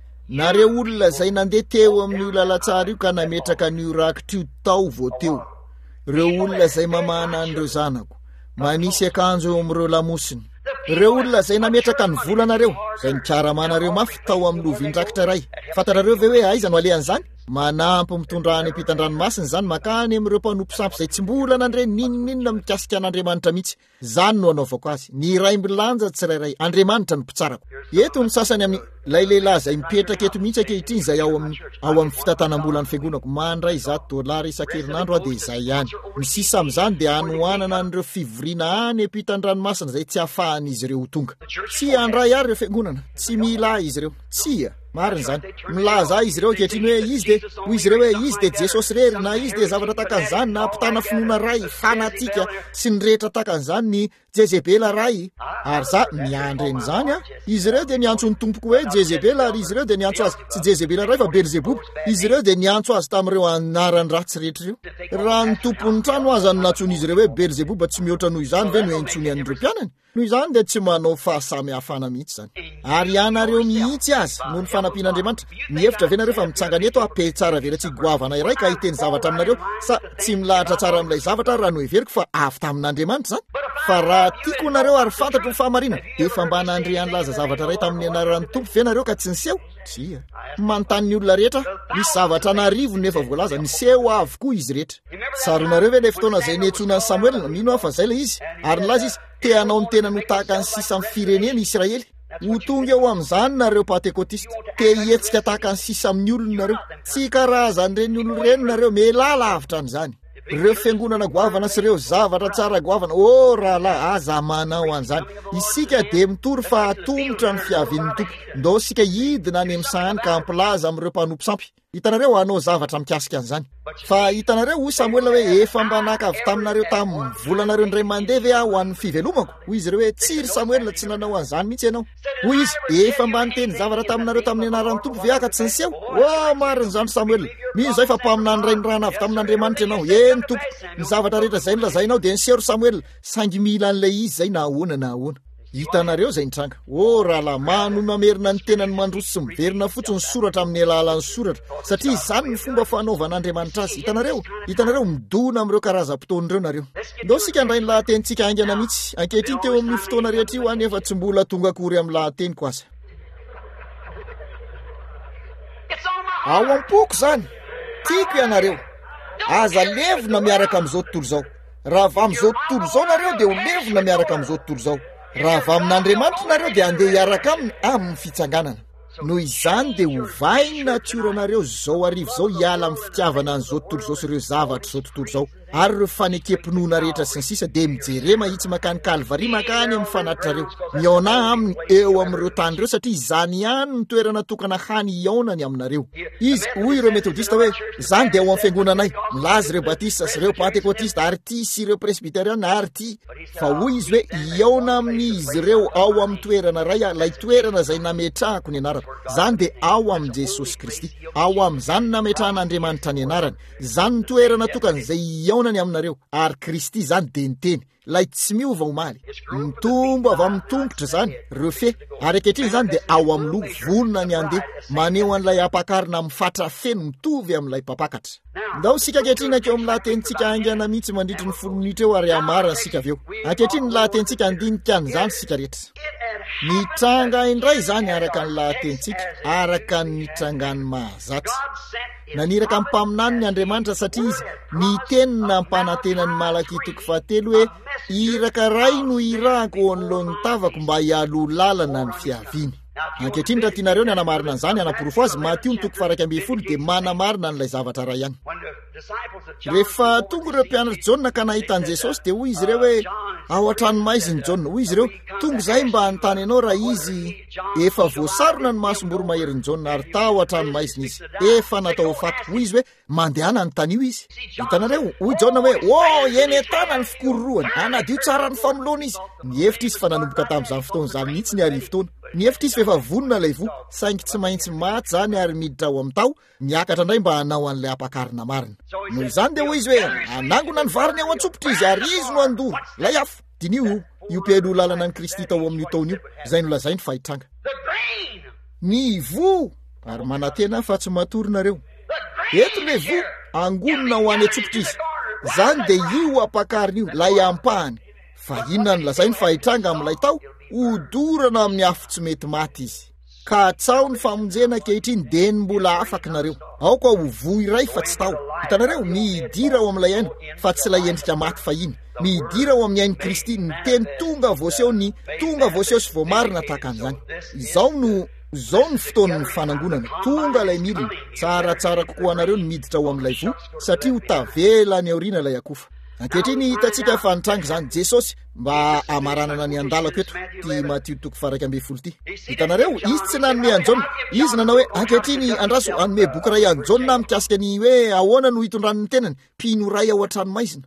nareo olona izay nandeha teo amin'io lalatsara io ka nametraka an'io rakitra io tao vao teo. Ireo olona izay mamana an'ireo zanako, manisy akanjo eo amin'ireo lamosiny. Ireo olona izay nametraka ny volanareo, izay nikaramanareo mafy tao amin'ny lovin'drakitra ray. Fantarareo ve hoe aiza no alehan'izany? Manampy mitondra any ampitan-dranomasina izany makany amin'ireo mpanompo sampy izay tsy mbola nandre ninonina mikasika an'Andriamanitra mihitsy. Zany no anaovako azy. Ny ray milanja tsirairay, Andriamanitra no mpitsarako. Eto ny sasany amin'ny lay lehilahy izay mipetraka eto mihitsy ankehitriny izay ao amin'ny ao amin'ny fitantanam-bola ny fiangonako, mandray zato dolary isan-kerinandro aho dia izay ihany. Ny sisa amin'izany dia hanohanana an'ireo fivoriana any ampitan-dranomasina izay tsy ahafahan'izy ireo ho tonga. Tsy handray ary ireo fiangonana, tsy mila izy ireo. Tsia, mariny zany milaza izy ireo ankehitriny hoe izy de ho izy ireo hoe izy de Jesosy rery na izy de zavatra takan'izany na ampitana finoana ray fanatika sy ny rehetra takan'izany ny Jezebela ray ary za miandreny zany a izy ireo de niantso ny tompoko hoe Jezebela ary izy ireo de niantso azy tsy Jezebela ray fa Belzebub izy ireo de niantso azy tamin'ireo anarany ratsy rehetra ireo raha ny tompon'ny trano azy ny natsony izy ireo hoe Belzebub tsy mihoatra noho izany ve no entsony an'ireo mpianany noho izany de tsy manao fahasamihafana mihitsy zany ary anareo mihitsy azy noho ny fanampian'Andriamanitra mihevitra ve nareo fa mitsangana eto ape tsara vera tsy goavana iray ka hiteny zavatra aminareo sa tsy milahatra tsara amin'ilay zavatra raha no heveriko fa avy tamin'Andriamanitra zany fa raha tiako nareo ary fantatro ny fahamarina efa mba nandre anlaza zavatra ray tamin'ny anaran'ny tompo ve nareo ka tsy niseho tsia manontany ny olona rehetra misy zavatra narivo nefa voalaza niseho avokoa izy rehetra tsaronareo ve le fotoana zay niantsona ny Samuel mino aho fa zay le izy ary nilaza izy te hanao ny tena no tahaka ny sisa amin'ny fireneny Israely ho tonga eo amin'izany nareo Pentekotista te hietsika tahaka ny sisa amin'ny olona nareo tsy karazan'ireny oloreny nareo melala avitra an'izany ireo fiangonana goavana sy ireo zavatra tsara goavana o rahalahy aza manao an'izany isika de mitory fa atomotra ny fiavian'ny tompo ndao sika hidina any amin'isahany ka ampilaza amin'ireo mpanompo sampy hitanareo hanao zavatra mikasika an'izany fa hitanareo hoy Samuel hoe efa mba naka avy taminareo tamin'ny volanareo ndray mandeha ve aho an'ny fivelomako hoy izy ireo hoe tsiry Samuel tsy nanao an'izany mihitsy ianao hoy izy efa mba niteny zavatra taminareo tamin'ny anaran'ny tompo ve aka tsy niseho o mariny zany Samuel mino zay fa mpaminany ray ny rana avy tamin'Andriamanitra ianao eny tompo ny zavatra rehetra zay nolazainao de niseho Samuel sangy mila an'ilay izy zay na ahoana na ahoana hitanareo zay nitranga o rahalahy mano mamerina ny tenany mandroso sy miverina fotsiny soratra amin'ny alalan'ny soratra satria izany ny fomba fanaovan'Andriamanitra azy hitanareo hitanareo midona amin'ireo karazam-potoan'ireo nareo ndao sika andray ny lahatenitsika aingana mihitsy ankehitriny teo amin'ny fotoana rehetra io any efa tsy mbola tonga akory amin'ny lahateniko aza ao am-poko zany tiako ianareo aza levona miaraka amin'izao tontolo zao raha va amin'izao tontolo zao nareo de ho levona miaraka amin'izao tontolo zao raha va amin'Andriamanitra nareo de andeha hiaraka aminy amin'ny fitsanganana noho izany de ho vai ny natioranareo zao arivo zao hiala amin'ny fitiavana an'izao tontolo zao sy ireo zavatra zao tontolo zao ary ireo fanekempinoana rehetra sy ny sisa de mijere mahitsy makany Kalvari makany amin'ny fanatrareo miaona aminy eo amin'ireo tany ireo satria izany ihany ny toerana tokana hany iaonany aminareo izy hoy ireo metodista hoe zany de ao amin'ny fiangonanay milaza ireo batista sy ireo pentekotista ary ty sy ireo presbyteriana ary ty fa hoy izy hoe iaona amin'izy ireo ao amin'ny toerana ray lay toerana zay nametrahako ny anarako zany de ao amin'i Jesosy Kristy ao amin'izany nametrahan'Andriamanitra ny anarany zany ny toerana tokana zay iaonany aminareo ary Kristy zany de niteny lay tsy miova omaly mitombo avy amin'ny tongotra zany refe ary ankehitriny zany de ao amin'ny logo vonona ny andeha maneho an'ilay ampakarina amin'ny fatra feno mitovy amin'ilay mpapakatra ndao sika ankehitriny akeo amin'ny lahatenitsika aingana mihitsy mandritry ny folo minitra eo ary amarana sika avy eo ankehitriny ny lahatenitsika andinika an'izany sika rehetra nitranga indray zany araka ny lahatenitsika araka ny nitrangany mahazatra naniraka amin'ny mpaminany ny Andriamanitra satria izy nitenina ampanantenany Malaki toko fahatelo hoe iraka ray no irahako anoloan'ny tavako mba hialo lalana ny fiaviany ankehitriny raha tianareo ny anamarina an'izany anaporofo azy Matio ny toko faha ambin'ny folo de manamarina n'ilay zavatra ray ihany rehefa tonga ireo mpianatra Jaona ka nahitan'i Jesosy de hoy izy ireo hoe ao an-tranomaiziny Jaona hoy izy ireo tonga izay mba hanontany ianao raha izy efa voasarona ny masom-boromaherin' Jaona ary tao an-tranomaiziny izy efa natao faty hoy izy hoe mandehana ny tany io izy hitanareo hoy Jaona hoe o eny entana ny fikororoany anadio tsara ny famolona izy nihevitra izy fa nanomboka tamin'izany fotoana zany mihitsy ny ary fotoana nihevitra izy fa efa vonona lay vo saingy tsy maintsy maty zany ary miditra ao amin'ny tao miakatra indray mba hanao an'ilay ampakarina marina noho izany de hoy izy hoe anangona ny variny ao an-tsopitra izy ary izy no andoro lay afo dinio io io pelo lalana ny Kristy tao amin'io taona io zay no lazainy fahitranga ny vo ary manantena fa tsy matorinareo eto le vo angonona ho any an-tsopitra izy zany de io ampakarina io lay ampahany fa inona ny lazainy fahitranga amin'ilay tao odorana amin'ny afo tsy mety maty izy ka tsao ny famonjena ankehitriny de ny mbola afaka nareo ao ka ho vo iray fa tsy tao hitanareo midira ao amin'ilay ainy fa tsy lay endrika maty fa iny midira ao amin'ny ainy Kristy ny teny tonga voaseho ny tonga voaseho sy voamarina tahaka an'izany izao no zao ny fotoan'ny fanangonana tonga lay milina tsaratsara kokoa anareo ny miditra ao amin'ilay vo satria ho tavela ny aoriana lay akofa ankehitriny hitantsika fa nitrangy zany Jesosy mba amaranana ny andalako eto ty Matthieu toko faraka amby folo ty. Hitanareo izy tsy nanome anjona, izy nanao hoe ankehitriny andraso anome boky ray anjona mikasika ny hoe ahoana no hitondrany ny tenany pino ray ao an-trano maizina.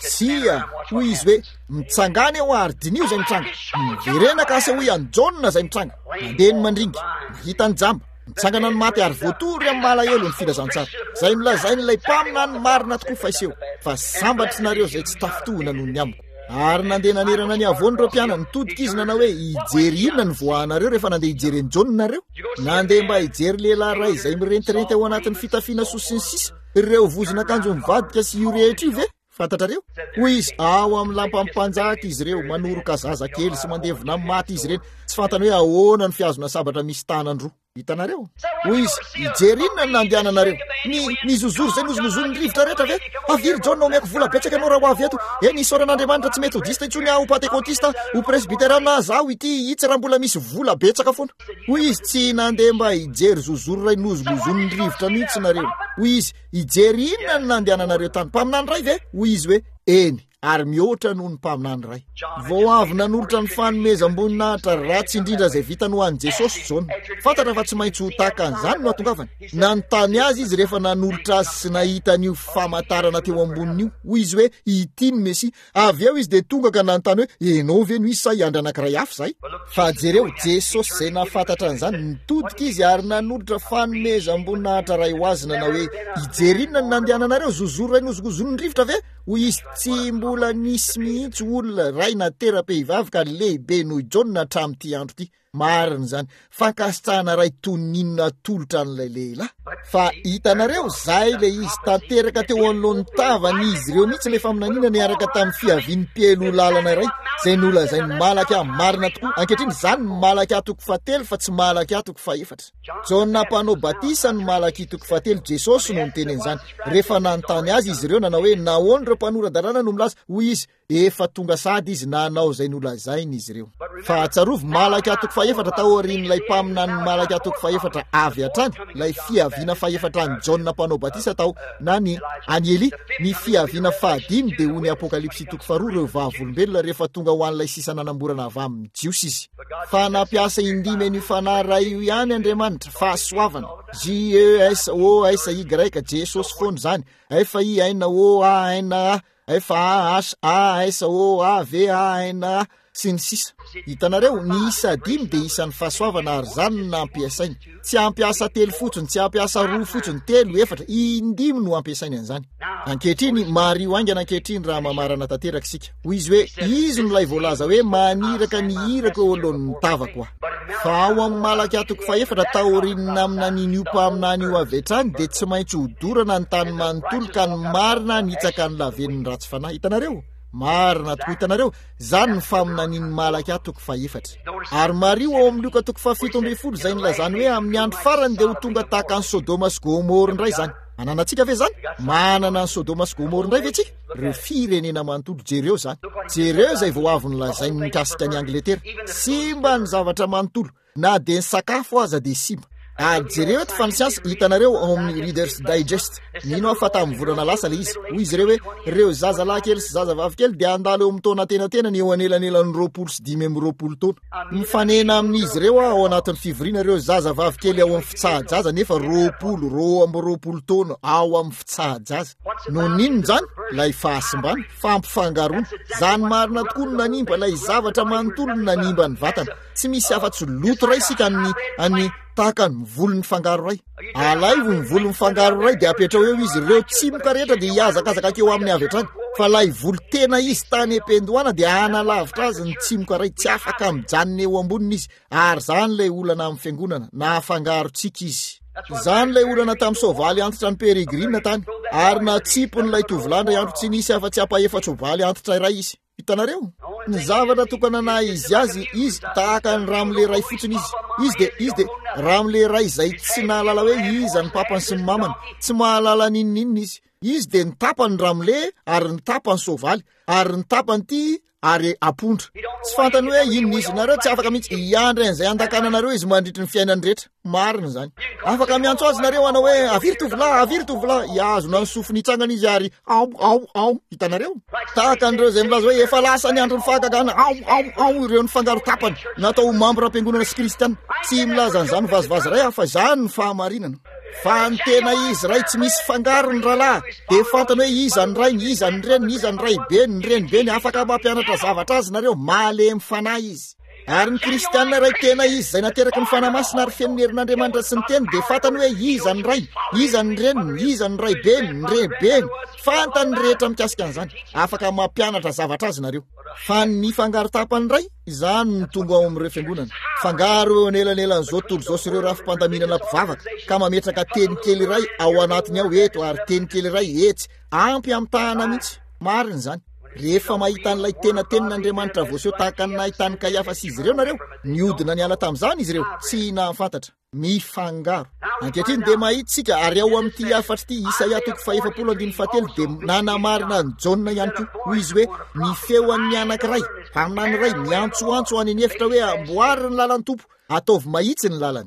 Sia hoy izy hoe mitsangany ao ary dinio zay mitranga, miverena kasy hoy anjona zay mitranga, mandeha ny mandringy mahita ny jamba mitsangana ny maty ary voatory amin'ny malahelo ny filazantsara. Zay nolazainy ilay mpamina ny marina tokoa faiseo fa sambatrinareo zay tsy tafitohina noho ny amiko. Ary nandeha nanerana ny avony reo mpiana nitodika izy nanao hoe hijery inona ny voanareo rehefa nandeha hijery enjony nareo. Nandeha mba hijery lehilahy ray izay mirentirety ao anatin'ny fitafiana sosy ny sisa, ireo vozon'akanjo mivadika sy io rehetra io ve fantatrareo? Hoy izy ao amin'ny lampampanjaka izy ireo manoroka zaza kely sy mandevona amin'ny maty izy ireny, tsy fantany hoe ahoana ny fiazona sabatra misy tanandroa. Hitanareo? Hoy izy hijery inona ny nandehananareo? Ny nizozoro zay nozonozony ny rivotra rehetra ve? Aviry John no omeko vola betsaka ianao raha ho avy eto. E ny soran'Andriamanitra tsy metodista intsony aho pentekotista ho presbiterana zaho ity itsy raha mbola misy vola betsaka foana. Hoy izy tsy nandeha mba hijery zozoro ray nozonozony ny rivotra mihitsy nareo. Hoy izy hijery inona ny nandehananareo tany mpaminany ray ve? Hoy izy hoe eny ary mihoatra noho ny mpaminany ray. Vao avy nanolotra ny fanomezam-boninahitra ratsy indrindra zay vitany ho an'i Jesosy John. Fantatra fa tsy maintsy ho tahaka an'izany no atongavany. Nanontany azy izy rehefa nanolotra azy sy nahita an'io famantarana teo amboniny io. Hoy izy hoe ity ny Mesi. Avy eo izy de tonga ka nanontany hoe enao ve no izy sa hiandry anankiray hafa zay? Fa jereo Jesosy zay nafantatra an'izany nitodika izy ary nanolotra fanomezam-boninahitra ray ho azy nanao hoe hijery inona ny nandehananareo zozoro ray nozogozon'ny rivotra ve? Hoy izy tsy mbola nisy mihitsy olona ray na tera-pehivavy ka lehibe noho John hatramin'ity andro ity. Marina zany fankasitrahana ray toninina tolotra an'ilay lehilahy. Fa hitanareo zay le izy tanteraka teo anoloan'ny tavany izy ireo mihitsy le faminanina niaraka tamin'ny fiavian'ny mpielo lalana ray zay nolazainy malaky ahy marina tokoa. Ankehitriny zany malaky ahy toko fahatelo fa tsy malaky ahy toko fahaefatra. John mpanao batisa ny malaky toko fahatelo, Jesosy no niteny an'izany. Rehefa nanontany azy izy ireo nanao hoe nahoana ireo mpanora dalàna no milaza? Hoy izy efa tonga sady izy nanao zay nolazainy izy ireo. Fa tsarovy malaky ahy toko fahaefatra taorian'ilay mpaminany malaky ahy toko fahaefatra avy hatrany, lay fiaviana fahaefatra ny John mpanao batisa tao na ny any Eli. Ny fiaviana fahadimy de ho ny apokalipsy toko faharoa reo vavolombelona rehefa tonga ho an'ilay sisa nanamborana avy amin'ny jiosy izy. Fa nampiasa indimy ny fanara io ihany Andriamanitra fahasoavana. J E S O S Y Jesosy foana zany. F I N O A N A F A H A S O A V A N A sy ny sisa. Hitanareo ny isa dimy de isan'ny fahasoavana ary zany na ampiasainy. Tsy ampiasa telo fotsiny, tsy ampiasa roa fotsiny, telo efatra, indimy no ampiasainy an'izany. Ankehitriny mario aingana ankehitriny raha mamarana tanteraka sika. Hoy izy hoe izy no lay voalaza hoe maniraka ny iraka eo alohan'ny tavako aho. Fa ao amin'ny malaky ahy toko fahaefatra taorinina amina nin'io mpaminany io avy hatrany de tsy maintsy hodorana ny tany manontolo ka ny marina nitsaka ny laveniny ratsy fanahy. Hitanareo? Marina tokoa. Hitanareo zany ny faminaniny malaky ahy toko fahaefatra. Ary mario ao amin'ny Luka toko fahafito amby folo zay nilazany hoe amin'ny andro farany de ho tonga tahaka ny Sodoma sy Gomora indray zany. Ananatsika ve zany? Manana ny Sodoma sy Gomora indray ve tsika? Reo firenena manontolo jereo zany. Jereo zay vao avy nolazainy mikasika ny Angletera. Simba ny zavatra manontolo, na de ny sakafo aza de simba. Ary jereo eto fa ny siansa hitanareo ao amin'ny Reader's Digest. Nino aho fa tamin'ny volana lasa le izy. Hoy izy ireo hoe reo zaza lahy kely sy zaza vavy kely de andalo eo amin'ny taona tena-tena ny eo anelanelan'ny roapolo sy dimy amby roapolo taona. Mifanena amin'izy ireo ao anatin'ny fivoriana reo zaza vavy kely ao amin'ny fitsahajaza nefa roapolo ro amby roapolo taona ao amin'ny fitsahajaza. No ninona zany? Lay fahasimbana, fampifangaroana. Zany marina tokoa no nanimba lay zavatra manontolo no nanimba ny vatana. Tsy misy afa-tsy loto ray sika amin'ny any tahaka ny volony fangaro ray. Alaivo ny volony fangaro ray de apetrao eo izy ireo tsimoka rehetra de hiazakazaka keo amin'ny avy hatrany. Fa lay volo tena izy tany empendoana de analavitra azy ny tsimoka ray tsy afaka mijanona eo amboniny izy. Ary zany lay olana amin'ny fiangonana na fangarotsika izy. Zany lay olana tamin'ny soavaly antitra ny Peregrina tany. Ary na tsipony lay tovlandra andro tsy nisy afa-tsy apa-efatra ovaly antitra iray izy. Hitanareo? Ny zavatra tokanana izy azy izy tahaka ny ramle ray fotsiny izy. Izy de izy de ramle ray zay tsy nahalala hoe iza ny papany sy ny mamany, tsy mahalala ninninina izy. izy de nitapany ramle ary nitapany sovaly ary nitapany ty ary apondra tsy fantany hoe inona izy nareo tsy afaka mihitsy iandry an'izay andakananareo izy mandritry ny fiainany rehetra marina zany afaka miantso azy nareo anao hoe aviry tovolahy aviry tovolahy iazona ny sofiny itsangana izy ary ao ao ao hitanareo tahaka an'ireo zay milaza hoe efa lasa ny andro ny fahagagana ao ao ao ireo ny fangaro tapany natao mambo ra-piangonana sy kristiana tsy milaza an'izany vazivazy ray afa zany ny fahamarinana fa ny tena izy ray tsy misy fangaro ny rahalahy de fantany hoe iza ny ray ny iza ny reny ny iza ny ray be ny reny be ny afaka mampianatra zavatra azy nareo malemy fanahy izy ary ny kristianina ray tena izy zay nateraky ny fanahy masina ary fenony herin'Andriamanitra sy ny teny de fantany hoe iza ny ray iza ny reny ny iza ny ray be ny re be fantany rehetra mikasika an'izany afaka mampianatra zavatra azy nareo fa ny fangaro tapany ray izany ny tonga ao amin'ireo fiangonana fangaro eo anelanelan'izao tontolo izao sy ireo rafi-pandaminana mpivavaka ka mametraka teny kely ray ao anatiny ao eto ary teny kely ray etsy ampy amin'ny tahana mihitsy marina zany rehefa mahita an'ilay tena tenin'Andriamanitra voaseho tahaka ny nahitany Kaiafa sy izy ireo nareo niodina niala tamin'izany izy ireo tsy nahafantatra mifangaro ankehitriny de mahitsika ary ao amin'ity afatra ity Isaia toko fahaefapolo andiny fahatelo de nanamarina ny Jaona ihany koa hoy izy hoe ny feon'ny anankiray mpaminany ray miantsoantso any ny efitra hoe amboary ny lalany tompo ataovy mahitsy ny lalany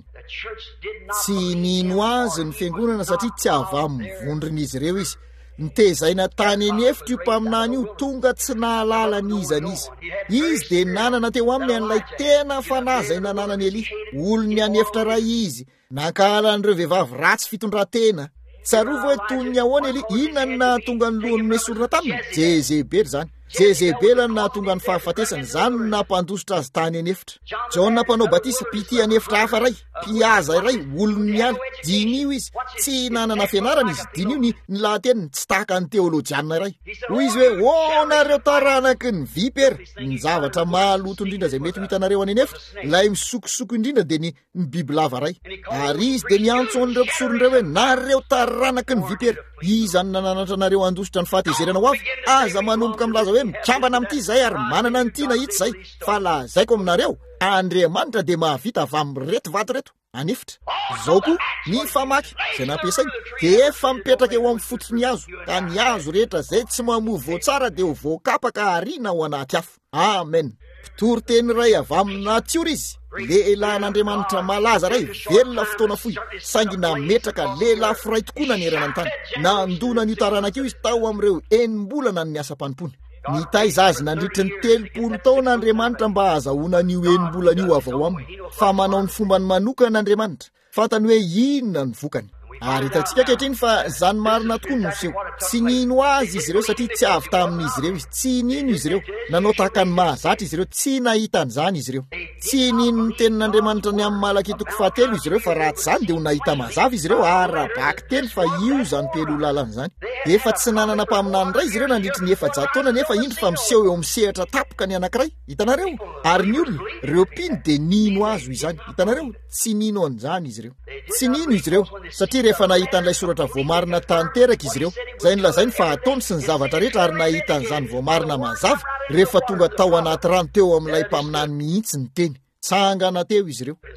tsy nino azy ny fiangonana satria tsy ava mivondrin'izy ireo izy nitezaina tany eny efitra io mpaminany io tonga tsy nahalala nizan'izy izy de nanana teo aminy an'ilay tena fanahy zay nananany Eli olony any efitra ray izy nankahalan'ireo vehivavy ratsy fitondratena tsarovy hoe toy ny ahoana Eli inona ny nahatonga ny lohany mesorona taminy Jezebely zany Jezebely ny nahatonga ny fahafatesany zany ny nampandositra azy tany eny efitra Jaona mpanao batisa pity any efitra hafa ray mpiaza ray olony miala dinio izy tsy nanana fianarana izy dinio ny lahateny tsy tahaka ny teolojianina ray hoy izy hoe o nareo taranaky ny vipera ny zavatra maloto indrindra zay mety ho hitanareo any eny efitra lay misokosoko indrindra de ny ny bibilava ray ary izy de miantso an'ireo mpisoron'ireo hoe nareo taranaky ny vipera izany nananatra nareo andositra ny fahatezerana ho avy aza manomboka milaza hoe mikambana amin'ity zay ary manana ny tina hitsy zay fa lazaiko aminareo Andriamanitra de mahavita avy amin'ny reto vato reto anefitra zao koa ny famaky zay nampiasainy de efa mipetraka eo amin'ny fototry ny hazo ka ny hazo rehetra zay tsy mamoa voatsara de ho voakapaka arina ao anaty afo amen mpitory teny ray avy amin'ny natiora izy lehilahy n'Andriamanitra malaza ray velona fotoana fohy saingy nametraka lehilahy foray tokoa nanerana ny tany nandona ny taranaka io izy tao amin'ireo enim-bolana ny miasa-panimpony nitaiza azy nandritry ny telopolo taona Andriamanitra mba azahoana an'io enim-bolana io avao aminy fa manao ny fomba ny manokana n'Andriamanitra fantany hoe inona ny vokany ary hitantsika ankehitriny fa zany marina tokoa no seho tsy nino azy izy ireo satria tsy avy tamin'izy ireo izy tsy nino izy ireo nanao tahaka ny mahazatra izy ireo tsy nahitan'izany izy ireo tsy nino ny tenin'Andriamanitra ny amin'ny Malaki toko fahatelo izy ireo fa raha tsy zany de ho nahita mazava izy ireo arabaky teny fa io zany pelo lalana zany efa tsy nanana mpaminany ray izy ireo nandritry ny efa-jato taona nefa indro fa miseho eo amin'ny sehatra tapoka ny anankiray hitanareo ary ny olona reo piny de nino azo izany hitanareo tsy nino an'izany izy ireo tsy nino izy ireo satria rehefa nahita an'ilay soratra voamarina tanteraka izy ireo zay nylazainy fa ataony sy ny zavatra rehetra ary nahita an'izany voamarina mazava rehefa tonga tao anaty rano teo amin'ilay mpaminany mihitsy ny teny tsangana teo izy ireo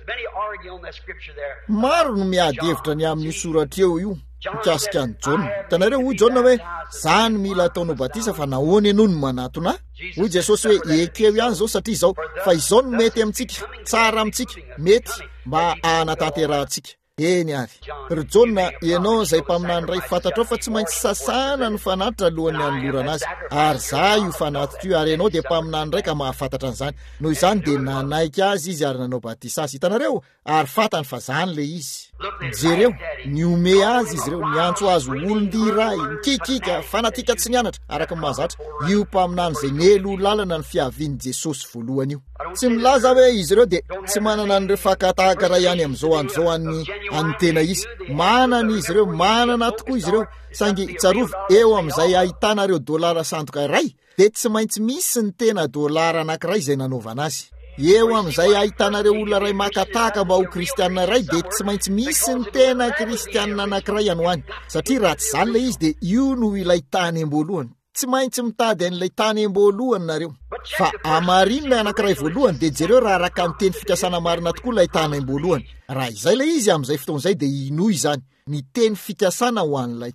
maro no miady hevitra ny amin'ny soratra eo io mikasika ny Jaona hitanareo hoy Jaona hoe zany mila ataonao batisa fa nahoana ianao no manatona hoy Jesosy hoe ekeo ihany zao satria izao fa izao no mety amintsika tsara amintsika mety mba anatanterantsika eny ary ry Jaona ianao zay mpaminany ray fantatrao fa tsy maintsy sasana ny fanatitra alohan'ny anolorana azy ary za io fanatitra io ary ianao de mpaminany ray ka mahafantatra an'izany noho izany de nanaiky azy izy ary nanao batisa azy hitanareo ary fantany fa zany le izy jereo ny ome azy izy ireo niantso azy olondiray mikikika fanatika tsy nianatra araka ny mahazatra io mpaminany zay nelo lalana ny fiavian'i Jesosy voalohany io tsy milaza hoe izy ireo de tsy manana an'ireo fakatahaka ray ihany amin'izao an'izao an'ny an'ny tena izy manana izy ireo manana tokoa izy ireo saingy tsarovy eo amin'izay ahitanareo dolara sandoka ray de tsy maintsy misy ny tena dolara anankiray zay nanaovana azy eo amin'izay ahitanareo olona ray makatahaka mba ho kristianina ray de tsy maintsy misy ny tena kristianina anankiray any hoany satria raha tsy zany le izy de io no ilay tany am-boalohany tsy maintsy mitady an'ilay tany am-boalohany nareo fa amarinina anankiray voalohany de jereo raha araka ny teny fikasana marina tokoa ilay tany am-boalohany raha izay le izy amin'izay fotoan'izay de inoy izany ny teny fikasana ho an'ilay taona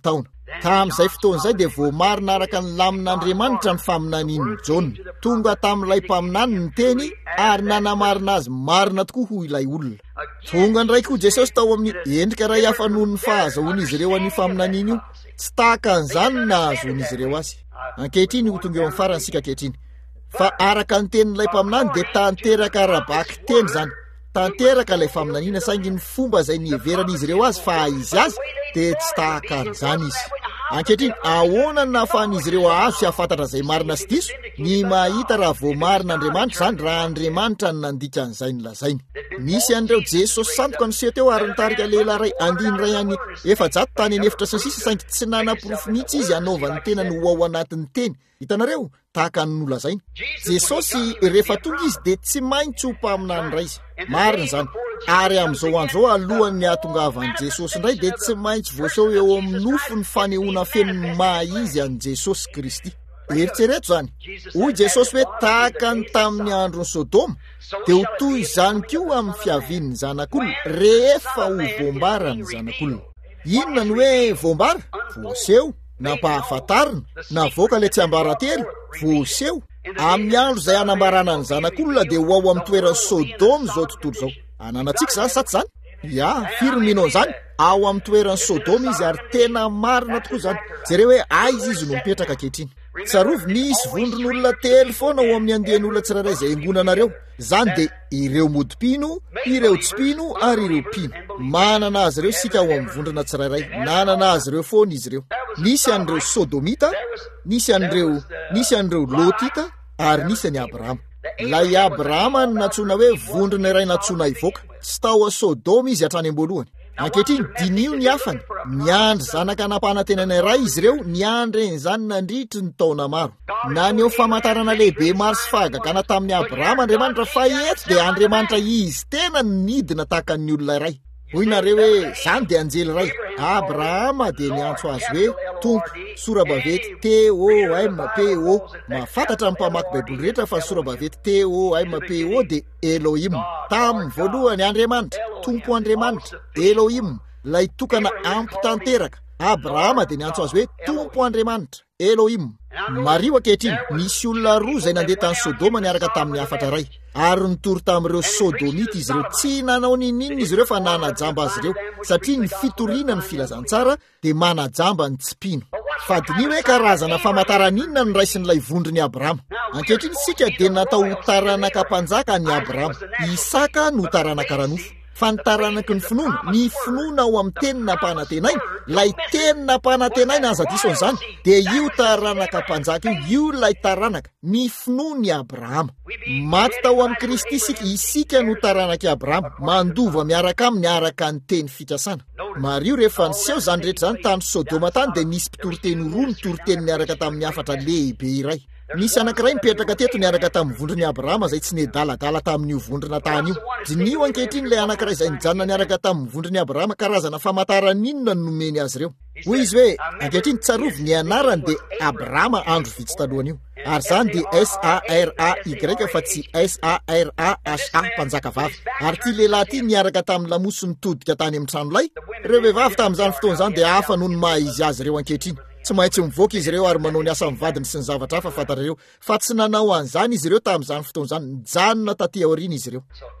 tamin'izay fotoan'izay dia voamarina araka ny lamin'Andriamanitra ny faminaniany Jona. Tonga tamin'ilay mpaminany ny teny ary nanamarina azy marina tokoa ho ilay olona. Tonga ndray koa Jesosy tao amin'ny endrika iray hafa noho ny fahazahoan'izy ireo an'io faminaniana io, tsy tahaka an'izany nahazoan'izy ireo azy. Ankehitriny ho tonga eo amin'ny farany sika ankehitriny. Fa araka ny tenin'ilay mpaminany dia tanteraka arabaky teny zany. Tanteraka ilay faminaniana saingy ny fomba izay nieveran'izy ireo azy fa izy azy dia tsy tahaka an'izany izy. Ankehitriny ahoana ny nahafahan'izy ireo azo sy hafantatra izay marina sy diso? Ny mahita raha voamarin'Andriamanitra zany, raha Andriamanitra ny nandika an'izay ny lazainy. Nisy an'ireo Jesosy sandoka niseho teo ary nitarika lehilahy ray andiny ray any efajato tany eny efitra sy ny sisa saingy tsy nanam-porofo mihitsy izy hanaovany tena no ao anatin'ny teny. Hitanareo tahaka ny nolazainy. Jesosy rehefa tonga izy dia tsy maintsy ho mpaminany ray izy. Marina zany. Ary amin'izao andro alohan'ny ny ahatongavan'i Jesosy indray dia tsy maintsy voaseho eo amin'ny nofo ny fanehoana feno maha-izy an'i Jesosy Kristy. Eritrereto zany, hoy Jesosy hoe tahaka ny tamin'ny andron'ny Sodoma dia ho toy izany koa amin'ny fiavian'ny zanak'olona rehefa ho voambara ny zanak'olona. Inona no hoe voambara? Voaseho, nampahafantarina, navoaka ilay tsy ambaratelo, voaseho. Amin'ny andro izay hanambarana ny zanak'olona dia ho ao amin'ny toeran'ny Sodoma izao tontolo izao. Ananantsika zany sa tsy zany? Ya, firminao zany. Ao amin'ny toeran'ny Sodoma izy ary tena marina tokoa zany. Jereo hoe aiza izy no mipetraka ankehitriny. Tsarovy misy vondron'olona telo foana ao amin'ny andian'olona tsirairay izay engonanareo. Zany dia ireo modi-pino, ireo tsy pino ary ireo pino. Manana azy ireo sika ao amin'ny vondrona tsirairay. Nanana azy ireo foana izy ireo. Nisy an'ireo Sodomita, nisy an'ireo, nisy an'ireo Lotita ary nisy an'i Abrahama. Lay Abrahama no natsoina hoe vondrona iray natsoina ivoaka. Tsy tao a Sodoma izy hatrany am-boalohany. Ankehitriny dinio ny afany. Niandry zanaka nampanantenana iray izy ireo, niandry en'izany nandritry ny taona maro. Na ny eo famantarana lehibe maro sy fahagagana tamin'ny Abrahama Andriamanitra fa eto dia Andriamanitra izy tena nidina tahaka ny olona iray. Hoy nareo hoe zany dia anjely iray. Abrahama dia niantso azy hoe tompo, sora-bavety T O M P O. Mahafantatra ny mpamaky Baiboly rehetra fa sora-bavety T O M P O dia Elohim. Tamin'ny voalohany Andriamanitra, tompo Andriamanitra, Elohim, lay tokana ampy tanteraka. Abrahama dia niantso azy hoe tompo Andriamanitra, Elohim. Mario ankehitriny, nisy olona roa izay nandeha tany Sodoma niaraka tamin'ny afatra iray. Ary nitory tamin'ireo Sodomita izy ireo. Tsy nanao ninninona izy ireo fa nanajamba azy ireo. Satria ny fitoriana ny filazantsara dia manajamba ny tsy pino. Fa dinio hoe karazana famantaran'inona no raisin'ilay vondrony Abrahama. Ankehitriny sika dia natao ho taranaka mpanjaka ny Abrahama. Isaka no taranaka ranofo. Fa ny taranaky ny finoana, ny finoana ao amin'ny teny nampanantenainy, lay teny nampanantenainy aza disony zany, dia io taranaka mpanjaka io, io lay taranaka, ny finoany Abrahama. Maty tao amin'ny Kristy isika, isika no taranaky Abrahama, mandova miaraka amin'ny araka ny teny fikasana. Mario rehefa niseho zany rehetra zany tany Sodoma tany dia nisy mpitoroteny roa nitoroteny niaraka tamin'ny afatra lehibe iray. Nisy anankiray nipetraka teto niaraka tamin'ny vondrony Abrahama izay tsy nedaladala tamin'io vondrona tany io. Dinio ankehitriny ilay anankiray izay nijanona niaraka tamin'ny vondrony Abrahama karazana famantaran'inona no nomeny azy ireo. Hoy izy hoe ankehitriny tsarovy ny anarany dia Abrahama andro vitsy talohany io. Ary zany dia S A R A Y fa tsy S A R A H A mpanjaka vavy. Ary ty lehilahy ty niaraka tamin'ny lamosy nitodika tany amin'ny tranolay. Ireo vehivavy tamin'izany fotoana izany dia hafa noho ny maha-izy azy ireo ankehitriny. Tsy maintsy mivoaka izy ireo ary manao ny asa mivadiny sy ny zavatra hafa fantarareo. Fa tsy nanao an'izany izy ireo tamin'izany fotoana izany. Nijanona taty aoriana izy ireo.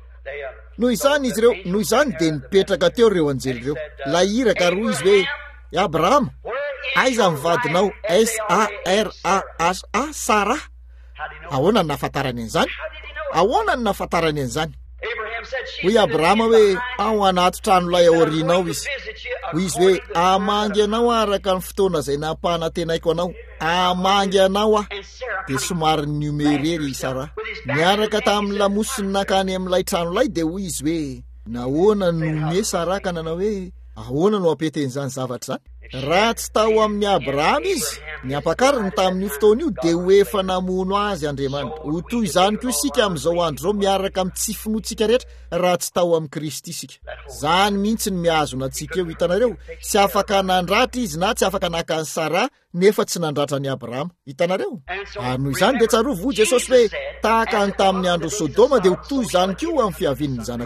Noho izany izy ireo, noho izany dia nipetraka teo ireo anjely ireo. Lahiraka roa izy hoe Abrahama, aiza mivadinao? S A R A H A Sara. Ahoana ny nahafantarany an'izany? Ahoana ny nahafantarany an'izany? Hoy Abrahama hoe ao anaty tranolay aorianao izy. Hoy izy hoe amangy anao araka ny fotoana izay nampanantenaiko anao. Amangy anao ah. Dia somary numerery Sara. Niaraka tamin'ny lamosiny nakany amin'ilay tranolay dia hoy izy hoe nahoana nome Sara ka nanao hoe ahoana no ampeten'izany zavatra zany? Raha tsy tao amin'ny Abrahama izy, ny ampakariny tamin'io fotoana io dia ho efa namono azy Andriamanitra. Ho toy izany koa isika amin'izao andro izao miaraka amin'ny tsy finoantsika rehetra raha tsy tao amin'ny Kristy isika. Zany mihitsy ny mihazona antsika eo, hitanareo, tsy afaka nandratra izy na tsy afaka naka ny Sara nefa tsy nandratra ny Abrahama. Hitanareo? Ary noho izany dia tsarovy hoy Jesosy hoe tahaka ny tamin'ny andro Sodoma dia ho toy izany koa amin'ny fiavian'ny zanak'olona.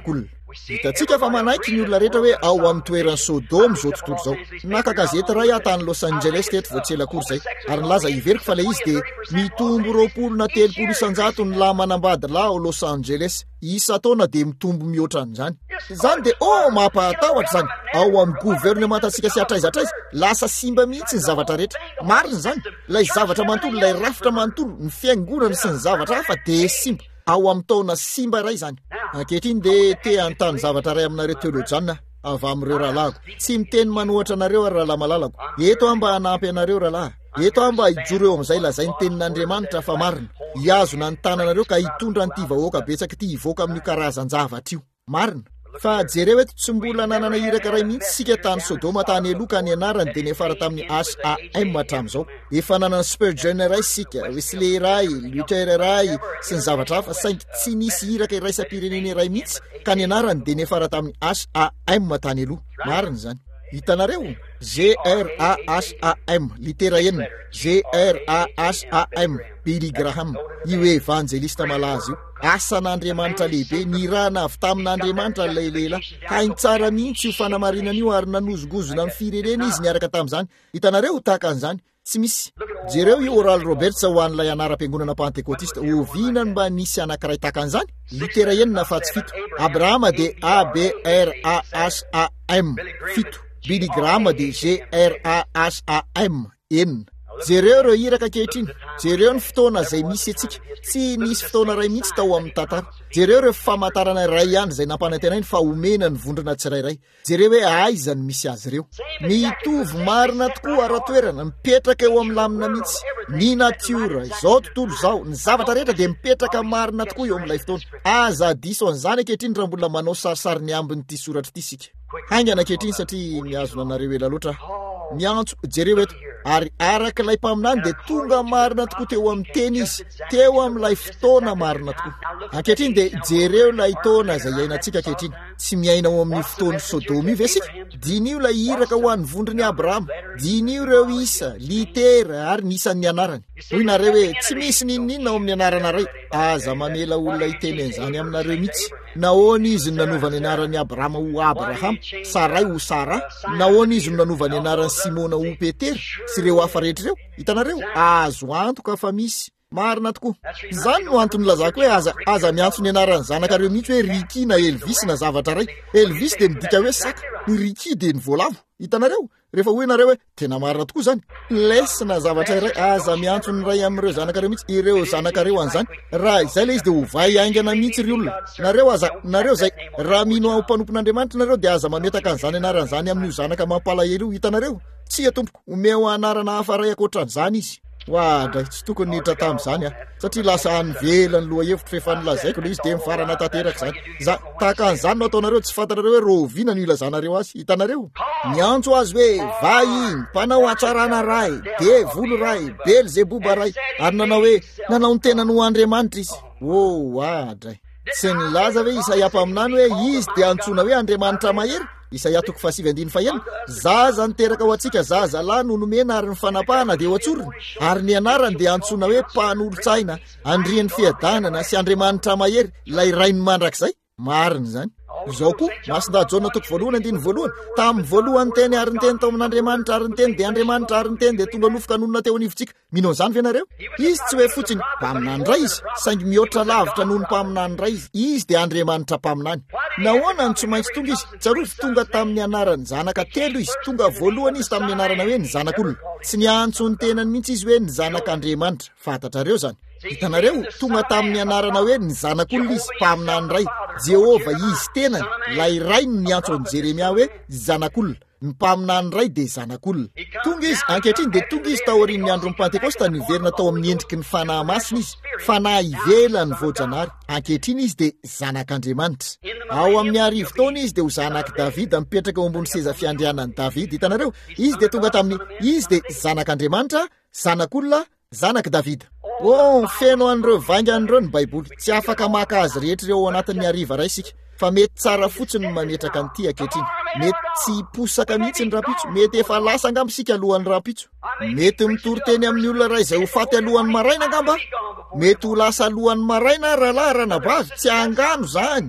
hitantsika fa manaiky ny olona rehetra hoe ao amin'ny toerany Sodoma zao tontolo zao. Naka gazety ray aho tany Los Angeles teto vao tsy ela akory zay ary nilaza iveriko fa le izy de mitombo roapolo na telopolo isanjato ny lahy manambady lahy ao Los Angeles isa taona de mitombo mihoatra an'izany. Zany de oh mampatahotra zany ao amin'ny gouvernementantsika sy atraizatraiza lasa simba mihitsy ny zavatra rehetra. Marina zany lay zavatra manontolo lay rafitra manontolo ny fiangonana sy ny zavatra hafa de simba ao amin'ny taona simba ray zany. Ankehitriny de te antany zavatra ray aminareo teolojiana avy amin'ireo rahalahako. Tsy miteny manohatra anareo ary rahalahy malalako. Eto amba hanampy anareo rahalahy. Eto amba hijoreo amin'izay lazay ny tenin'Andriamanitra fa marina. Hiazona ny tananareo ka hitondra an'ity vahoaka betsaka ity hivoaka amin'io karazan-javatra io. Marina. Fa jereo eto tsy mbola nanana iraka ray mihitsy sika tany Sodoma tany Eloka ny anarany de nefara tamin'ny H A M hatramin'izao. Efa nanana Spurgeon ray sika, Wesley ray, Luther ray sy ny zavatra hafa saingy tsy nisy iraka iraisam-pirenena ray mihitsy ka ny anarany de nefara tamin'ny H A M tany Eloka. Marina zany. Hitanareo G R A H A M litera N G R A H A M Billy Graham io evangelista malaza io. Asan'Andriamanitra lehibe nirana avy tamin'Andriamanitra ilay lehilahy. Hainy tsara mihitsy io fanamarinan'io ary nanozogozona amin'ny firenena izy niaraka tamin'izany. Hitanareo tahaka an'izany tsy misy. Jereo io Oral Roberts ho an'ilay anaram-piangonana Pentekotista ovinany mba nisy anankiray tahaka an'izany. Litera N na fatsy fito. Abrahama de A B R A H A M fito. Billy Graham de G R A H A M N. Jereo reo iraka ankehitriny. Jereo ny fotoana izay misy atsika. Tsy nisy fotoana ray mihitsy tao amin'ny tantara. Jereo reo famantarana ray ihany izay nampanantenainy fa omena ny vondrona tsirairay. Jereo hoe aiza ny misy azy ireo. Mitovy marina tokoa ara-toerana mipetraka eo amin'ny lamina mihitsy. Ny natiora izao tontolo izao ny zavatra rehetra de mipetraka marina tokoa eo amin'ilay fotoana. Aza diso an'izany ankehitriny raha mbola manao sarisary ny ambin'ity soratra ity sika. Haingana ankehitriny satria miazona anareo ela loatra. Miantso jereo eto ary araka ilay mpaminany de tonga marina tokoa teo amin'ny teny izy teo amin'ilay fotoana marina tokoa. Ankehitriny de jereo ilay taona izay iainantsika ankehitriny tsy miaina ao amin'ny fotoany Sodoma io ve sika. Dinio ilay iraka ho an'ny vondrony Abrahama. Dinio ireo isa litera ary nisan'ny anarany. Hoy nareo hoe tsy misy ninninona ao amin'ny anarana ray. Aza mamela olona hiteny an'izany aminareo mihitsy. Nahoana izy nanova ny anarany Abrahama ho Abraham, Sarai ho Sara, nahoana izy nanova ny anarany Simona ho Petera sy ireo hafa rehetra ireo. Hitanareo azo antoka fa misy. Marina tokoa. Zany no antony lazako hoe aza aza miantso ny anarany zanakareo mihitsy hoe Ricky na Elvis na zavatra ray. Elvis de midika hoe saka, ny Ricky de ny voalavo. Hitanareo rehefa hoe nareo hoe tena marina tokoa zany. Lesina zavatra iray aza miantso ny ray amin'ireo zanakareo mihitsy ireo zanakareo an'izany. Raha izay le izy de hovay aingana mihitsy ry olona. Nareo aza nareo zay raha mino ao mpanompon'Andriamanitra nareo de aza mametaka an'izany anarany zany amin'io zanaka mampalahelo io. Hitanareo tsia tompoko omeo ho anarana hafa ray akoatran'izany izy. Wadray tsy tokony niditra tamin'izany a satria lasa anyvelany loha hevitra fefa nilazaiko le izy de mifarana tanteraka zany. Za tahaka an'izany no ataonareo tsy fantanareo hoe rovina no ilazanareo azy. Hitanareo miantso azy hoe vai mpanao atsarana ray de volo ray Belzebuba ray ary nanao hoe nanao ny tena no Andriamanitra izy. Oh wadray tsy nilaza hoe Isaia mpaminany hoe izy de antsoina hoe Andriamanitra mahery. Isaia toko fasivy andiny fahenina. Zaza niteraka ho antsika zaza lahy no nomena ary ny fanapahana de ho atsorina ary ny anarany de antsoina hoe mpanolotsaina andrian'ny fiadanana sy Andriamanitra mahery lay rainy mandrakizay. Marina zany. Izao koa Masinda Jona toko voalohany andiny voalohany tamin'ny voalohany teny ary ny teny tao amin'Andriamanitra ary ny teny de Andriamanitra ary ny teny de tonga nofoka nonona teo anivontsika. Mino an'izany ve nareo? Izy tsy hoe fotsiny mpaminany ray izy saingy mihoatra lavitra noho ny mpaminany ray izy. Izy de Andriamanitra mpaminany. Nahoana ny tsy maintsy tonga izy? Tsarovy tonga tamin'ny anarany zanaka telo izy. Tonga voalohany izy tamin'ny anarana hoe ny zanak'olona. Tsy niantso ny tenany mihitsy izy hoe ny zanak'Andriamanitra. Fantatrareo zany. Hitanareo tonga tamin'ny anarana hoe ny zanak'olona izy mpaminany ray. Jehova izy tenany lay ray ny niantso ny Jeremia hoe zanak'olona. Ny mpaminany ray de zanak'olona. Tonga izy ankehitriny de tonga izy tao aorian'ny andron'ny Pentekosta niverina tao amin'ny endriky ny fanahy masina izy. Fanahy ivelany voajanahary. Ankehitriny izy de zanak'Andriamanitra. Ao amin'ny arivo taona izy de ho zanak' Davida mipetraka eo ambony seza fiandrianan'i Davida. Hitanareo izy de tonga tamin'ny izy de zanak'Andriamanitra, zanak'olona, zanak' Davida. Oh, feno an'ireo vainga an'ireo ny Baiboly. Tsy afaka maka azy rehetra eo anatin'ny ariva ray sika. Fa mety tsara fotsiny ny mametraka an'ity ankehitriny. Mety tsy posaka mihitsy ny rapitso. Mety efa lasa angamba sika alohan'ny rapitso. Mety mitory teny amin'ny olona ray izay ho faty alohan'ny maraina angamba. Mety ho lasa alohan'ny maraina rahalahy ranabavy. Tsy angano zany.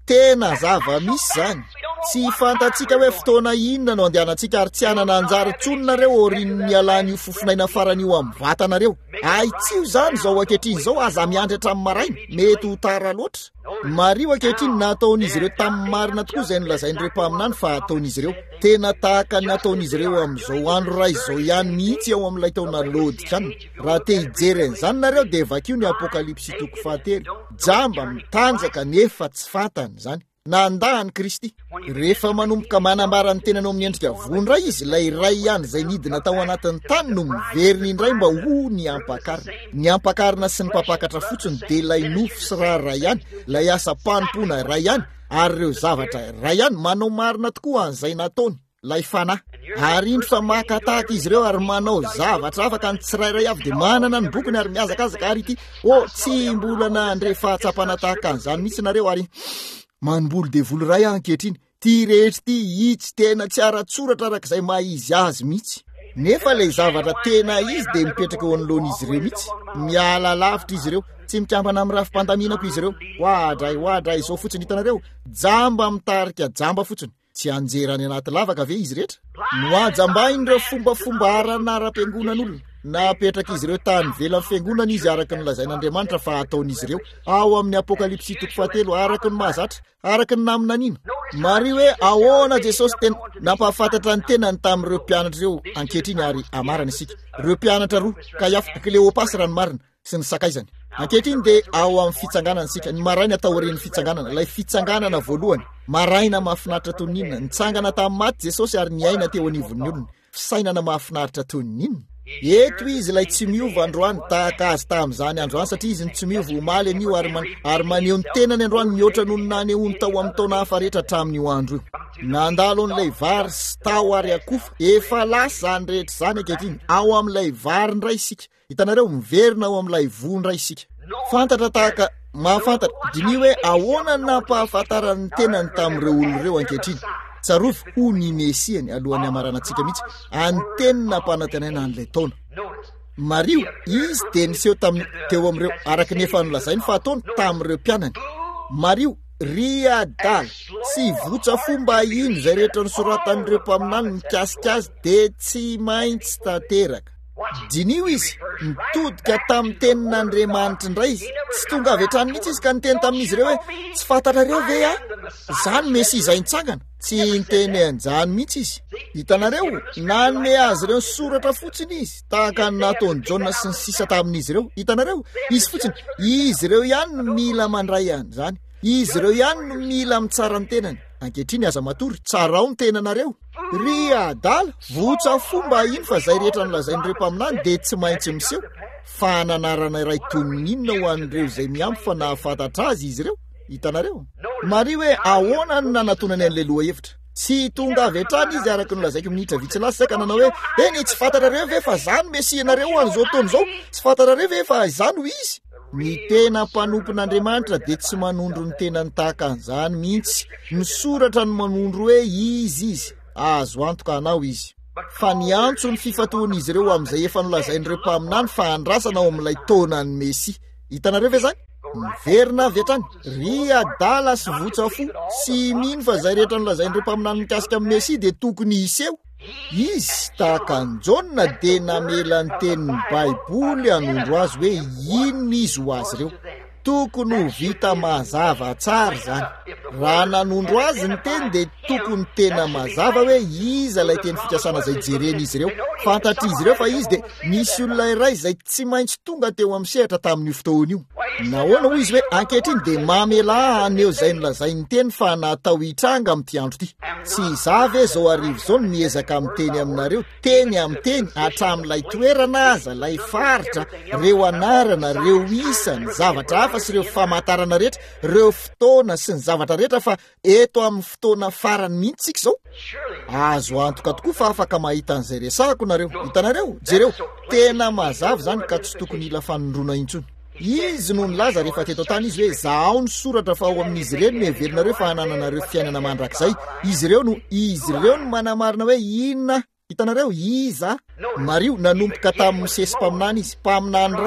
tena zava-misy zany. Tsy fantatsika hoe fotoana inona no andehanantsika ary tsy anana anjara tsononareo orin'ny alany io fofinaina farany io amin'ny vatanareo. Ay tsio zany zao ankehitriny zao aza miandry hatramin'ny maraina, mety ho tara loatra. Mario ankehitriny nataon'izy ireo tamin'ny marina tokoa izay nolazain'ireo mpaminany fa ataon'izy ireo tena tahaka ny ataon'izy ireo amin'izao andro raha izao ihany mihitsy ao amin'ilay taona lodika any. Raha te hijery an'izany nareo dia vakio ny apokalipsy toko fahatelo. Jamba mitanjaka nefa tsy fantany zany. Nandahany Kristy. Rehefa manomboka manambara ny tenany amin'ny endrika vondra izy, ilay ray ihany izay nidina tao anatin'ny tany no miveriny indray mba ho ny ampakarina. Ny ampakarina sy ny mpapakatra fotsiny dia ilay nofo sy raha ray ihany, ilay asa mpanompoana ray ihany, ary ireo zavatra ray ihany manao marina tokoa an'izay nataony ilay fanahy. Ary indro fa makatahaka izy ireo ary manao zavatra afaka ny tsirairay avy dia manana ny bokony ary miazakazaka ary ity o tsy mbola nandre fahatsapana tahaka an'izany mihitsy nareo ary manimboly de volo ray ankehitriny. Ty rehetra ty itsy tena tsy ara-tsoratra arak'izay maizy azy mihitsy. Nefa ilay zavatra tena izy dia mipetraka eo anoloan'izy ireo mihitsy. Miala lavitra izy ireo, tsy mikambana amin'ny rafim-pandaminako izy ireo. Hoadray hoadray izao fotsiny hitanareo, jamba mitarika jamba fotsiny. Tsy anjerany anaty lavaka ve izy rehetra? Noajambainy ireo fombafomba aran'aram-piangonan'olona. Napetraka izy ireo tany velan'ny fiangonana izy araka ny lazain'Andriamanitra fa ataon'izy ireo ao amin'ny apokalipsy toko fahatelo araka ny mahazatra, araka ny namina nina. Mario hoe ahoana Jesosy tena nampahafantatra ny tenany tamin'ireo mpianatra ireo ankehitriny ary amarana isika. Ireo mpianatra roa, Kayafa, Kleopasy ranomarina sy ny sakaizany. Ankehitriny dia ao amin'ny fitsanganana isika. Ny maraina atao aorian'ny fitsanganana, ilay fitsanganana voalohany. Maraina mahafinaritra toy ny inona. Nitsangana tamin'ny maty Jesosy ary niaina teo anivon'ny olona. Fisainana mahafinaritra toy ny inona. Eto izy ilay tsy miova androany tahaka azy tamin'izany androany satria izy ny tsy miova omaly an'io ary, man, ary maneho ny tenany androany mihoatra noho ny nanehoany tao amin'ny taona hafa rehetra hatramin'io andro io. Nandalo an'ilay vary sy tao ary akofa efa lasa zany rehetra zany ankehitriny ao amin'ilay vary ndray isika. Hitanareo miverina ao amin'ilay vondray isika. Fantatra tahaka mahafantatra diny hoe ahoana nampahafantarany tenany tamin'ireo olon'ireo ankehitriny. Tsarovy ho ny Mesiany alohan'ny amaranantsika mihitsy antenina mpanantenaina an'ilay taona. Mario izy dia niseho tamin'ny teo amin'ireo araka ny efa nolazainy fa ataony tamin'ireo mpianany. Mario ry adala sy votsa fomba ino izay rehetra nisoratan'ireo mpaminany mikasika azy dia tsy maintsy tanteraka. Dinio izy mitodika tamin'ny tenin'Andriamanitra indray izy. Tsy tonga avy hatrany mihitsy izy ka niteny tamin'izy ireo hoe tsy fantatrareo ve a zany Mesia izay nitsangana. Tsy niteny an'izany mihitsy izy. Hitanareo nanome azy ireo soratra fotsiny izy tahaka ny nataony Jona sy ny sisa tamin'izy ireo. Hitanareo izy fotsiny izy ireo ihany no mila mandray an'izany. Izy ireo ihany no mila mitsara ny tenany. Ankehitriny aza matory tsarao ny tenanareo. Ry adala votsa fomba ino fa zay rehetra nolazain'ireo mpaminany dia tsy maintsy miseho. Fananarana iray tonin'inona ho an'ireo izay miampy fa nahafantatra azy izy ireo. Hitanareo Mario hoe ahoana no nanatonany an'ilay loha hevitra. Tsy tonga avy hatrany izy araka nolazaiko minitra vitsy lasa saika nanao hoe eny tsy fantatrareo ve fa zany Mesianareo an'izao taona izao, tsy fantatrareo ve fa izany ho izy. Ny tena mpanompon'Andriamanitra dia tsy manondro ny tenany tahaka an'izany mihitsy. Misoratra ny manondro hoe izy izy azo antoka anao izy. Fa niantso ny fifatoan'izy ireo amin'izay efa nolazain'ireo mpaminany fa andrasana ao amin'ilay taonan'ny Mesia. Hitanareo ve zany? Miverina avy hatrany ry adala sy votsa fo sy mino fa zay rehetra nolazain'ireo mpaminany mikasika amin'ny Mesia dia tokony hiseho. Izy tahaka ny Jona dia namela ny tenin'ny Baiboly hanondro azy hoe inona izy ho azy ireo. Tokony ho vita mazava tsara zany. Raha nanondro azy ny teny dia tokony tena mazava hoe iza ilay teny fikasana izay jereny izy ireo. Fantatra izy ireo fa izy dia nisy olona iray izay tsy maintsy tonga teo amin'ny sehatra tamin'io fotoana io. Nahoana hoy izy hoe ankehitriny dia mamela aneo izay nolazainy teny fa natao hitranga amin'ity andro ity. Tsy izavy zao arivo izao no miezaka miteny aminareo teny amin'ny teny hatramin'ilay toerana aza, ilay faritra, ireo anarana, ireo isa, ny zavatra hafa sy ireo famantarana rehetra, ireo fotoana sy ny zavatra rehetra fa eto amin'ny fotoana farany mihitsy isika izao. Azo antoka tokoa fa afaka mahita an'izay resahako nareo. Hitanareo jereo tena mazava zany ka tsy tokony ila fanondrona intsony. Izy no nilaza rehefa teto tany izy hoe zaho ny soratra fa ao amin'izy ireo no heverinareo fa hanananareo fiainana mandrakizay. Izy ireo no izy ireo no manamarina hoe inona. Hitanareo iza Mario nanomboka tamin'ny Mosesy mpaminany izy, mpaminany ray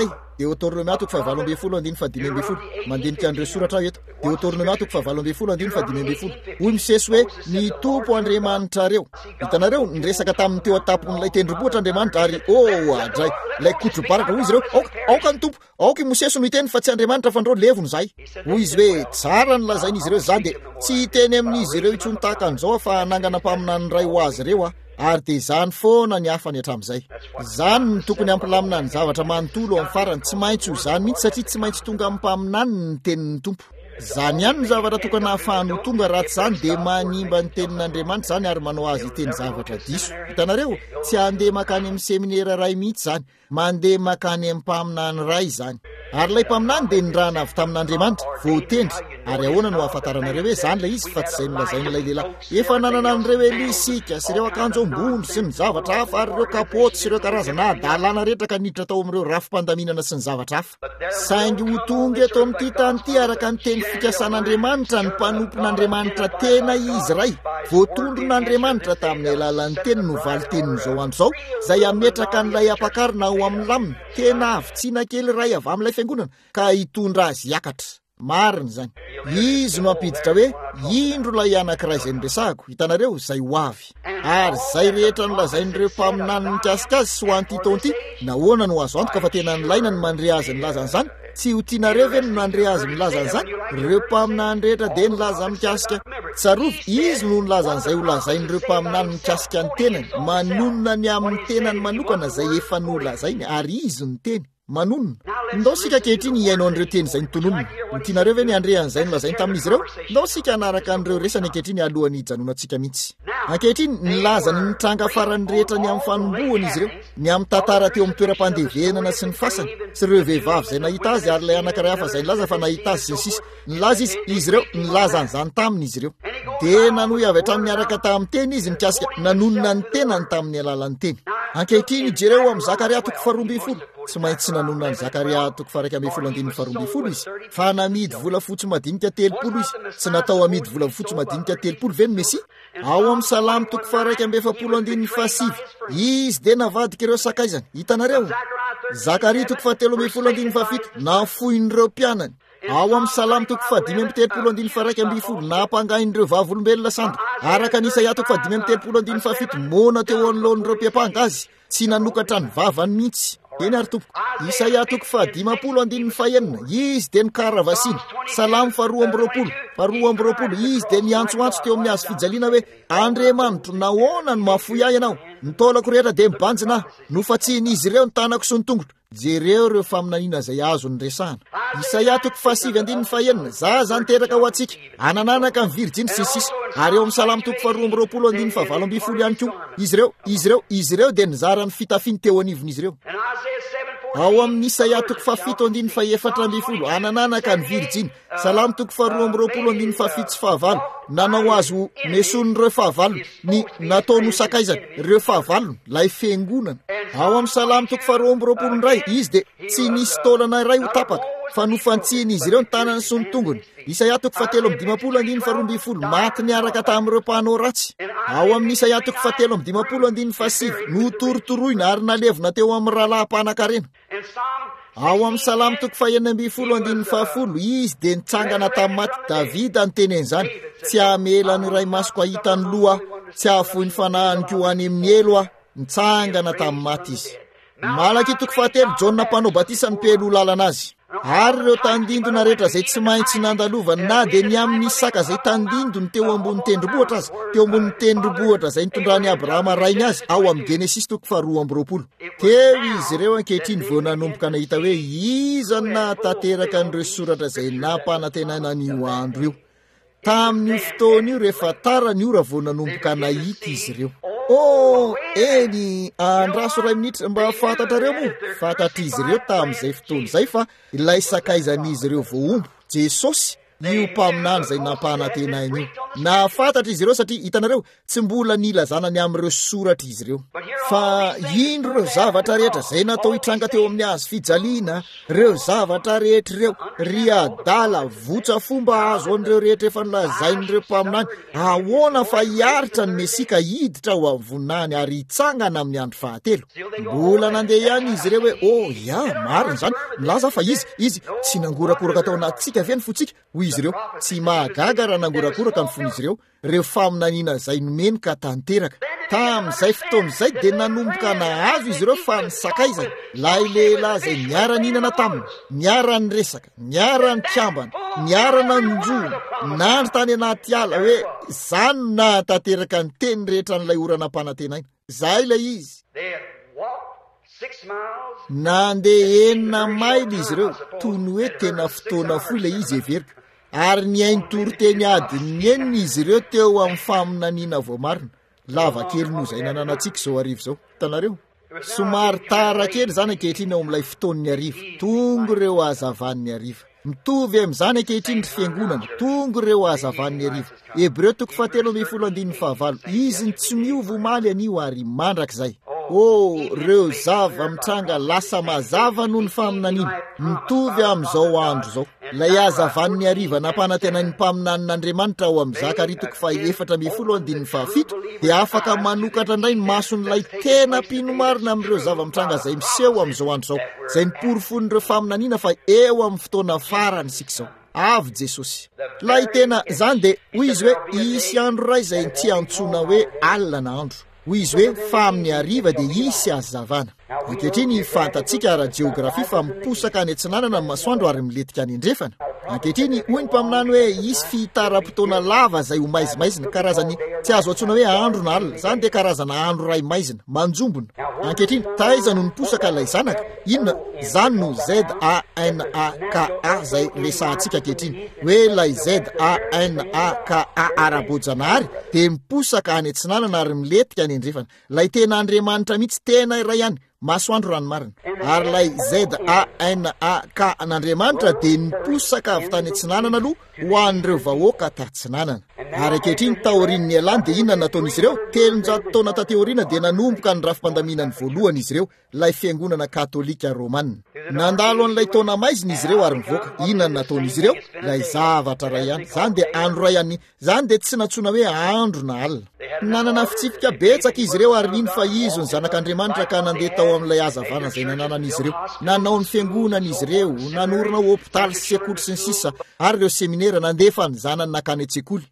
Deutéronome toko fahavalo ambin'ny folo andiny fadimy ambin'ny folo mandinika an'ireo soratra eto. Deutéronome toko fahavalo ambin'ny folo andiny fadimy ambin'ny folo. Hoy Mosesy hoe ny Tompo Andriamanitrareo. Hitanareo niresaka tamin'ny teo atapon'ilay tendrombohitra Andriamanitra ary oh adray ilay kotro baraka hoy izy ireo aoka ny Tompo aoka i Mosesy no hiteny fa tsy Andriamanitra fa andreo levony zay. Hoy izy hoe tsara ny lazain'izy ireo zany de tsy hiteny amin'izy ireo itsony tahaka an'izao fa nangana mpaminany ray ho azy ireo a ary de zany foana ny hafany hatramin'izay. Zany ny tokony hampilamina ny zavatra manontolo amin'ny farany tsy maintsy ho zany mihitsy satria tsy maintsy tonga amin'ny mpaminany ny tenin'ny Tompo. Zany ihany ny zavatra tokana hahafahany tonga raha tsy zany de manimba ny tenin'Andriamanitra zany ary manao azy hiteny zavatra diso. Hitanareo tsy handeha makany amin'ny seminera ray mihitsy zany, mandeha makany amin'ny mpaminany ray zany. Ary ilay mpaminany de nirahana avy tamin'Andriamanitra voatendry ary ahoana no ahafantaranareo hoe zany ilay izy fa tsy zay nolazain'ilay lehilahy. Efa nanana an'ireo elisika sy ireo akanjo ambony sy ny zavatra hafa ary ireo kapoty sy ireo karazana adalana rehetra ka niditra tao amin'ireo rafim-pandaminana sy ny zavatra hafa. Saingy ho tonga eto amin'ity tany ity araka ny teny fikasan'Andriamanitra ny mpanompon'Andriamanitra tena izy ray. Voatondron'Andriamanitra tamin'ny alalan'ny teny no valy tenin'izao andro zao zay ametraka an'ilay ampakarina ao amin'ny lamina tena avitsiana kely ray avy amin'ilay fiangonana ka hitondra azy hiakatra. Marina zany. Izy no ampiditra hoe indro lay anankiray izay niresahako. Hitanareo zay ho avy. Ary zay rehetra nolazain'ireo mpaminany mikasika azy sy ho an'ity taon'ity nahoana no azo antoka fa tena nilaina ny mandre azy nilazany zany. Tsy ho tianareo ve no nandre azy milazany zany? Ireo mpaminany rehetra de nilaza mikasika. Tsarovy izy no nilazan'izay ho lazain'ireo mpaminany mikasika ny tenany, manonona ny amin'ny tenany manokana zay efa nolazainy ary izy ny teny manonona. Ndao sika kehitriny iainao an'ireo teny zay nitononona. Tianareo ve ny andrean'izay nolazainy tamin'izy ireo? Ndao sika anaraka an'ireo resany ankehitriny alohan'ny hijanonantsika mihitsy. Ankehitriny nilazany nitranga farany rehetra ny amin'ny fanombohany izy ireo, ny amin'ny tantara teo amin'ny toeram-pandevenana sy ny fasany sy ireo vehivavy zay nahita azy ary ilay anankiray hafa zay nilaza fa nahita azy sy ny sisa. Nilaza izy izy ireo nilaza an'izany taminy izy ireo. De nanohy avy hatramin'ny araka tamin'ny teny izy mikasika nanonona ny tenany tamin'ny alalan'ny teny. Ankehitriny jereo amin'ny Zakaria toko faha roa ambin'ny folo. Tsy maintsy nanonona ny Zakaria toko faha raika ambin'ny folo andiny faha roa ambin'ny folo izy. Fa namidy volafotsy madinika telopolo izy. Tsy natao amidy volafotsy madinika telopolo ve ny Mesia? Ao amin'ny Salamy toko faha raika ambin'ny efapolo andiny faha sivy. Izy de navadika ireo sakaizany. Hitanareo? Zakaria toko faha telo ambin'ny folo andiny faha fito nafoin'ireo mpianany. Ao amin'ny Salamy toko faha dimy ambin'ny telopolo andiny faha raika ambin'ny folo nampangain'ireo vavolombelona sandoka. Araka ny Isaia toko faha dimy ambin'ny telopolo andiny faha fito mona teo anoloan'ireo mpiapanga azy. Tsy nanokatra ny vavany mihitsy. Eny ary tompo. Isaia toko faha dimampolo andiny faha enina izy de nikaravasina. Salamy faha roa amby roapolo faha roa amby roapolo izy de niantsoantso teo amin'ny hazo fijaliana hoe Andriamanitra nahoana no mahafoy ahy ianao? Nitaolako rehetra de mibanjina ahy. Nofatsian'izy ireo ny tanako sy ny tongotro. Jereo ireo faminaniana zay azo ny resahana. Isaia toko faha sivy andiny faha enina zaza niteraka ho antsika anananaka ny Virjiny sy ny sisa. Ary eo amin'ny Salamy toko faha roa amby roapolo andiny faha valo ambin'ny folo ihany koa izy ireo izy ireo izy ireo de nizara ny fitafiny teo anivon'izy ireo. Ao amin'ny Isaia toko faha fito andiny faha efatra ambin'ny folo anananaka ny Virjiny. Salamy toko faha roa amby roapolo andiny faha fito sy fahavalo nanao azy ho meson'ireo fahavalo ny nataony ho sakaizany ireo fahavalo lay fiangonana. Ao amin'ny Salamy toko faha roa amby roapolo ndray izy de tsy nisy taolana iray ho tapaka fa nofantsian'izy ireo ny tanany sy ny tongony. Isaia toko faha telo amby dimapolo andiny faha roa ambin'ny folo maty niaraka tamin'ireo mpanao ratsy. Ao amin'ny Isaia toko faha telo amby dimapolo andiny faha sivy notorotoroina ary nalevona teo amin'ny rahalaha-panan-karena. Ao amin'ny Salamy toko faha enina ambin'ny folo andiny faha folo izy de nitsangana tamin'ny maty. Davida nitenen'izany tsy hamela ny ray masoko ahitany loha, tsy hahafohy ny fanahany ko any amin'ny elo ah, nitsangana tamin'ny maty izy. Malaky toko faha telo Jona mpanao batisa ny pelo lalana azy. Ary ireo tandindona rehetra zay tsy maintsy nandalovany na de ny amin'ny saka zay tandindony teo ambony tendrombohitra azy, teo ambony tendrombohitra zay nitondrany Abrahama rainy azy ao amin'ny Genesis toko faha roa amby roapolo. Teo izy ireo ankehitriny vao nanomboka nahita hoe iza natanteraka an'ireo soratra zay nampanantenana an'io andro io. Tamin'io fotoana io rehefa tara ny ora vao nanomboka nahita izy ireo. Oh, eny andraso ray minitra mba fantatrareo mo fantatry izy ireo tamin'izay fotoana izay fa ilay sakaizan'izy ireo vao ombo Jesosy io mpaminany zay nampanantenainy io na fantatra izy ireo satria hitanareo tsy mbola nilazanany amin'ireo soratra izy ireo fa indro reo zavatra rehetra zay natao hitranga teo amin'ny azo fijaliana reo zavatra rehetra ireo ry adala votsa fomba azo an'ireo rehetra efa nolazain'ireo mpaminany ahoana fa hiaritra ny mesika hiditra ho avonany ary hitsangana amin'ny andro fahatelo mbola nandeha ihany izy ireo hoe oh ya marina zany milaza fa izy izy tsy nangorakoraka tao anatsika veny fotsika hoy izy ireo tsy mahagaga raha nangorakoraka ny fony izy ireo reo faminaniana zay nomeny ka tanteraka tamin'izay fotoan'izay dia nanomboka nahazo izy ireo fa nisakaizany lay lehilahy zay niara-ninana taminy niara-ny resaka niara-ny kiambana niara-na njono nandro tany anaty ala hoe zany natanteraka ny teny rehetra n'ilay orana mpanantenaina zay ilay izy nandeha enina maily izy ireo tony hoe tena fotoana foy ilay izy everika ary niainy toroteny adiny enina izy ireo teo amin'ny faminaniana voamarina lava kely noho zay nananantsika zao arivo zao hitanareo somary tara kely zany ankehitriny ao amin'ilay fotoan'ny arivo tongo ireo ahazavan'ny arivo mitovy amin'izany ankehitriny ry fiangonana tongo ireo ahazavan'ny arivo hebreo toko fahatelo amby folo andininy fahavalo izy ny tsy miova maly anio ary mandrak'izay oh reo zava mitranga lasa mazava noho ny faminaniana mitovy amin'izao andro zao lay azavan'ny ariva nampanantenany mpaminanin'Andriamanitra ao amin'ny Zakaria toko fahaefatra amby folo andininy fahafito dia afaka manokatra indray ny mason'ilay tena mpino marina amin'ireo zava mitranga zay miseho amin'izao andro zao zay niporofon'ireo faminaniana fa eo amin'ny fotoana farany sika zao avy Jesosy lay tena zany dia hoy izy hoe isy andro ray zay tsy antsoina hoe alina na andro hoy izy hoe fa amin'ny ariva dia isy azavana ankehitriny fantatsika ara-jeografia fa miposaka any antsinanana ny masoandro ary miletika any andrefana ankehitriny hoy ny mpaminany hoe isy fitaram-potoana lava zay ho maizimaizina karazany tsy azo antsoina hoe andro na alina zany dia karazana andro ray maizina manjombona ankehitriny taiza no niposaka ilay zanaka inona zany no Z A N A K A zay resahantsika ankehitriny hoe ilay Z A N A K A ara-bojanahary dia miposaka any antsinanana ary miletika any andrefana lay tena Andriamanitra mihitsy tena iray ihany masoandro ranomarina ary lay Z A N A K n'Andriamanitra dia niposaka avy tany antsinanana aloha ho an'ireo vahoaka tatsinanana ary ankehitriny taorian'ny alany dia inona nataon'izy ireo telonjato taona tateoriana dia nanomboka ny rafim-pandaminany voalohany izy ireo lay fiangonana katolika romanina nandalo an'ilay taona maizina izy ireo ary mivoaka inona nataon'izy ireo lay zavatra ray ihany zany dia andro ray ihany zany dia tsy natsoina hoe andro na alina nanana fitsipika betsaka izy ireo ary nino fa izo ny zanak'Andriamanitra ka nandeha tao amin'ilay hazavana zay nananan'izy ireo nanao ny fiangonan'izy ireo nanorona hôpitaly sy sekoly sy ny sisa ary ireo seminera nandefa ny zanany nakany an-tsekoly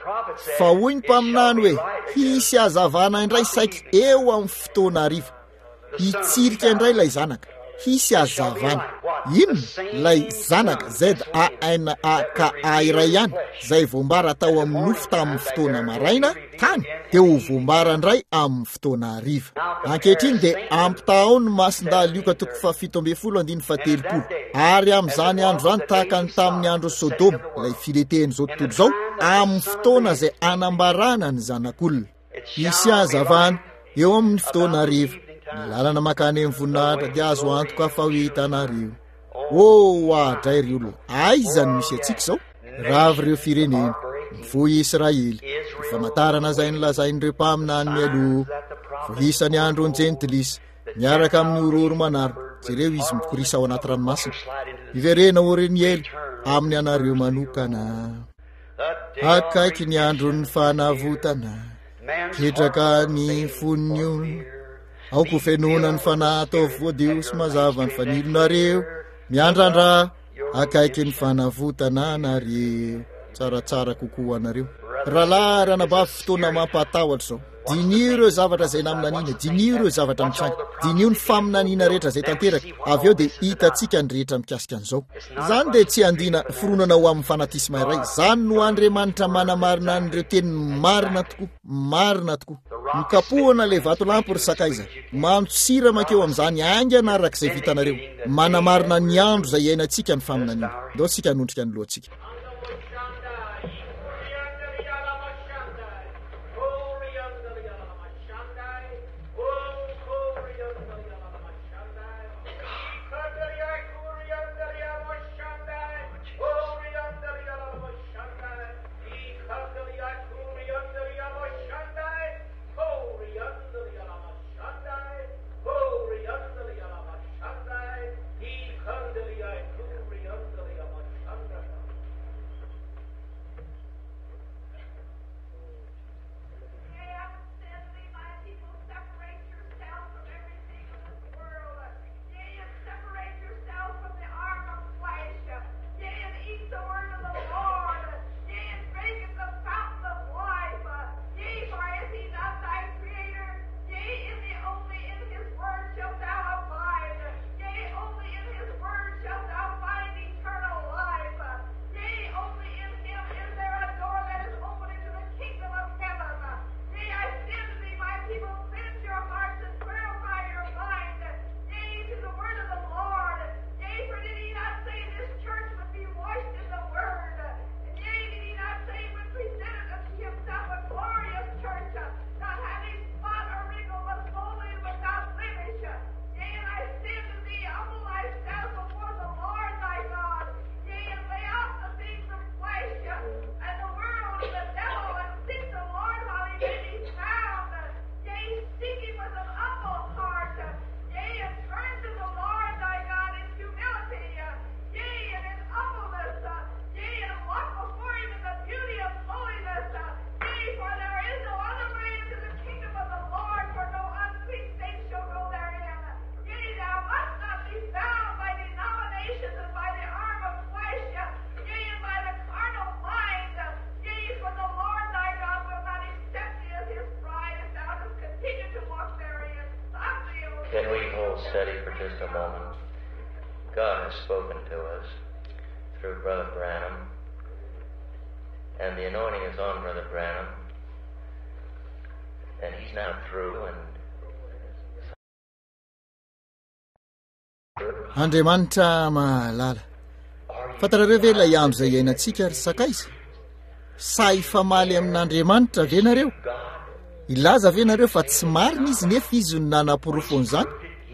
fa hoy ny mpaminany hoe hisy hazavana indray saiky eo amin'ny fotoana ariva hitsirika indray ilay zanaka hisy hazavana inona lay zanaka Z A N A K A iray ihany zay voambara tao amin'ny nofo tamin'ny fotoana maraina tany dia ho voambara indray amin'ny fotoana ariva ankehitriny dia ampitao ny masindaly ioka toko fahafito amby folo andiny fahatelopolo ary amin'izany andro zany tahaka ny tamin'ny andro Sodoma ilay filetehany zao tontolo zao amin'ny fotoana zay anambarana ny zanak'olona hisy hazavana eo amin'ny fotoana ariva ny lalana makany amin'ny voninahitra dia azo antoka fa ho hitanareo oh ahadray ry olona aizany misy antsika zao ravy ireo firenena mivoy Israely ny famantarana zay nilazain'ireo mpaminany mialoha vohisany andro ny jentilisa miaraka amin'ny ororo manaro jereo izy mikorisa ao anaty ranomasina iverena Oreniely amin'ny anareo manokana akaiky ny andro ny fanavotana ketraka ny foniny olona aoko fenona ny fanahy atao voadio sy mazava ny fanilonareo miandrandra akaiky ny fanavotana nareo tsaratsara kokoa anareo rahalahy ranabavy fotoana mampatahotra zao dinio ireo zavatra zay naminaniana dinio ireo zavatra mitranga dinio ny faminaniana rehetra zay tanteraka avy eo dia hitantsika ny rehetra mikasika an'izao zany dia tsy andina fironana ho amin'ny fanatisma iray zany no Andriamanitra manamarina an'ireo teny marina tokoa marina tokoa mikapohana le vato lampy ry sakaiza mantsira makeo amin'izany aingana arak'izay vitanareo manamarina ny andro zay iainantsika ny faminaniana ndao tsika hanondrika ny lohantsika inclinations and by the arm of flesh, yea, and by the carnal mind. Yea, for the Lord thy God will not accept thee as his bride if thou dost continue to walk therein. Can we hold steady for just a moment? God has spoken to us through Brother Branham, and the anointing is on Brother Branham, and he's now through. And Andriamanitra mahalala. Fantarareo ve ilay andro izay iainantsika ry sakaiza? Say famaly amin'Andriamanitra ve nareo? Ilaza ve nareo fa tsy marina izy nefa izy no nanam-porofony zany?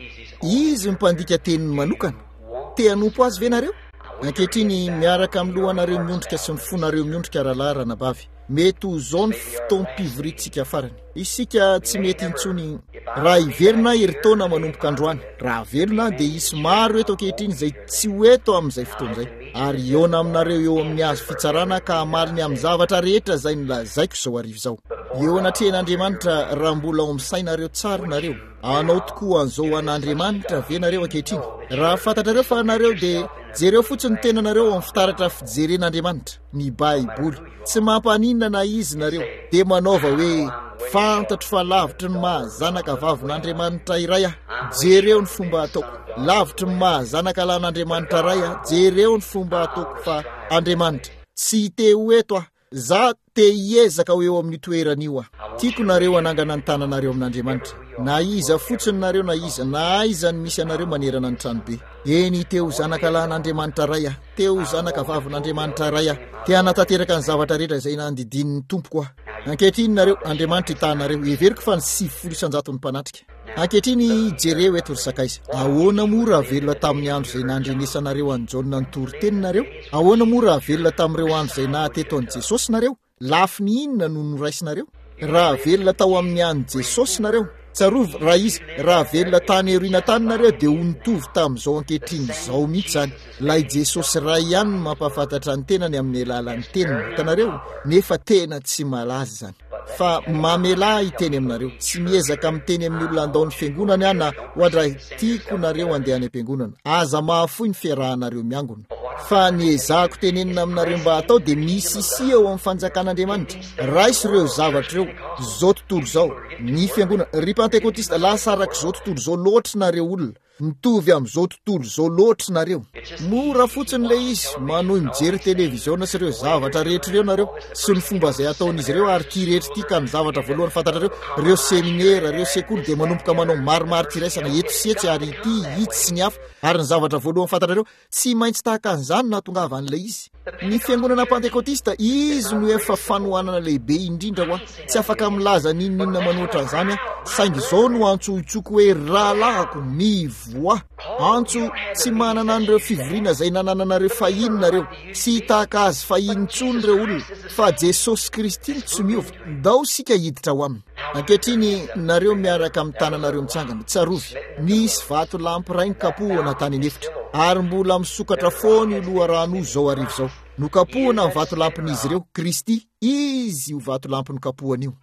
Izy mipandika teniny manokana. Te hanompo azy ve nareo? Ankehitriny miaraka amin'ny lohanareo miondrika sy ny fonareo miondrika rahalahy ranabavy. Mety ho zao ny fotoam-pivorintsika farany. Isika tsy mety intsony raha iverina heritaona manomboka androany. Raha velona dia isy maro eto ankehitriny izay tsy ho eto amin'izay fotoana izay. Ary eona aminareo eo amin'ny azo fitsarana ka hamaliny amin'ny zavatra rehetra izay nolazaiko izao arivo izao. Eo anatrehan'Andriamanitra raha mbola ao amin'ny sainareo tsara nareo. Anao tokoa an'izao an'Andriamanitra ve nareo ankehitriny? Raha fantatrareo fa nareo dia jereo fotsiny ny tenanareo amin'ny fitaratra fijeren'Andriamanitra, ny Baiboly. Tsy mampaninona na izy nareo dia manaova hoe fantatro fa lavitry ny mahazanaka vavin'Andriamanitra iray aho, jereo ny fomba ataoko. Lavitry ny mahazanaka lan'Andriamanitra iray aho, jereo ny fomba ataoko. Fa Andriamanitra tsy te ho eto aho, za te hiezaka ho eo amin'ny toeran'io aho. Tiako nareo anangana ny tananareo amin'Andriamanitra. Na iza fotsiny nareo na iza, na iza ny misy anareo manerana ny tranobe. Eny teo zanaka lan'Andriamanitra iray aho, teo zanaka vavin'Andriamanitra iray aho, te hanatanteraka ny zavatra rehetra izay nandidin'ny tompoko aho. Ankehitriny nareo, Andriamanitra hitanareo, everiko fa ny sivifolo isan-jato ny mpanatrika. Ankehitriny jereo eto ry sakaiza. Ahoana moa raha velona tamin'ny andro izay nandrenesanareo an'i Jaona ny toriteny nareo? Ahoana moa raha velona tamin'ireo andro izay nahateto an'i Jesosy nareo? Lafiny inona no noraisinareo? Raha velona tao amin'ny an'i Jesosy nareo? Tsarovy raha izy, raha velona tany eroina tany nareo dia ho nitovy tamin'izao ankehitriny izao mihitsy zany. Lay Jesosy ray ihany no mampafantatra ny tenany amin'ny alalan'ny teniny. Hitanareo, nefa tena tsy malaza zany. Fa mamela hiteny aminareo, tsy miezaka miteny amin'ny olona andao ny fiangonana ihany na ohatra tiako nareo andeha any am-piangonana. Aza mahafoy ny fiarahanareo miangona. Fa ny ezahako tenenina aminareo mba atao dia misy isi eo amin'ny fanjakan'Andriamanitra. Raisy ireo zavatra ireo zao tontolo zao. Ny fiangonana ry Pentekotista lasa araka zao tontolo zao loatra nareo olona. Mitovy amin'izao tontolo zao loatra nareo. Mora fotsiny ilay izy manohy mijery televiziona sy ireo zavatra rehetra ireo nareo sy ny fomba izay ataon'izy ireo ary ty rehetra ty ka ny zavatra voalohany fantatrareo. Ireo seminera, ireo sekoly dia manomboka manao maromaro tiraisana eto sy etsy ary ity itsy sy ny hafa. Ary ny zavatra voalohany fantatrareo tsy maintsy tahaka an'izany na tonga avan'ilay izy. Ny fiangonana Pentekotista izy no efa fanohanana lehibe indrindra ho tsy afaka milaza ninninona manoatra an'izany saingy izao no antsoitsoko hoe rahalahako mivoa. Antso tsy manana an'ireo fivoriana izay nanananareo fahiny nareo, tsy tahaka azy fahiny tsony ireo olona, fa Jesosy Kristy tsy miova. Ndao sika hiditra ho aminy. Ankehitriny nareo miaraka amin'ny tananareo mitsangana. Tsarovy, misy vato lampy ray nikapohana tany anefitra, ary mbola misokatra foana io loharano zao arivo zao. Nokapohana amin'ny vato lampin'izy ireo, Kristy, izy io vato lampy nokapohana io.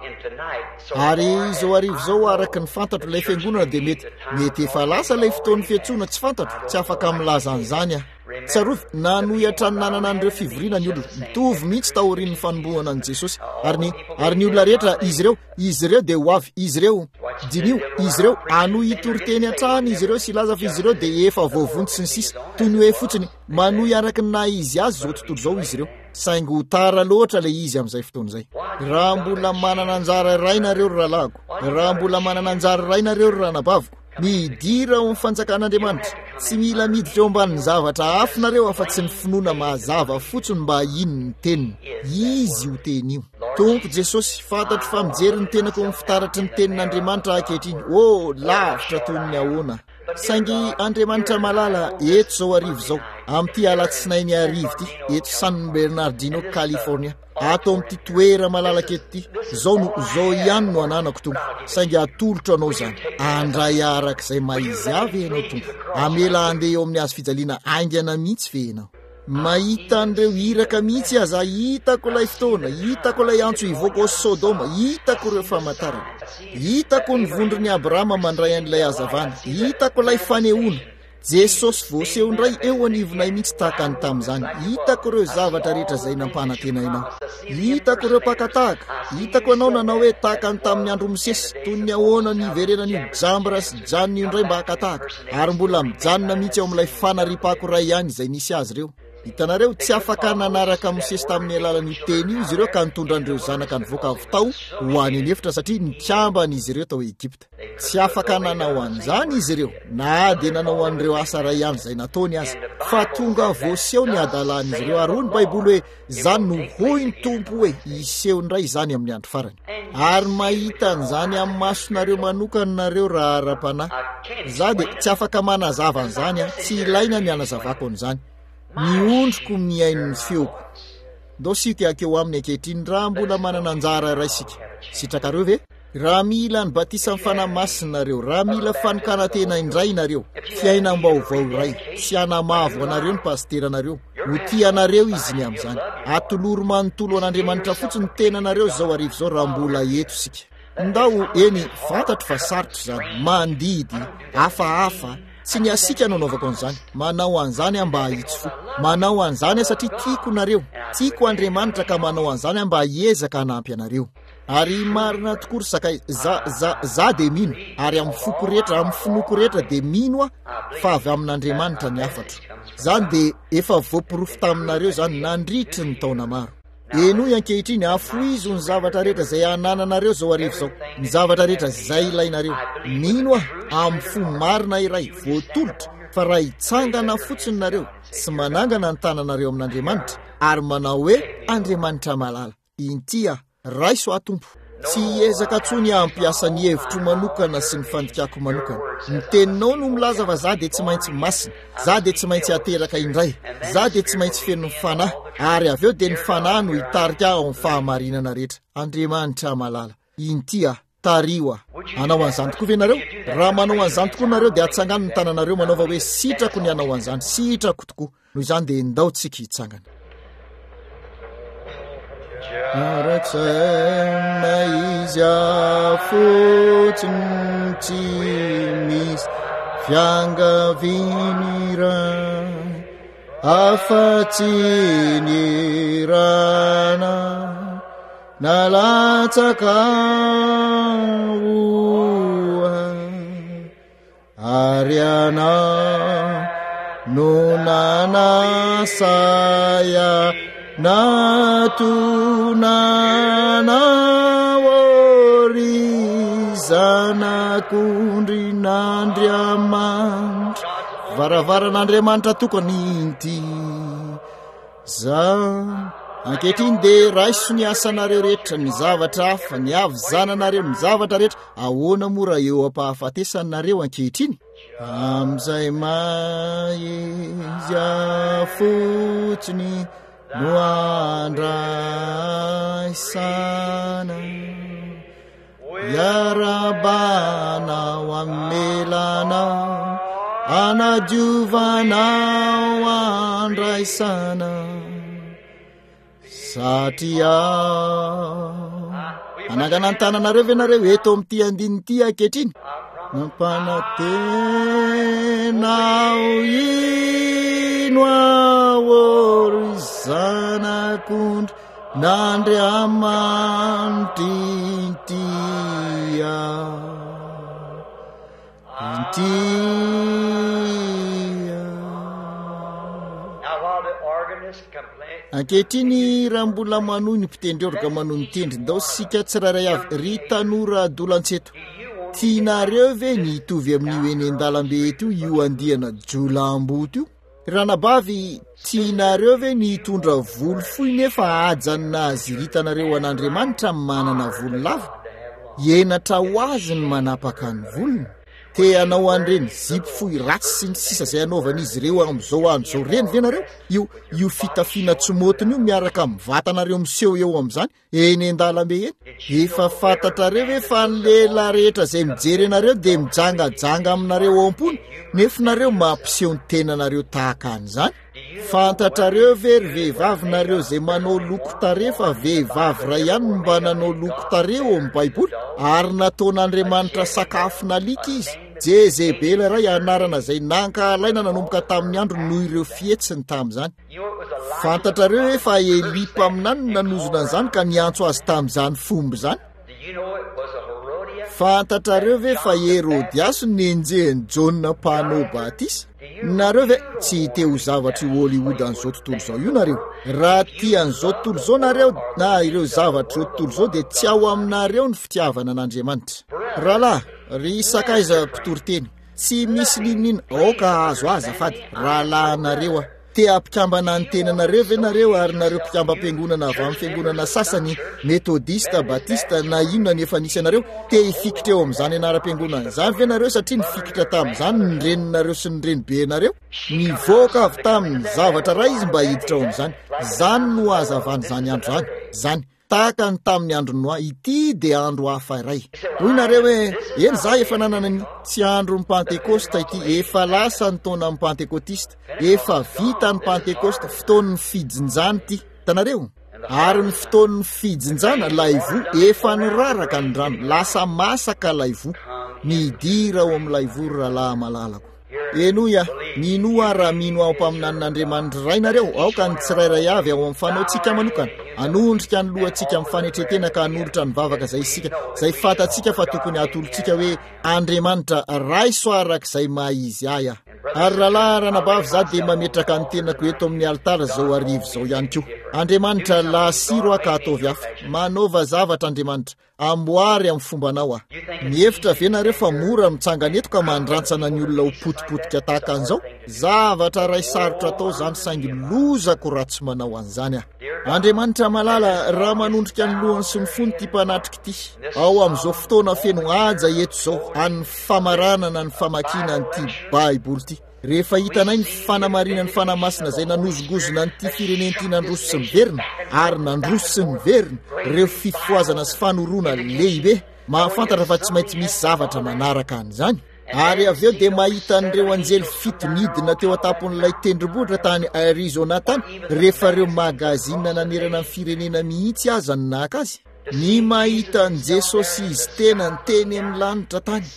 Ary zao arivo zao araka ny fantatro ilay fiangonana dia mety mety efa lasa ilay fotoan'ny fiantsoana tsy fantatro, tsy afaka milaza an'izany aho. Tsarovy, nanohitra ny nanana an'ireo fivoriana ny olona, mitovy mihitsy taorian'ny fanombohana an'i Jesosy. Ary ny ary ny olona rehetra izy ireo, izy ireo dia ho avy, izy ireo dinio, izy ireo anohy hitoriteny hatrany izy ireo sy laza fa izy ireo dia efa voavontsy sy ny sisa. Toy ny hoe fotsiny manohy araka ny na izy azy zao tontolo zao izy ireo. Saingy ho tara loatra ilay izy amin'izay fotoana izay. Raha mbola manana anjara iray nareo ry rahalago, raha mbola manana anjara iray nareo ry ranabaviko, midira ao amin'ny fanjakan'Andriamanitra. Tsy mila miditra eo ambanin'ny zavatra hafa nareo afa tsy ny finoana mazava fotsiny mba ino ny teniny. Izy io teny io. Tompo Jesosy, fantatro fa mijery ny tenako amin'ny fitaratry ny tenin'Andriamanitra ankehitriny. Oh, lavitra toy ny ahoana. Saingy Andriamanitra malala eto zao arivo zao, amin'ity alatsinainy arivo ty, eto San Bernardino, California. Ato amin'ity toera malalaka eto ty, zao no zao ihany no ananako tompo. Saingy atolotro anao zany, andray arak'izay maizy avy ianao tompo. Amela andeha eo amin'ny azo fijaliana aingana mihitsy fe ianao. Mahita an'ireo iraka mihitsy aza, hitako ilay fotoana, hitako ilay antso hivoaka ao Sodoma, hitako ireo famantarana, hitako ny vondron'ny Abrahama mandray an'ilay hazavana, hitako ilay fanehoana. jesosy voaseho indray eo anivonay mihitsy tahaka ny tamin'izany. Hitako ireo zavatra rehetra izay nampanantenainao, hitako ireo pakatahaka, hitako ianao nanao hoe tahaka ny tamin'ny andro misesy, toy ny ahoana ny iverenan'io jambra sy janona io indray mba hakatahaka, ary mbola mijanona mihitsy eo amin'ilay fanaripako ray ihany izay nisy azy ireo. Hitanareo tsy afaka nanaraka misesy tamin'ny alalan'io teny io izy ireo ka nitondran'ireo zanaka nivoaka avy tao ho any anefitra satria nikambany izy ireo tao Egypta. Tsy afaka nanao an'izany izy ireo, na dia nanao an'ireo asa ray ihany izay nataony azy, fa tonga voaseho ny adalan'izy ireo. Ary hoy ny Baiboly hoe izany no hoy ny Tompo hoe hiseho indray izany amin'ny andro farany. Ary mahita an'izany amin'ny masonareo manokana nareo raha ara-panahy. Za dia tsy afaka manazava an'izany a, tsy ilaina ny anazavako an'izany. Miondriko miaino ny feoko. Ndao sika akeo amin'ny ankehitriny raha mbola manana anjara iray sika. Sitrakareo ve? Raha mila ny batisa amin'ny fanahy masinareo, raha mila fanokana tena indray nareo, fiainam-baovao iray, sy hanamavo anareo ny pasteranareo, ho tianareo izy ny amin'izany. Atoloro manontolo an'Andriamanitra fotsiny tena nareo zao arivo zao raha mbola eto sika. Ndao eny fantatro fa sarotra izany, mandidy, hafahafa, tsy ny asika nanaovako an'izany, manao an'izany mba hahitsy fo, manao an'izany satria tiako nareo, tiako Andriamanitra ka manao an'izany mba hiezaka hanampy anareo. Ary marina tokoa sakay za za za de mino, ary amin'ny foko rehetra, amin'ny finoko rehetra de mino a fa avy amin'Andriamanitra ny afatro. Zany de efa voaporofo taminareo zany nandritry ny taona maro. Eno ankehitriny afoizo ny zavatra rehetra izay anananareo zao arivo zao, ny zavatra rehetra izay ilainareo. Mino a amin'ny fo marina iray voatolotra fa raha hitsangana fotsiny nareo sy manangana ny tananareo amin'Andriamanitra ary manao hoe Andriamanitra malala. Intia raiso a Tompo, tsy hiezaka tsony hampiasa ny hevitro manokana sy ny fandikako manokana. Ny teninao no milaza fa za de tsy maintsy masina, za de tsy maintsy ateraka indray, za de tsy maintsy feno ny fanahy, ary aveo de ny fanahy no hitarika ao amin'ny fahamarinana rehetra. Andriamanitra malala, intia tariwa. Anao an'izany tokoa ve nareo? Raha manao an'izany tokoa nareo de atsangana ny tananareo manaova hoe sitrako ny anao an'izany, sitrako tokoa. Noho izany de ndao tsika hitsangana. Aratsaina izy afotsiny tsy misy fiangaviny ra afa-tsy ny rana nalatsaka oa ary ana no nanasaya natunana ori zanak'ondry n'Andriamanitra, varavaran'Andriamanitra tokony inty za. Ankehitriny de raiso ny asanareo rehetra, ny zavatra hafa, ny avy zananareo, ny zavatra rehetra, ahoana mora eo ampahafatesanareo ankehitriny? Amizay maizy afotsiny no andraisana iarabanao amelana anadiovanao andraisana satria anangana ny tananareo ve nareo eto amin'ity andiny ity ankehitriny? Nampanatenao ino ahory zanak'ondry n'Andriamanitra intia intia. Ankehitriny raha mbola manohy ny mpitendry orga manohy ny tendry, ndao sika tsirairay avy ry tanora adolan-tseto. Tianareo ve nitovy amin'io eny an-dalambe eto io andiana jolamboto io? Ranabavy, tianareo ve nitondra volo fohy nefa ajanona azy ritanareo an'Andriamanitra manana volo lava? Enatra ho azy ny manapaka ny volony. Te anao an'ireny zipo fohy ratsy sy ny sisa izay anaovan'izy ireo amin'izao andro zao reny ve nareo? Io io fitafiana tsomotony io miaraka amin'ny vatanareo miseho eo amin'izany eny an-dalambe eny. Efa fantatrareo ve fa ny lehilahy rehetra izay mijery anareo de mijangajanga aminareo ao am-pony, nefa nareo mampiseho ny tenanareo tahaka an'izany? Fantatrareo ve ry vehivavinareo izay manao loko tare fa vehivavy ray ihany mba nanao loko tare ao amin'ny Baiboly ary nataon'Andriamanitra sakafo nalika izy? Jezebela ray anarana zay nankahalaina nanomboka tamin'ny andro noho ireo fietsiny tamin'izany. Fantatrareo efa Elipa aminany nanozona an'izany ka niantso azy tamin'izany fomba izany. Fantatrareo ve fa Herodias nenjehiny Jona mpanao batisa? Nareo ve tsy te ho zavatra Hollywood an'izao tontolo izao io nareo? Raha tia an'izao tontolo izao nareo na ireo zavatra izao tontolo izao dia tsy ao aminareo ny fitiavana an'Andriamanitra. Rahalahy, ry sakaiza mpitory-teny, tsy misy ninonina aoka azo aza fady rahalahy anareo a. Te ampikambana ny tenanareo ve nareo ary nareo mpikambam-piangonana avy amin'ny fiangonana sasany metodista, batista na inona ny efa nisy anareo te hifikitra eo amin'izany anaram-piangonana izany ve nareo satria nifikitra tamin'izany ny reninareo sy ny renibe nareo? Nivoaka avy tamin'ny zavatra ray izy mba hiditra ao amin'izany. Zany no azavany zany andro zany. Zany tahaka ny tamin'ny andro noa ity dia andro hafa iray. Hoy nareo hoe eny za efa nanana ny tsy andro ny Pentekosta ity, efa lasa ny taona ny Pentekotista, efa vita ny Pentekosta, fotoan'ny fijinjana ity. Tanareo? Ary ny fotoan'ny fijinjana laivo efa niraraka ny rano, lasa masaka laivo. Midira ao amin'ny laivo rahalahy malalako. Enoya, mino ara mino ao mpaminan'Andriamanitra ray nareo, aoka ny tsirairay avy ao amin'ny fanaontsika manokana. Anondrika ny lohantsika amin'ny fanetretena ka anolotra ny vavaka zay isika, zay fatatsika fa tokony atolontsika hoe Andriamanitra ray soaraka izay maizy aya. Ary rahalahy ranabavy za dia mametraka ny tenako eto amin'ny altara zao arivo zao ihany koa. Andriamanitra lasiro aka ataovy hafa, manaova zavatra Andriamanitra, amboary amin'ny fombanao a. Mihevitra ve nareo fa mora mitsangana eto ka mandrantsana ny olona ho potipotika tahaka an'izao? Zavatra ray sarotra atao zany saingy lozako ratsy manao an'izany a. Andriamanitra malala raha manondrika ny lohany sy ny fony ty mpanatrika ity ao amin'izao fotoana feno aja eto zao an'ny famaranana ny famakina nyty Baiboly ty. Rehefa hitanay ny fanamarinana ny fanamasina zay nanozogozona nyty firenenty nandroso sy miverina ary nandroso sy miverina reo fifoazana sy fanorona lehibe, mahafantatra fa tsy maintsy misy zavatra manaraka an'izany. Ary avy eo dia mahita an'ireo anjely fito midina teo atapon'ilay tendrombohitra tany Arizona tany, rehefa reo magazina nanerana ny firenena mihitsy aza ny naka azy. Ny mahita an' Jesosy izy tena ny teny amin'ny lanitra tany,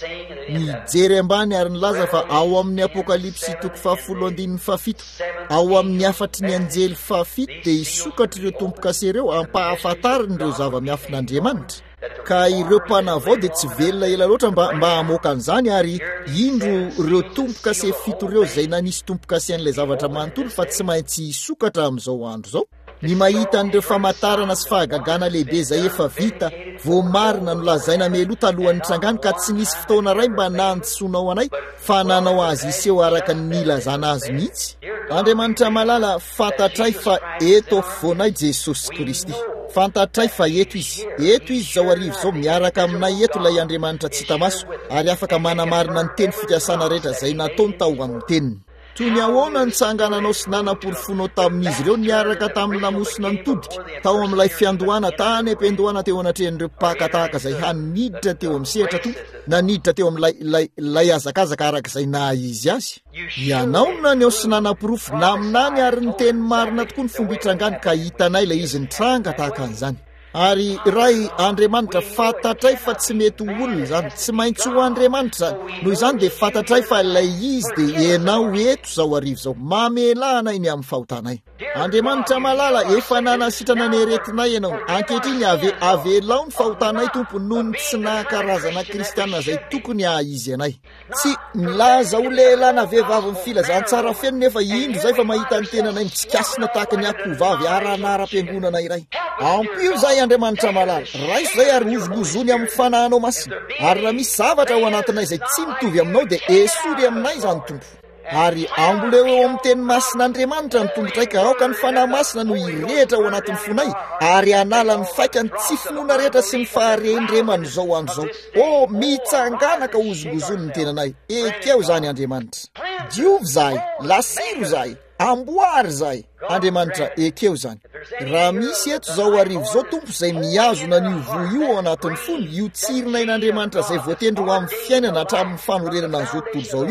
mijery ambany ary nilaza fa ao amin'ny Apokalipsy toko fahafolo andininy fafito, ao amin'ny afatry ny anjely fafito dia isokatra ireo tompo-kase ireo ampahafantariny ireo zava-miafin'Andriamanitra. Ka ireo mpanavao dia tsy velona ela loatra mba, mba hamoaka an'izany ary indro ireo tompo-kase fito ireo zay nanisy tompo-kase an'ilay zavatra manontolo fa tsy maintsy isokatra amin'izao andro zao. Ny mahita an'ireo famantarana sy fahagagana lehibe zay efa vita, voamarina no lazaina meloa talohan'ny trangany ka tsy nisy fotoana ray mba nantsoinao anay fa nanao azy iseho araka ny nilazana azy mihitsy. Andriamanitra malala, fantatray fa eto afovoanay Jesosy Kristy. Fantatray fa eto izy. Eto izy zao arivo zao miaraka aminay eto ilay Andriamanitra tsy hita maso ary afaka manamarina ny teny fikasana rehetra zay nataony tao amin'ny teniny. Toy ny ahoana ny tsangananao sy nanam-porofonao tamin'izy ireo niaraka tamin'ny lamosina nitodika tao amin'ilay fiandohana tany am-piandohana teo anatrehan'ireo mpakatahaka zay haniditra teo amin'ny sehatra to na niditra teo amin'ilay lay azakazaka araka izay na izy azy. Ianao no naneo sy nanam-porofo na aminany ary ny teny marina tokoa ny fomba hitrangany ka hitanay ilay izy nitranga tahaka an'izany. Ary ray Andriamanitra fantatray fa tsy mety olona zany, tsy maintsy ho Andriamanitra zany. Noho izany dia fantatray fa ilay izy dia enao eto zao arivo zao, mamelanay ny amin'ny fahotanay. Andriamanitra malala, efa nanasitrana ny aretinay ianao, ankehitriny ave avelao ny fahotanay tompo noho ny tsy nahakarazana kristianina zay tokony haizy anay. Tsy milaza ho lelana vehivavy ny filazantsara feno nefa indro zay fa mahita ny tenanay mitsikasina tahaka ny akovavy aranara-piangonana iray. Ampio zay Andriamanitra malala, raiso zay ary hozogozony amin'ny fanahinao masina. Ary raha misy zavatra ao anatinay zay tsy mitovy aminao dia esory aminay zany tompo. Ary amboleo eo amin'ny teny masin'Andriamanitra ny tombontray ka aoka ny fanahy masina no hirehitra ao anatin'ny fonay ary anala ny faika ny tsy finoana rehetra sy ny faharendremany zao andro zao. O mitsangana ka hozogozony ny tenanay. Ekeo zany Andriamanitra. Diovy zahay, lasiro zahay, amboary zahay. Andriamanitra ekeo zany. Raha misy eto zao arivo zao tompo zay miazona ny voa io ao anatin'ny fony, io tsironay n'Andriamanitra zay voatendry ho amin'ny fiainana hatramin'ny fanorenana an'izao tontolo zao io,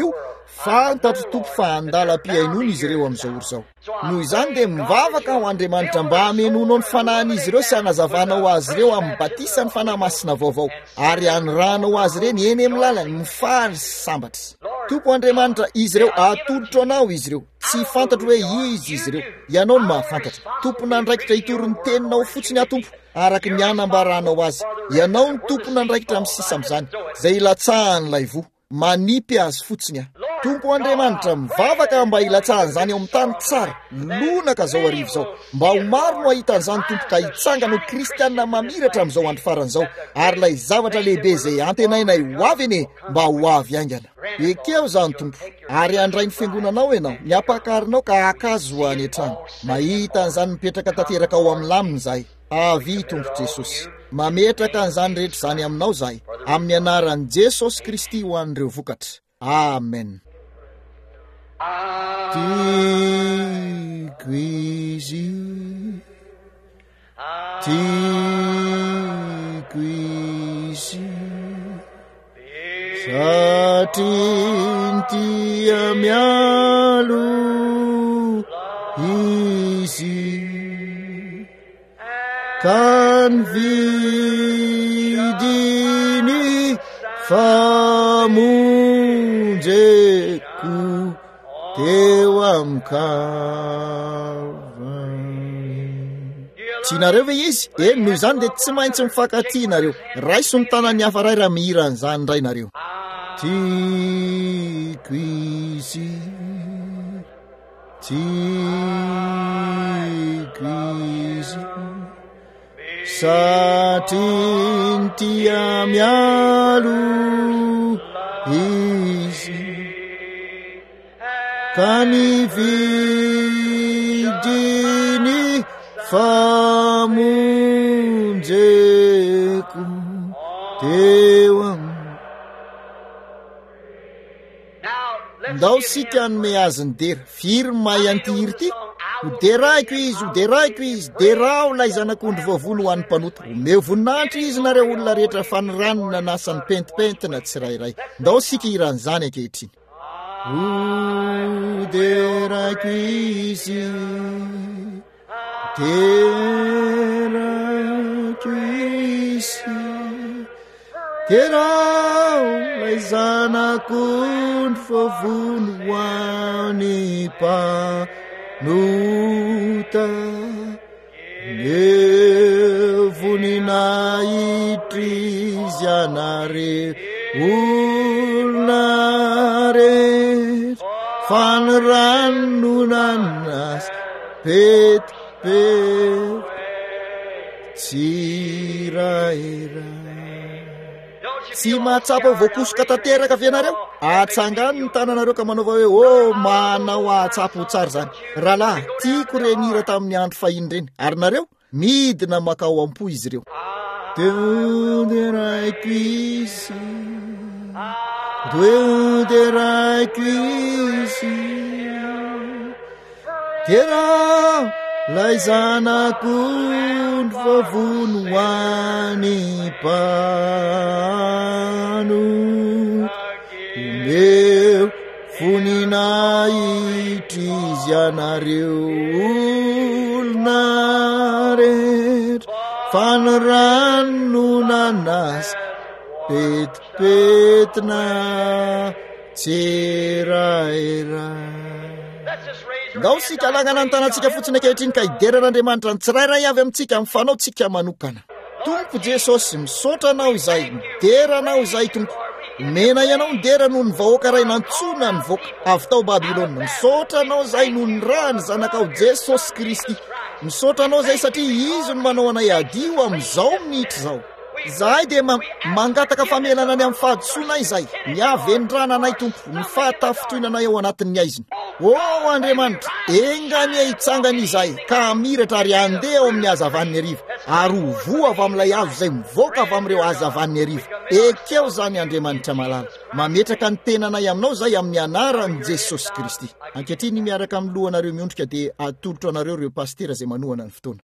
fantatro tompo fa andalam-piainoana izy ireo amin'izao oro zao. Noho izany dia mivavaka ho Andriamanitra mba hamenonao ny fanahin'izy ireo sy hanazavanao azy ireo amin'ny batisa ny fanahy masina vaovao, ary aniranao azy ireny eny amin'ny lalany mifary sy sambatra. Tompo Andriamanitra, izy ireo atolotro anao izy ireo, tsy fantatro hoe izy izy ireo, ianao no mahafantatra. Tompo nandraikitra hitory ny teninao fotsiny atompo araka ny anambaranao azy. Ianao ny tompo nandraikitra amin'ny sisa amin'izany, izay ilatsahanyilay vo manipy azy fotsiny ah. Tompo Andriamanitra, mivavaka mba ilatsahany izany ao amin'ny tany tsara lonaka zao arivo zao, mba ho maro no ahitan'izany tompo ka hitsangana ho kristianina mamiratra amin'izao andro faran'izao, ary ilay zavatra lehibe izay antenainay ho avy ene mba ho avy aingana. Ekeo izany tompo, ary andray ny fiangonanao ianao, ny apakarinao ka akazo any an-trano. Mahita an'izany mipetraka tanteraka ao amin'ny laminy zahay. Avy tompo Jesosy, mametraka an'izany rehetra izany aminao zahay, amin'ny anaran'i Jesosy Kristy ho an'ireo vokatra. Amen. Tiako izy, tiako izy, satria tia mialo izy, kan vidiny famonjeko teo amin'ny Kalvary. Tianareo ve izy? Eny noho izany dia tsy maintsy mifankatia-nareo. Raiso ny tanany hafa ray raha mihira an'izany indray nareo. Tiako izy, tiako izy, satria tia mialo izy, ka nividiny famonjeko teo amin'ny. Ndao sika ny meaziny dera, firy mahay antihiry ty? Ho deraiko izy, ho deraiko izy, derao lay zanak'ondry voavolo ho an'ny mpanota. Omeo voninahitra izy nareo olona rehetra faniranona nasany pentipentina tsirairay. Ndao sika iran'izany ankehitriny. Ho deraiko izy, deraiko izy, derao lay zanak'ondry voavolo ho an'ny mpanota. Ne voninahitra izy anareo olona rehetra faniranonan'azy petipety tsirairay. Tsy mahatsapa voakosoka tanteraka avy ianareo, atsangany ny tananareo ka manaova hoe ô manao ahatsapa ho tsara zany. Rahalahy, tiako renira tamin'ny andro fahiny reny, ary nareo midina makao am-po izy ireo. Teo deraiko izy, teo deraiko izy, derao lay zanak'ondry voavolo ho an'ny mpanota. Omeo voninahitra izy anareo olona rehetra faniranonan'azy petipetina tsirairay. Ngao sika lagnana ny tanantsika fotsiny ankehitriny ka hideran'Andriamanitra ny tsirairay avy amintsika mifanaho tsika manokana. Tompo Jesosy, misaotra anao izay, midera anao izay tompo. Mena ianao ny dera noho ny vahoaka ray nantsona ny voaka avy tao Babilôna. Misaotra anao izay noho ny rany zanakao Jesosy Kristy. Misaotra anao izay satria izy no manao anay adio amin'izao minitra zao. Zahay dia ma mangataka famelana any amin'ny fahadisoana izay, niavendrana anay tompo, ny fahatafotoinanay ao anatin'ny aiziny. O Andriamanitra, engany hitsangana izay ka amiratra ary andeha ao amin'ny hazavan'ny arivo, ary ho voa avy amin'ilay hazo izay mivoaka avy amin'ireo hazavan'ny arivo. Ekeo zany Andriamanitra malala, mametraka ny tenanay aminao zay amin'ny anaran'i Jesosy Kristy. Ankehitriny miaraka amin'ny lohanareo miondrika dia atolotra anareo ireo pastera izay manohana ny fotoana.